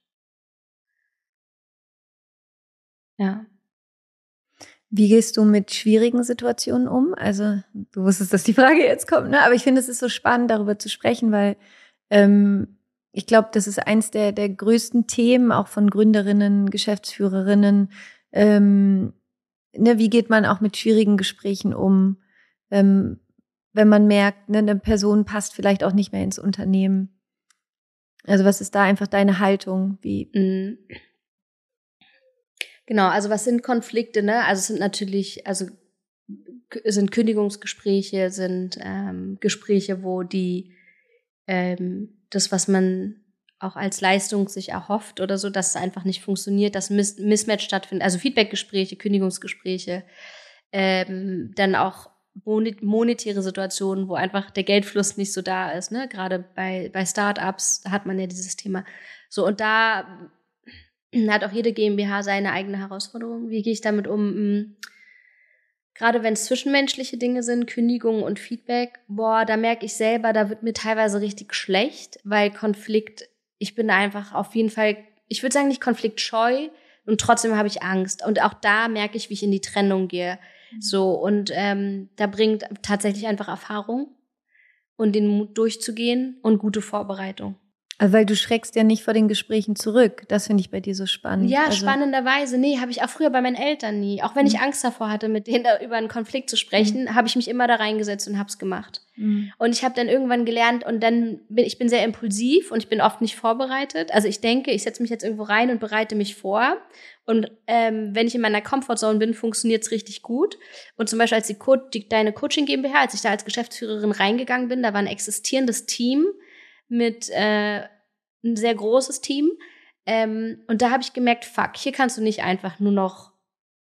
Ja. Wie gehst du mit schwierigen Situationen um? Also du wusstest, dass die Frage jetzt kommt, ne? Aber ich finde, es ist so spannend, darüber zu sprechen, weil ähm, ich glaube, das ist eins der, der größten Themen, auch von Gründerinnen, Geschäftsführerinnen. Ähm, ne, wie geht man auch mit schwierigen Gesprächen um, ähm, wenn man merkt, ne, eine Person passt vielleicht auch nicht mehr ins Unternehmen? Also was ist da einfach deine Haltung? Wie? Mhm. Genau, also was sind Konflikte, ne? Also es sind natürlich, also es sind Kündigungsgespräche, sind ähm, Gespräche, wo die ähm, das, was man auch als Leistung sich erhofft oder so, dass es einfach nicht funktioniert, dass Miss- Mismatch stattfindet, also Feedbackgespräche, Kündigungsgespräche, ähm, dann auch monet- monetäre Situationen, wo einfach der Geldfluss nicht so da ist, ne? Gerade bei bei Startups hat man ja dieses Thema. So, und da hat auch jede GmbH seine eigene Herausforderung. Wie gehe ich damit um? Gerade wenn es zwischenmenschliche Dinge sind, Kündigungen und Feedback, boah, da merke ich selber, da wird mir teilweise richtig schlecht, weil Konflikt, ich bin einfach auf jeden Fall, ich würde sagen nicht konfliktscheu und trotzdem habe ich Angst. Und auch da merke ich, wie ich in die Trennung gehe. So, und ähm, da bringt tatsächlich einfach Erfahrung und den Mut durchzugehen und gute Vorbereitung. Also weil du schreckst ja nicht vor den Gesprächen zurück. Das finde ich bei dir so spannend. Ja, also, spannenderweise. Nee, habe ich auch früher bei meinen Eltern nie. Auch wenn mhm. ich Angst davor hatte, mit denen da über einen Konflikt zu sprechen, mhm. habe ich mich immer da reingesetzt und hab's gemacht. Mhm. Und ich habe dann irgendwann gelernt und dann bin ich bin sehr impulsiv und ich bin oft nicht vorbereitet. Also ich denke, ich setze mich jetzt irgendwo rein und bereite mich vor. Und ähm, wenn ich in meiner Comfortzone bin, funktioniert's richtig gut. Und zum Beispiel als die, Co- die deine Coaching GmbH, als ich da als Geschäftsführerin reingegangen bin, da war ein existierendes Team mit äh, ein sehr großes Team. Ähm, und da habe ich gemerkt, fuck, hier kannst du nicht einfach nur noch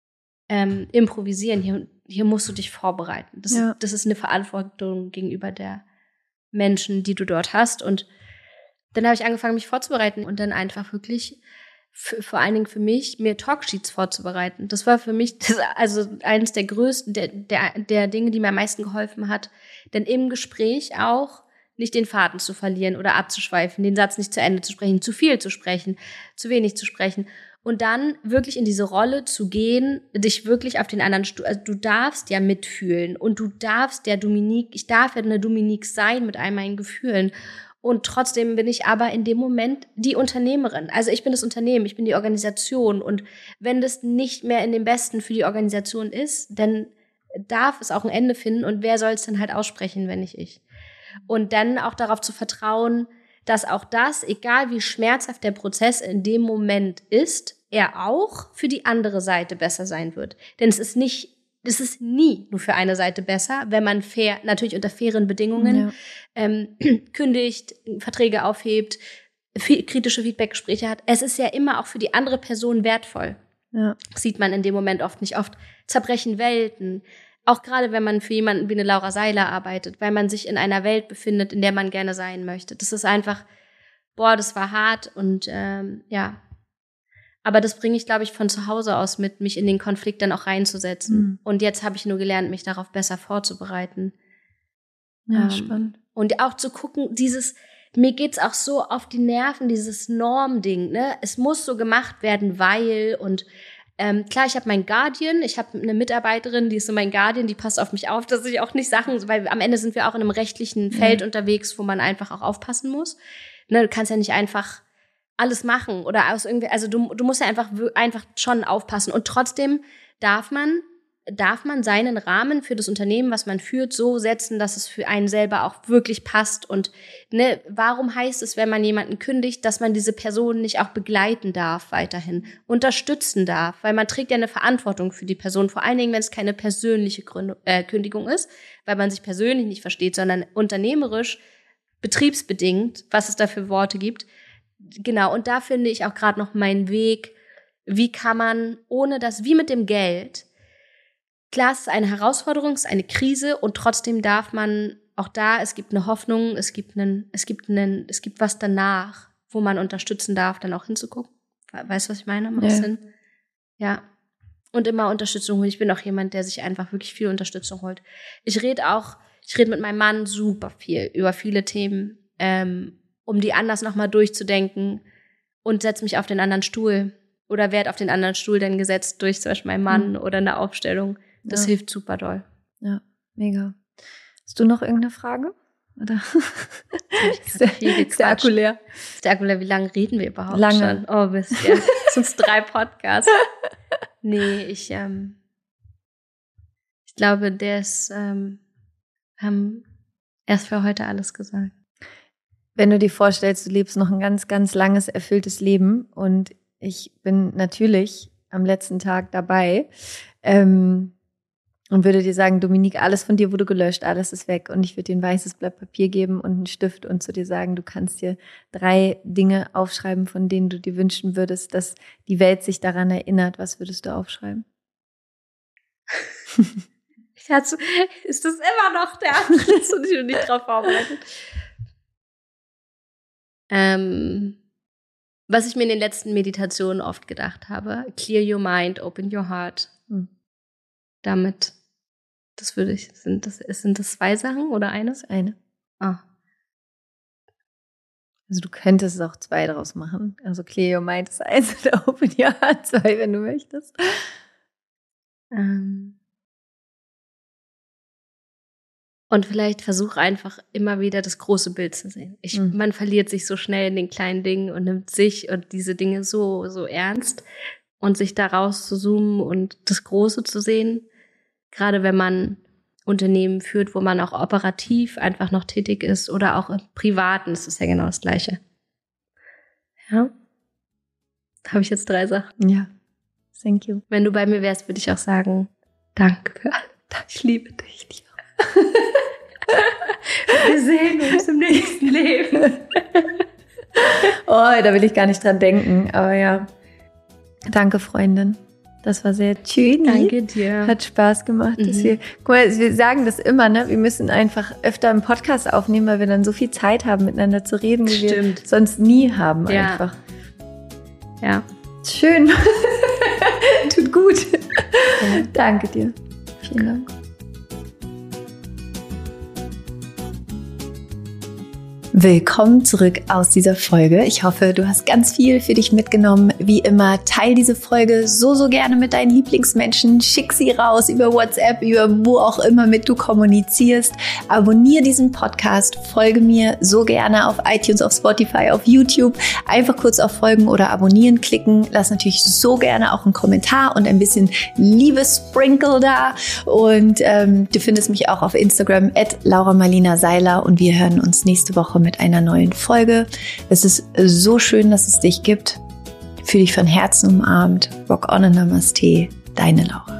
ähm, improvisieren. Hier, hier musst du dich vorbereiten. Das, ja. das ist eine Verantwortung gegenüber der Menschen, die du dort hast. Und dann habe ich angefangen, mich vorzubereiten und dann einfach wirklich Für, vor allen Dingen für mich, mir Talksheets vorzubereiten. Das war für mich das, also eines der größten, der, der, der Dinge, die mir am meisten geholfen hat. Denn im Gespräch auch nicht den Faden zu verlieren oder abzuschweifen, den Satz nicht zu Ende zu sprechen, zu viel zu sprechen, zu wenig zu sprechen. Und dann wirklich in diese Rolle zu gehen, dich wirklich auf den anderen, Stu- also du darfst ja mitfühlen und du darfst ja Dominique, ich darf ja eine Dominique sein mit all meinen Gefühlen. Und trotzdem bin ich aber in dem Moment die Unternehmerin. Also ich bin das Unternehmen, ich bin die Organisation. Und wenn das nicht mehr in dem Besten für die Organisation ist, dann darf es auch ein Ende finden. Und wer soll es dann halt aussprechen, wenn nicht ich? Und dann auch darauf zu vertrauen, dass auch das, egal wie schmerzhaft der Prozess in dem Moment ist, er auch für die andere Seite besser sein wird. Denn es ist nicht Es ist nie nur für eine Seite besser, wenn man fair, natürlich unter fairen Bedingungen ja. ähm, kündigt, Verträge aufhebt, viel, kritische Feedbackgespräche hat. Es ist ja immer auch für die andere Person wertvoll. Ja. Das sieht man in dem Moment oft nicht. Oft zerbrechen Welten. Auch gerade, wenn man für jemanden wie eine Laura Seiler arbeitet, weil man sich in einer Welt befindet, in der man gerne sein möchte. Das ist einfach, boah, das war hart und ähm, ja. Aber das bringe ich, glaube ich, von zu Hause aus mit, mich in den Konflikt dann auch reinzusetzen. Mhm. Und jetzt habe ich nur gelernt, mich darauf besser vorzubereiten. Ja, ähm, spannend. Und auch zu gucken, dieses, mir geht's auch so auf die Nerven, dieses Normding, ne? Es muss so gemacht werden, weil und ähm, klar, ich habe meinen Guardian, ich habe eine Mitarbeiterin, die ist so mein Guardian, die passt auf mich auf, dass ich auch nicht Sachen, weil am Ende sind wir auch in einem rechtlichen Feld mhm. unterwegs, wo man einfach auch aufpassen muss. Ne, du kannst ja nicht einfach alles machen oder aus irgendwie, also du, du musst ja einfach, einfach schon aufpassen und trotzdem darf man darf man seinen Rahmen für das Unternehmen, was man führt, so setzen, dass es für einen selber auch wirklich passt. Und ne, warum heißt es, wenn man jemanden kündigt, dass man diese Person nicht auch begleiten darf weiterhin, unterstützen darf? Weil man trägt ja eine Verantwortung für die Person, vor allen Dingen, wenn es keine persönliche Gründung, äh, Kündigung ist, weil man sich persönlich nicht versteht, sondern unternehmerisch, betriebsbedingt, was es da für Worte gibt. Genau, und da finde ich auch gerade noch meinen Weg, wie kann man, ohne das, wie mit dem Geld, klar, es ist eine Herausforderung, es ist eine Krise und trotzdem darf man auch da, es gibt eine Hoffnung, es gibt einen, es gibt einen, es gibt was danach, wo man unterstützen darf, dann auch hinzugucken. Weißt du, was ich meine? Macht ja. Sinn? Ja. Und immer Unterstützung holen. Ich bin auch jemand, der sich einfach wirklich viel Unterstützung holt. Ich rede auch, ich rede mit meinem Mann super viel über viele Themen, ähm, um die anders nochmal durchzudenken und setze mich auf den anderen Stuhl oder werde auf den anderen Stuhl dann gesetzt durch zum Beispiel meinen Mann mhm. oder eine Aufstellung. Das ja. hilft super doll. Ja, mega. Hast du noch irgendeine Frage? Oder? Ist der, ist der Akku leer? Ist der Akku leer? Wie lange reden wir überhaupt lange. schon? Oh, wisst ihr. Das sind drei Podcasts. Nee, ich, ähm, ich glaube, der ist, ähm, haben erst für heute alles gesagt. Wenn du dir vorstellst, du lebst noch ein ganz, ganz langes, erfülltes Leben und ich bin natürlich am letzten Tag dabei, ähm, und würde dir sagen, Dominique, alles von dir wurde gelöscht, alles ist weg. Und ich würde dir ein weißes Blatt Papier geben und einen Stift und zu dir sagen, du kannst dir drei Dinge aufschreiben, von denen du dir wünschen würdest, dass die Welt sich daran erinnert. Was würdest du aufschreiben? Ich hatte, ist das immer noch der Anschluss und ich bin nicht drauf vorbereitet. Ähm, was ich mir in den letzten Meditationen oft gedacht habe, clear your mind, open your heart. Hm. Damit, das würde ich, sind das, sind das zwei Sachen oder eines? Eine. Ah. Also du könntest auch zwei daraus machen. Also clear your mind ist eins oder open your heart zwei, wenn du möchtest. Ähm. Und vielleicht versuch einfach immer wieder das große Bild zu sehen. Ich, mhm. Man verliert sich so schnell in den kleinen Dingen und nimmt sich und diese Dinge so, so ernst. Und sich daraus zu zoomen und das Große zu sehen, gerade wenn man Unternehmen führt, wo man auch operativ einfach noch tätig ist oder auch im Privaten, das ist ja genau das Gleiche. Ja. Habe ich jetzt drei Sachen? Ja. Thank you. Wenn du bei mir wärst, würde ich auch sagen, danke. Ich liebe dich. Wir sehen uns im nächsten Leben. Oh, da will ich gar nicht dran denken, aber ja. Danke, Freundin. Das war sehr schön. Danke dir. Hat Spaß gemacht. Dass Mhm. wir, guck mal, wir sagen das immer, ne? Wir müssen einfach öfter einen Podcast aufnehmen, weil wir dann so viel Zeit haben, miteinander zu reden, wie Stimmt. wir sonst nie haben Ja. einfach. Ja. Schön. Tut gut. Ja. Danke dir. Vielen Dank. Willkommen zurück aus dieser Folge. Ich hoffe, du hast ganz viel für dich mitgenommen. Wie immer, teil diese Folge so, so gerne mit deinen Lieblingsmenschen. Schick sie raus über WhatsApp, über wo auch immer mit du kommunizierst. Abonniere diesen Podcast, folge mir so gerne auf iTunes, auf Spotify, auf YouTube. Einfach kurz auf Folgen oder Abonnieren klicken. Lass natürlich so gerne auch einen Kommentar und ein bisschen Liebessprinkle da. Und ähm, du findest mich auch auf Instagram at Laura Marlina Seiler und wir hören uns nächste Woche mit einer neuen Folge. Es ist so schön, dass es dich gibt. Fühl dich von Herzen umarmt. Rock on and Namaste. Deine Laura.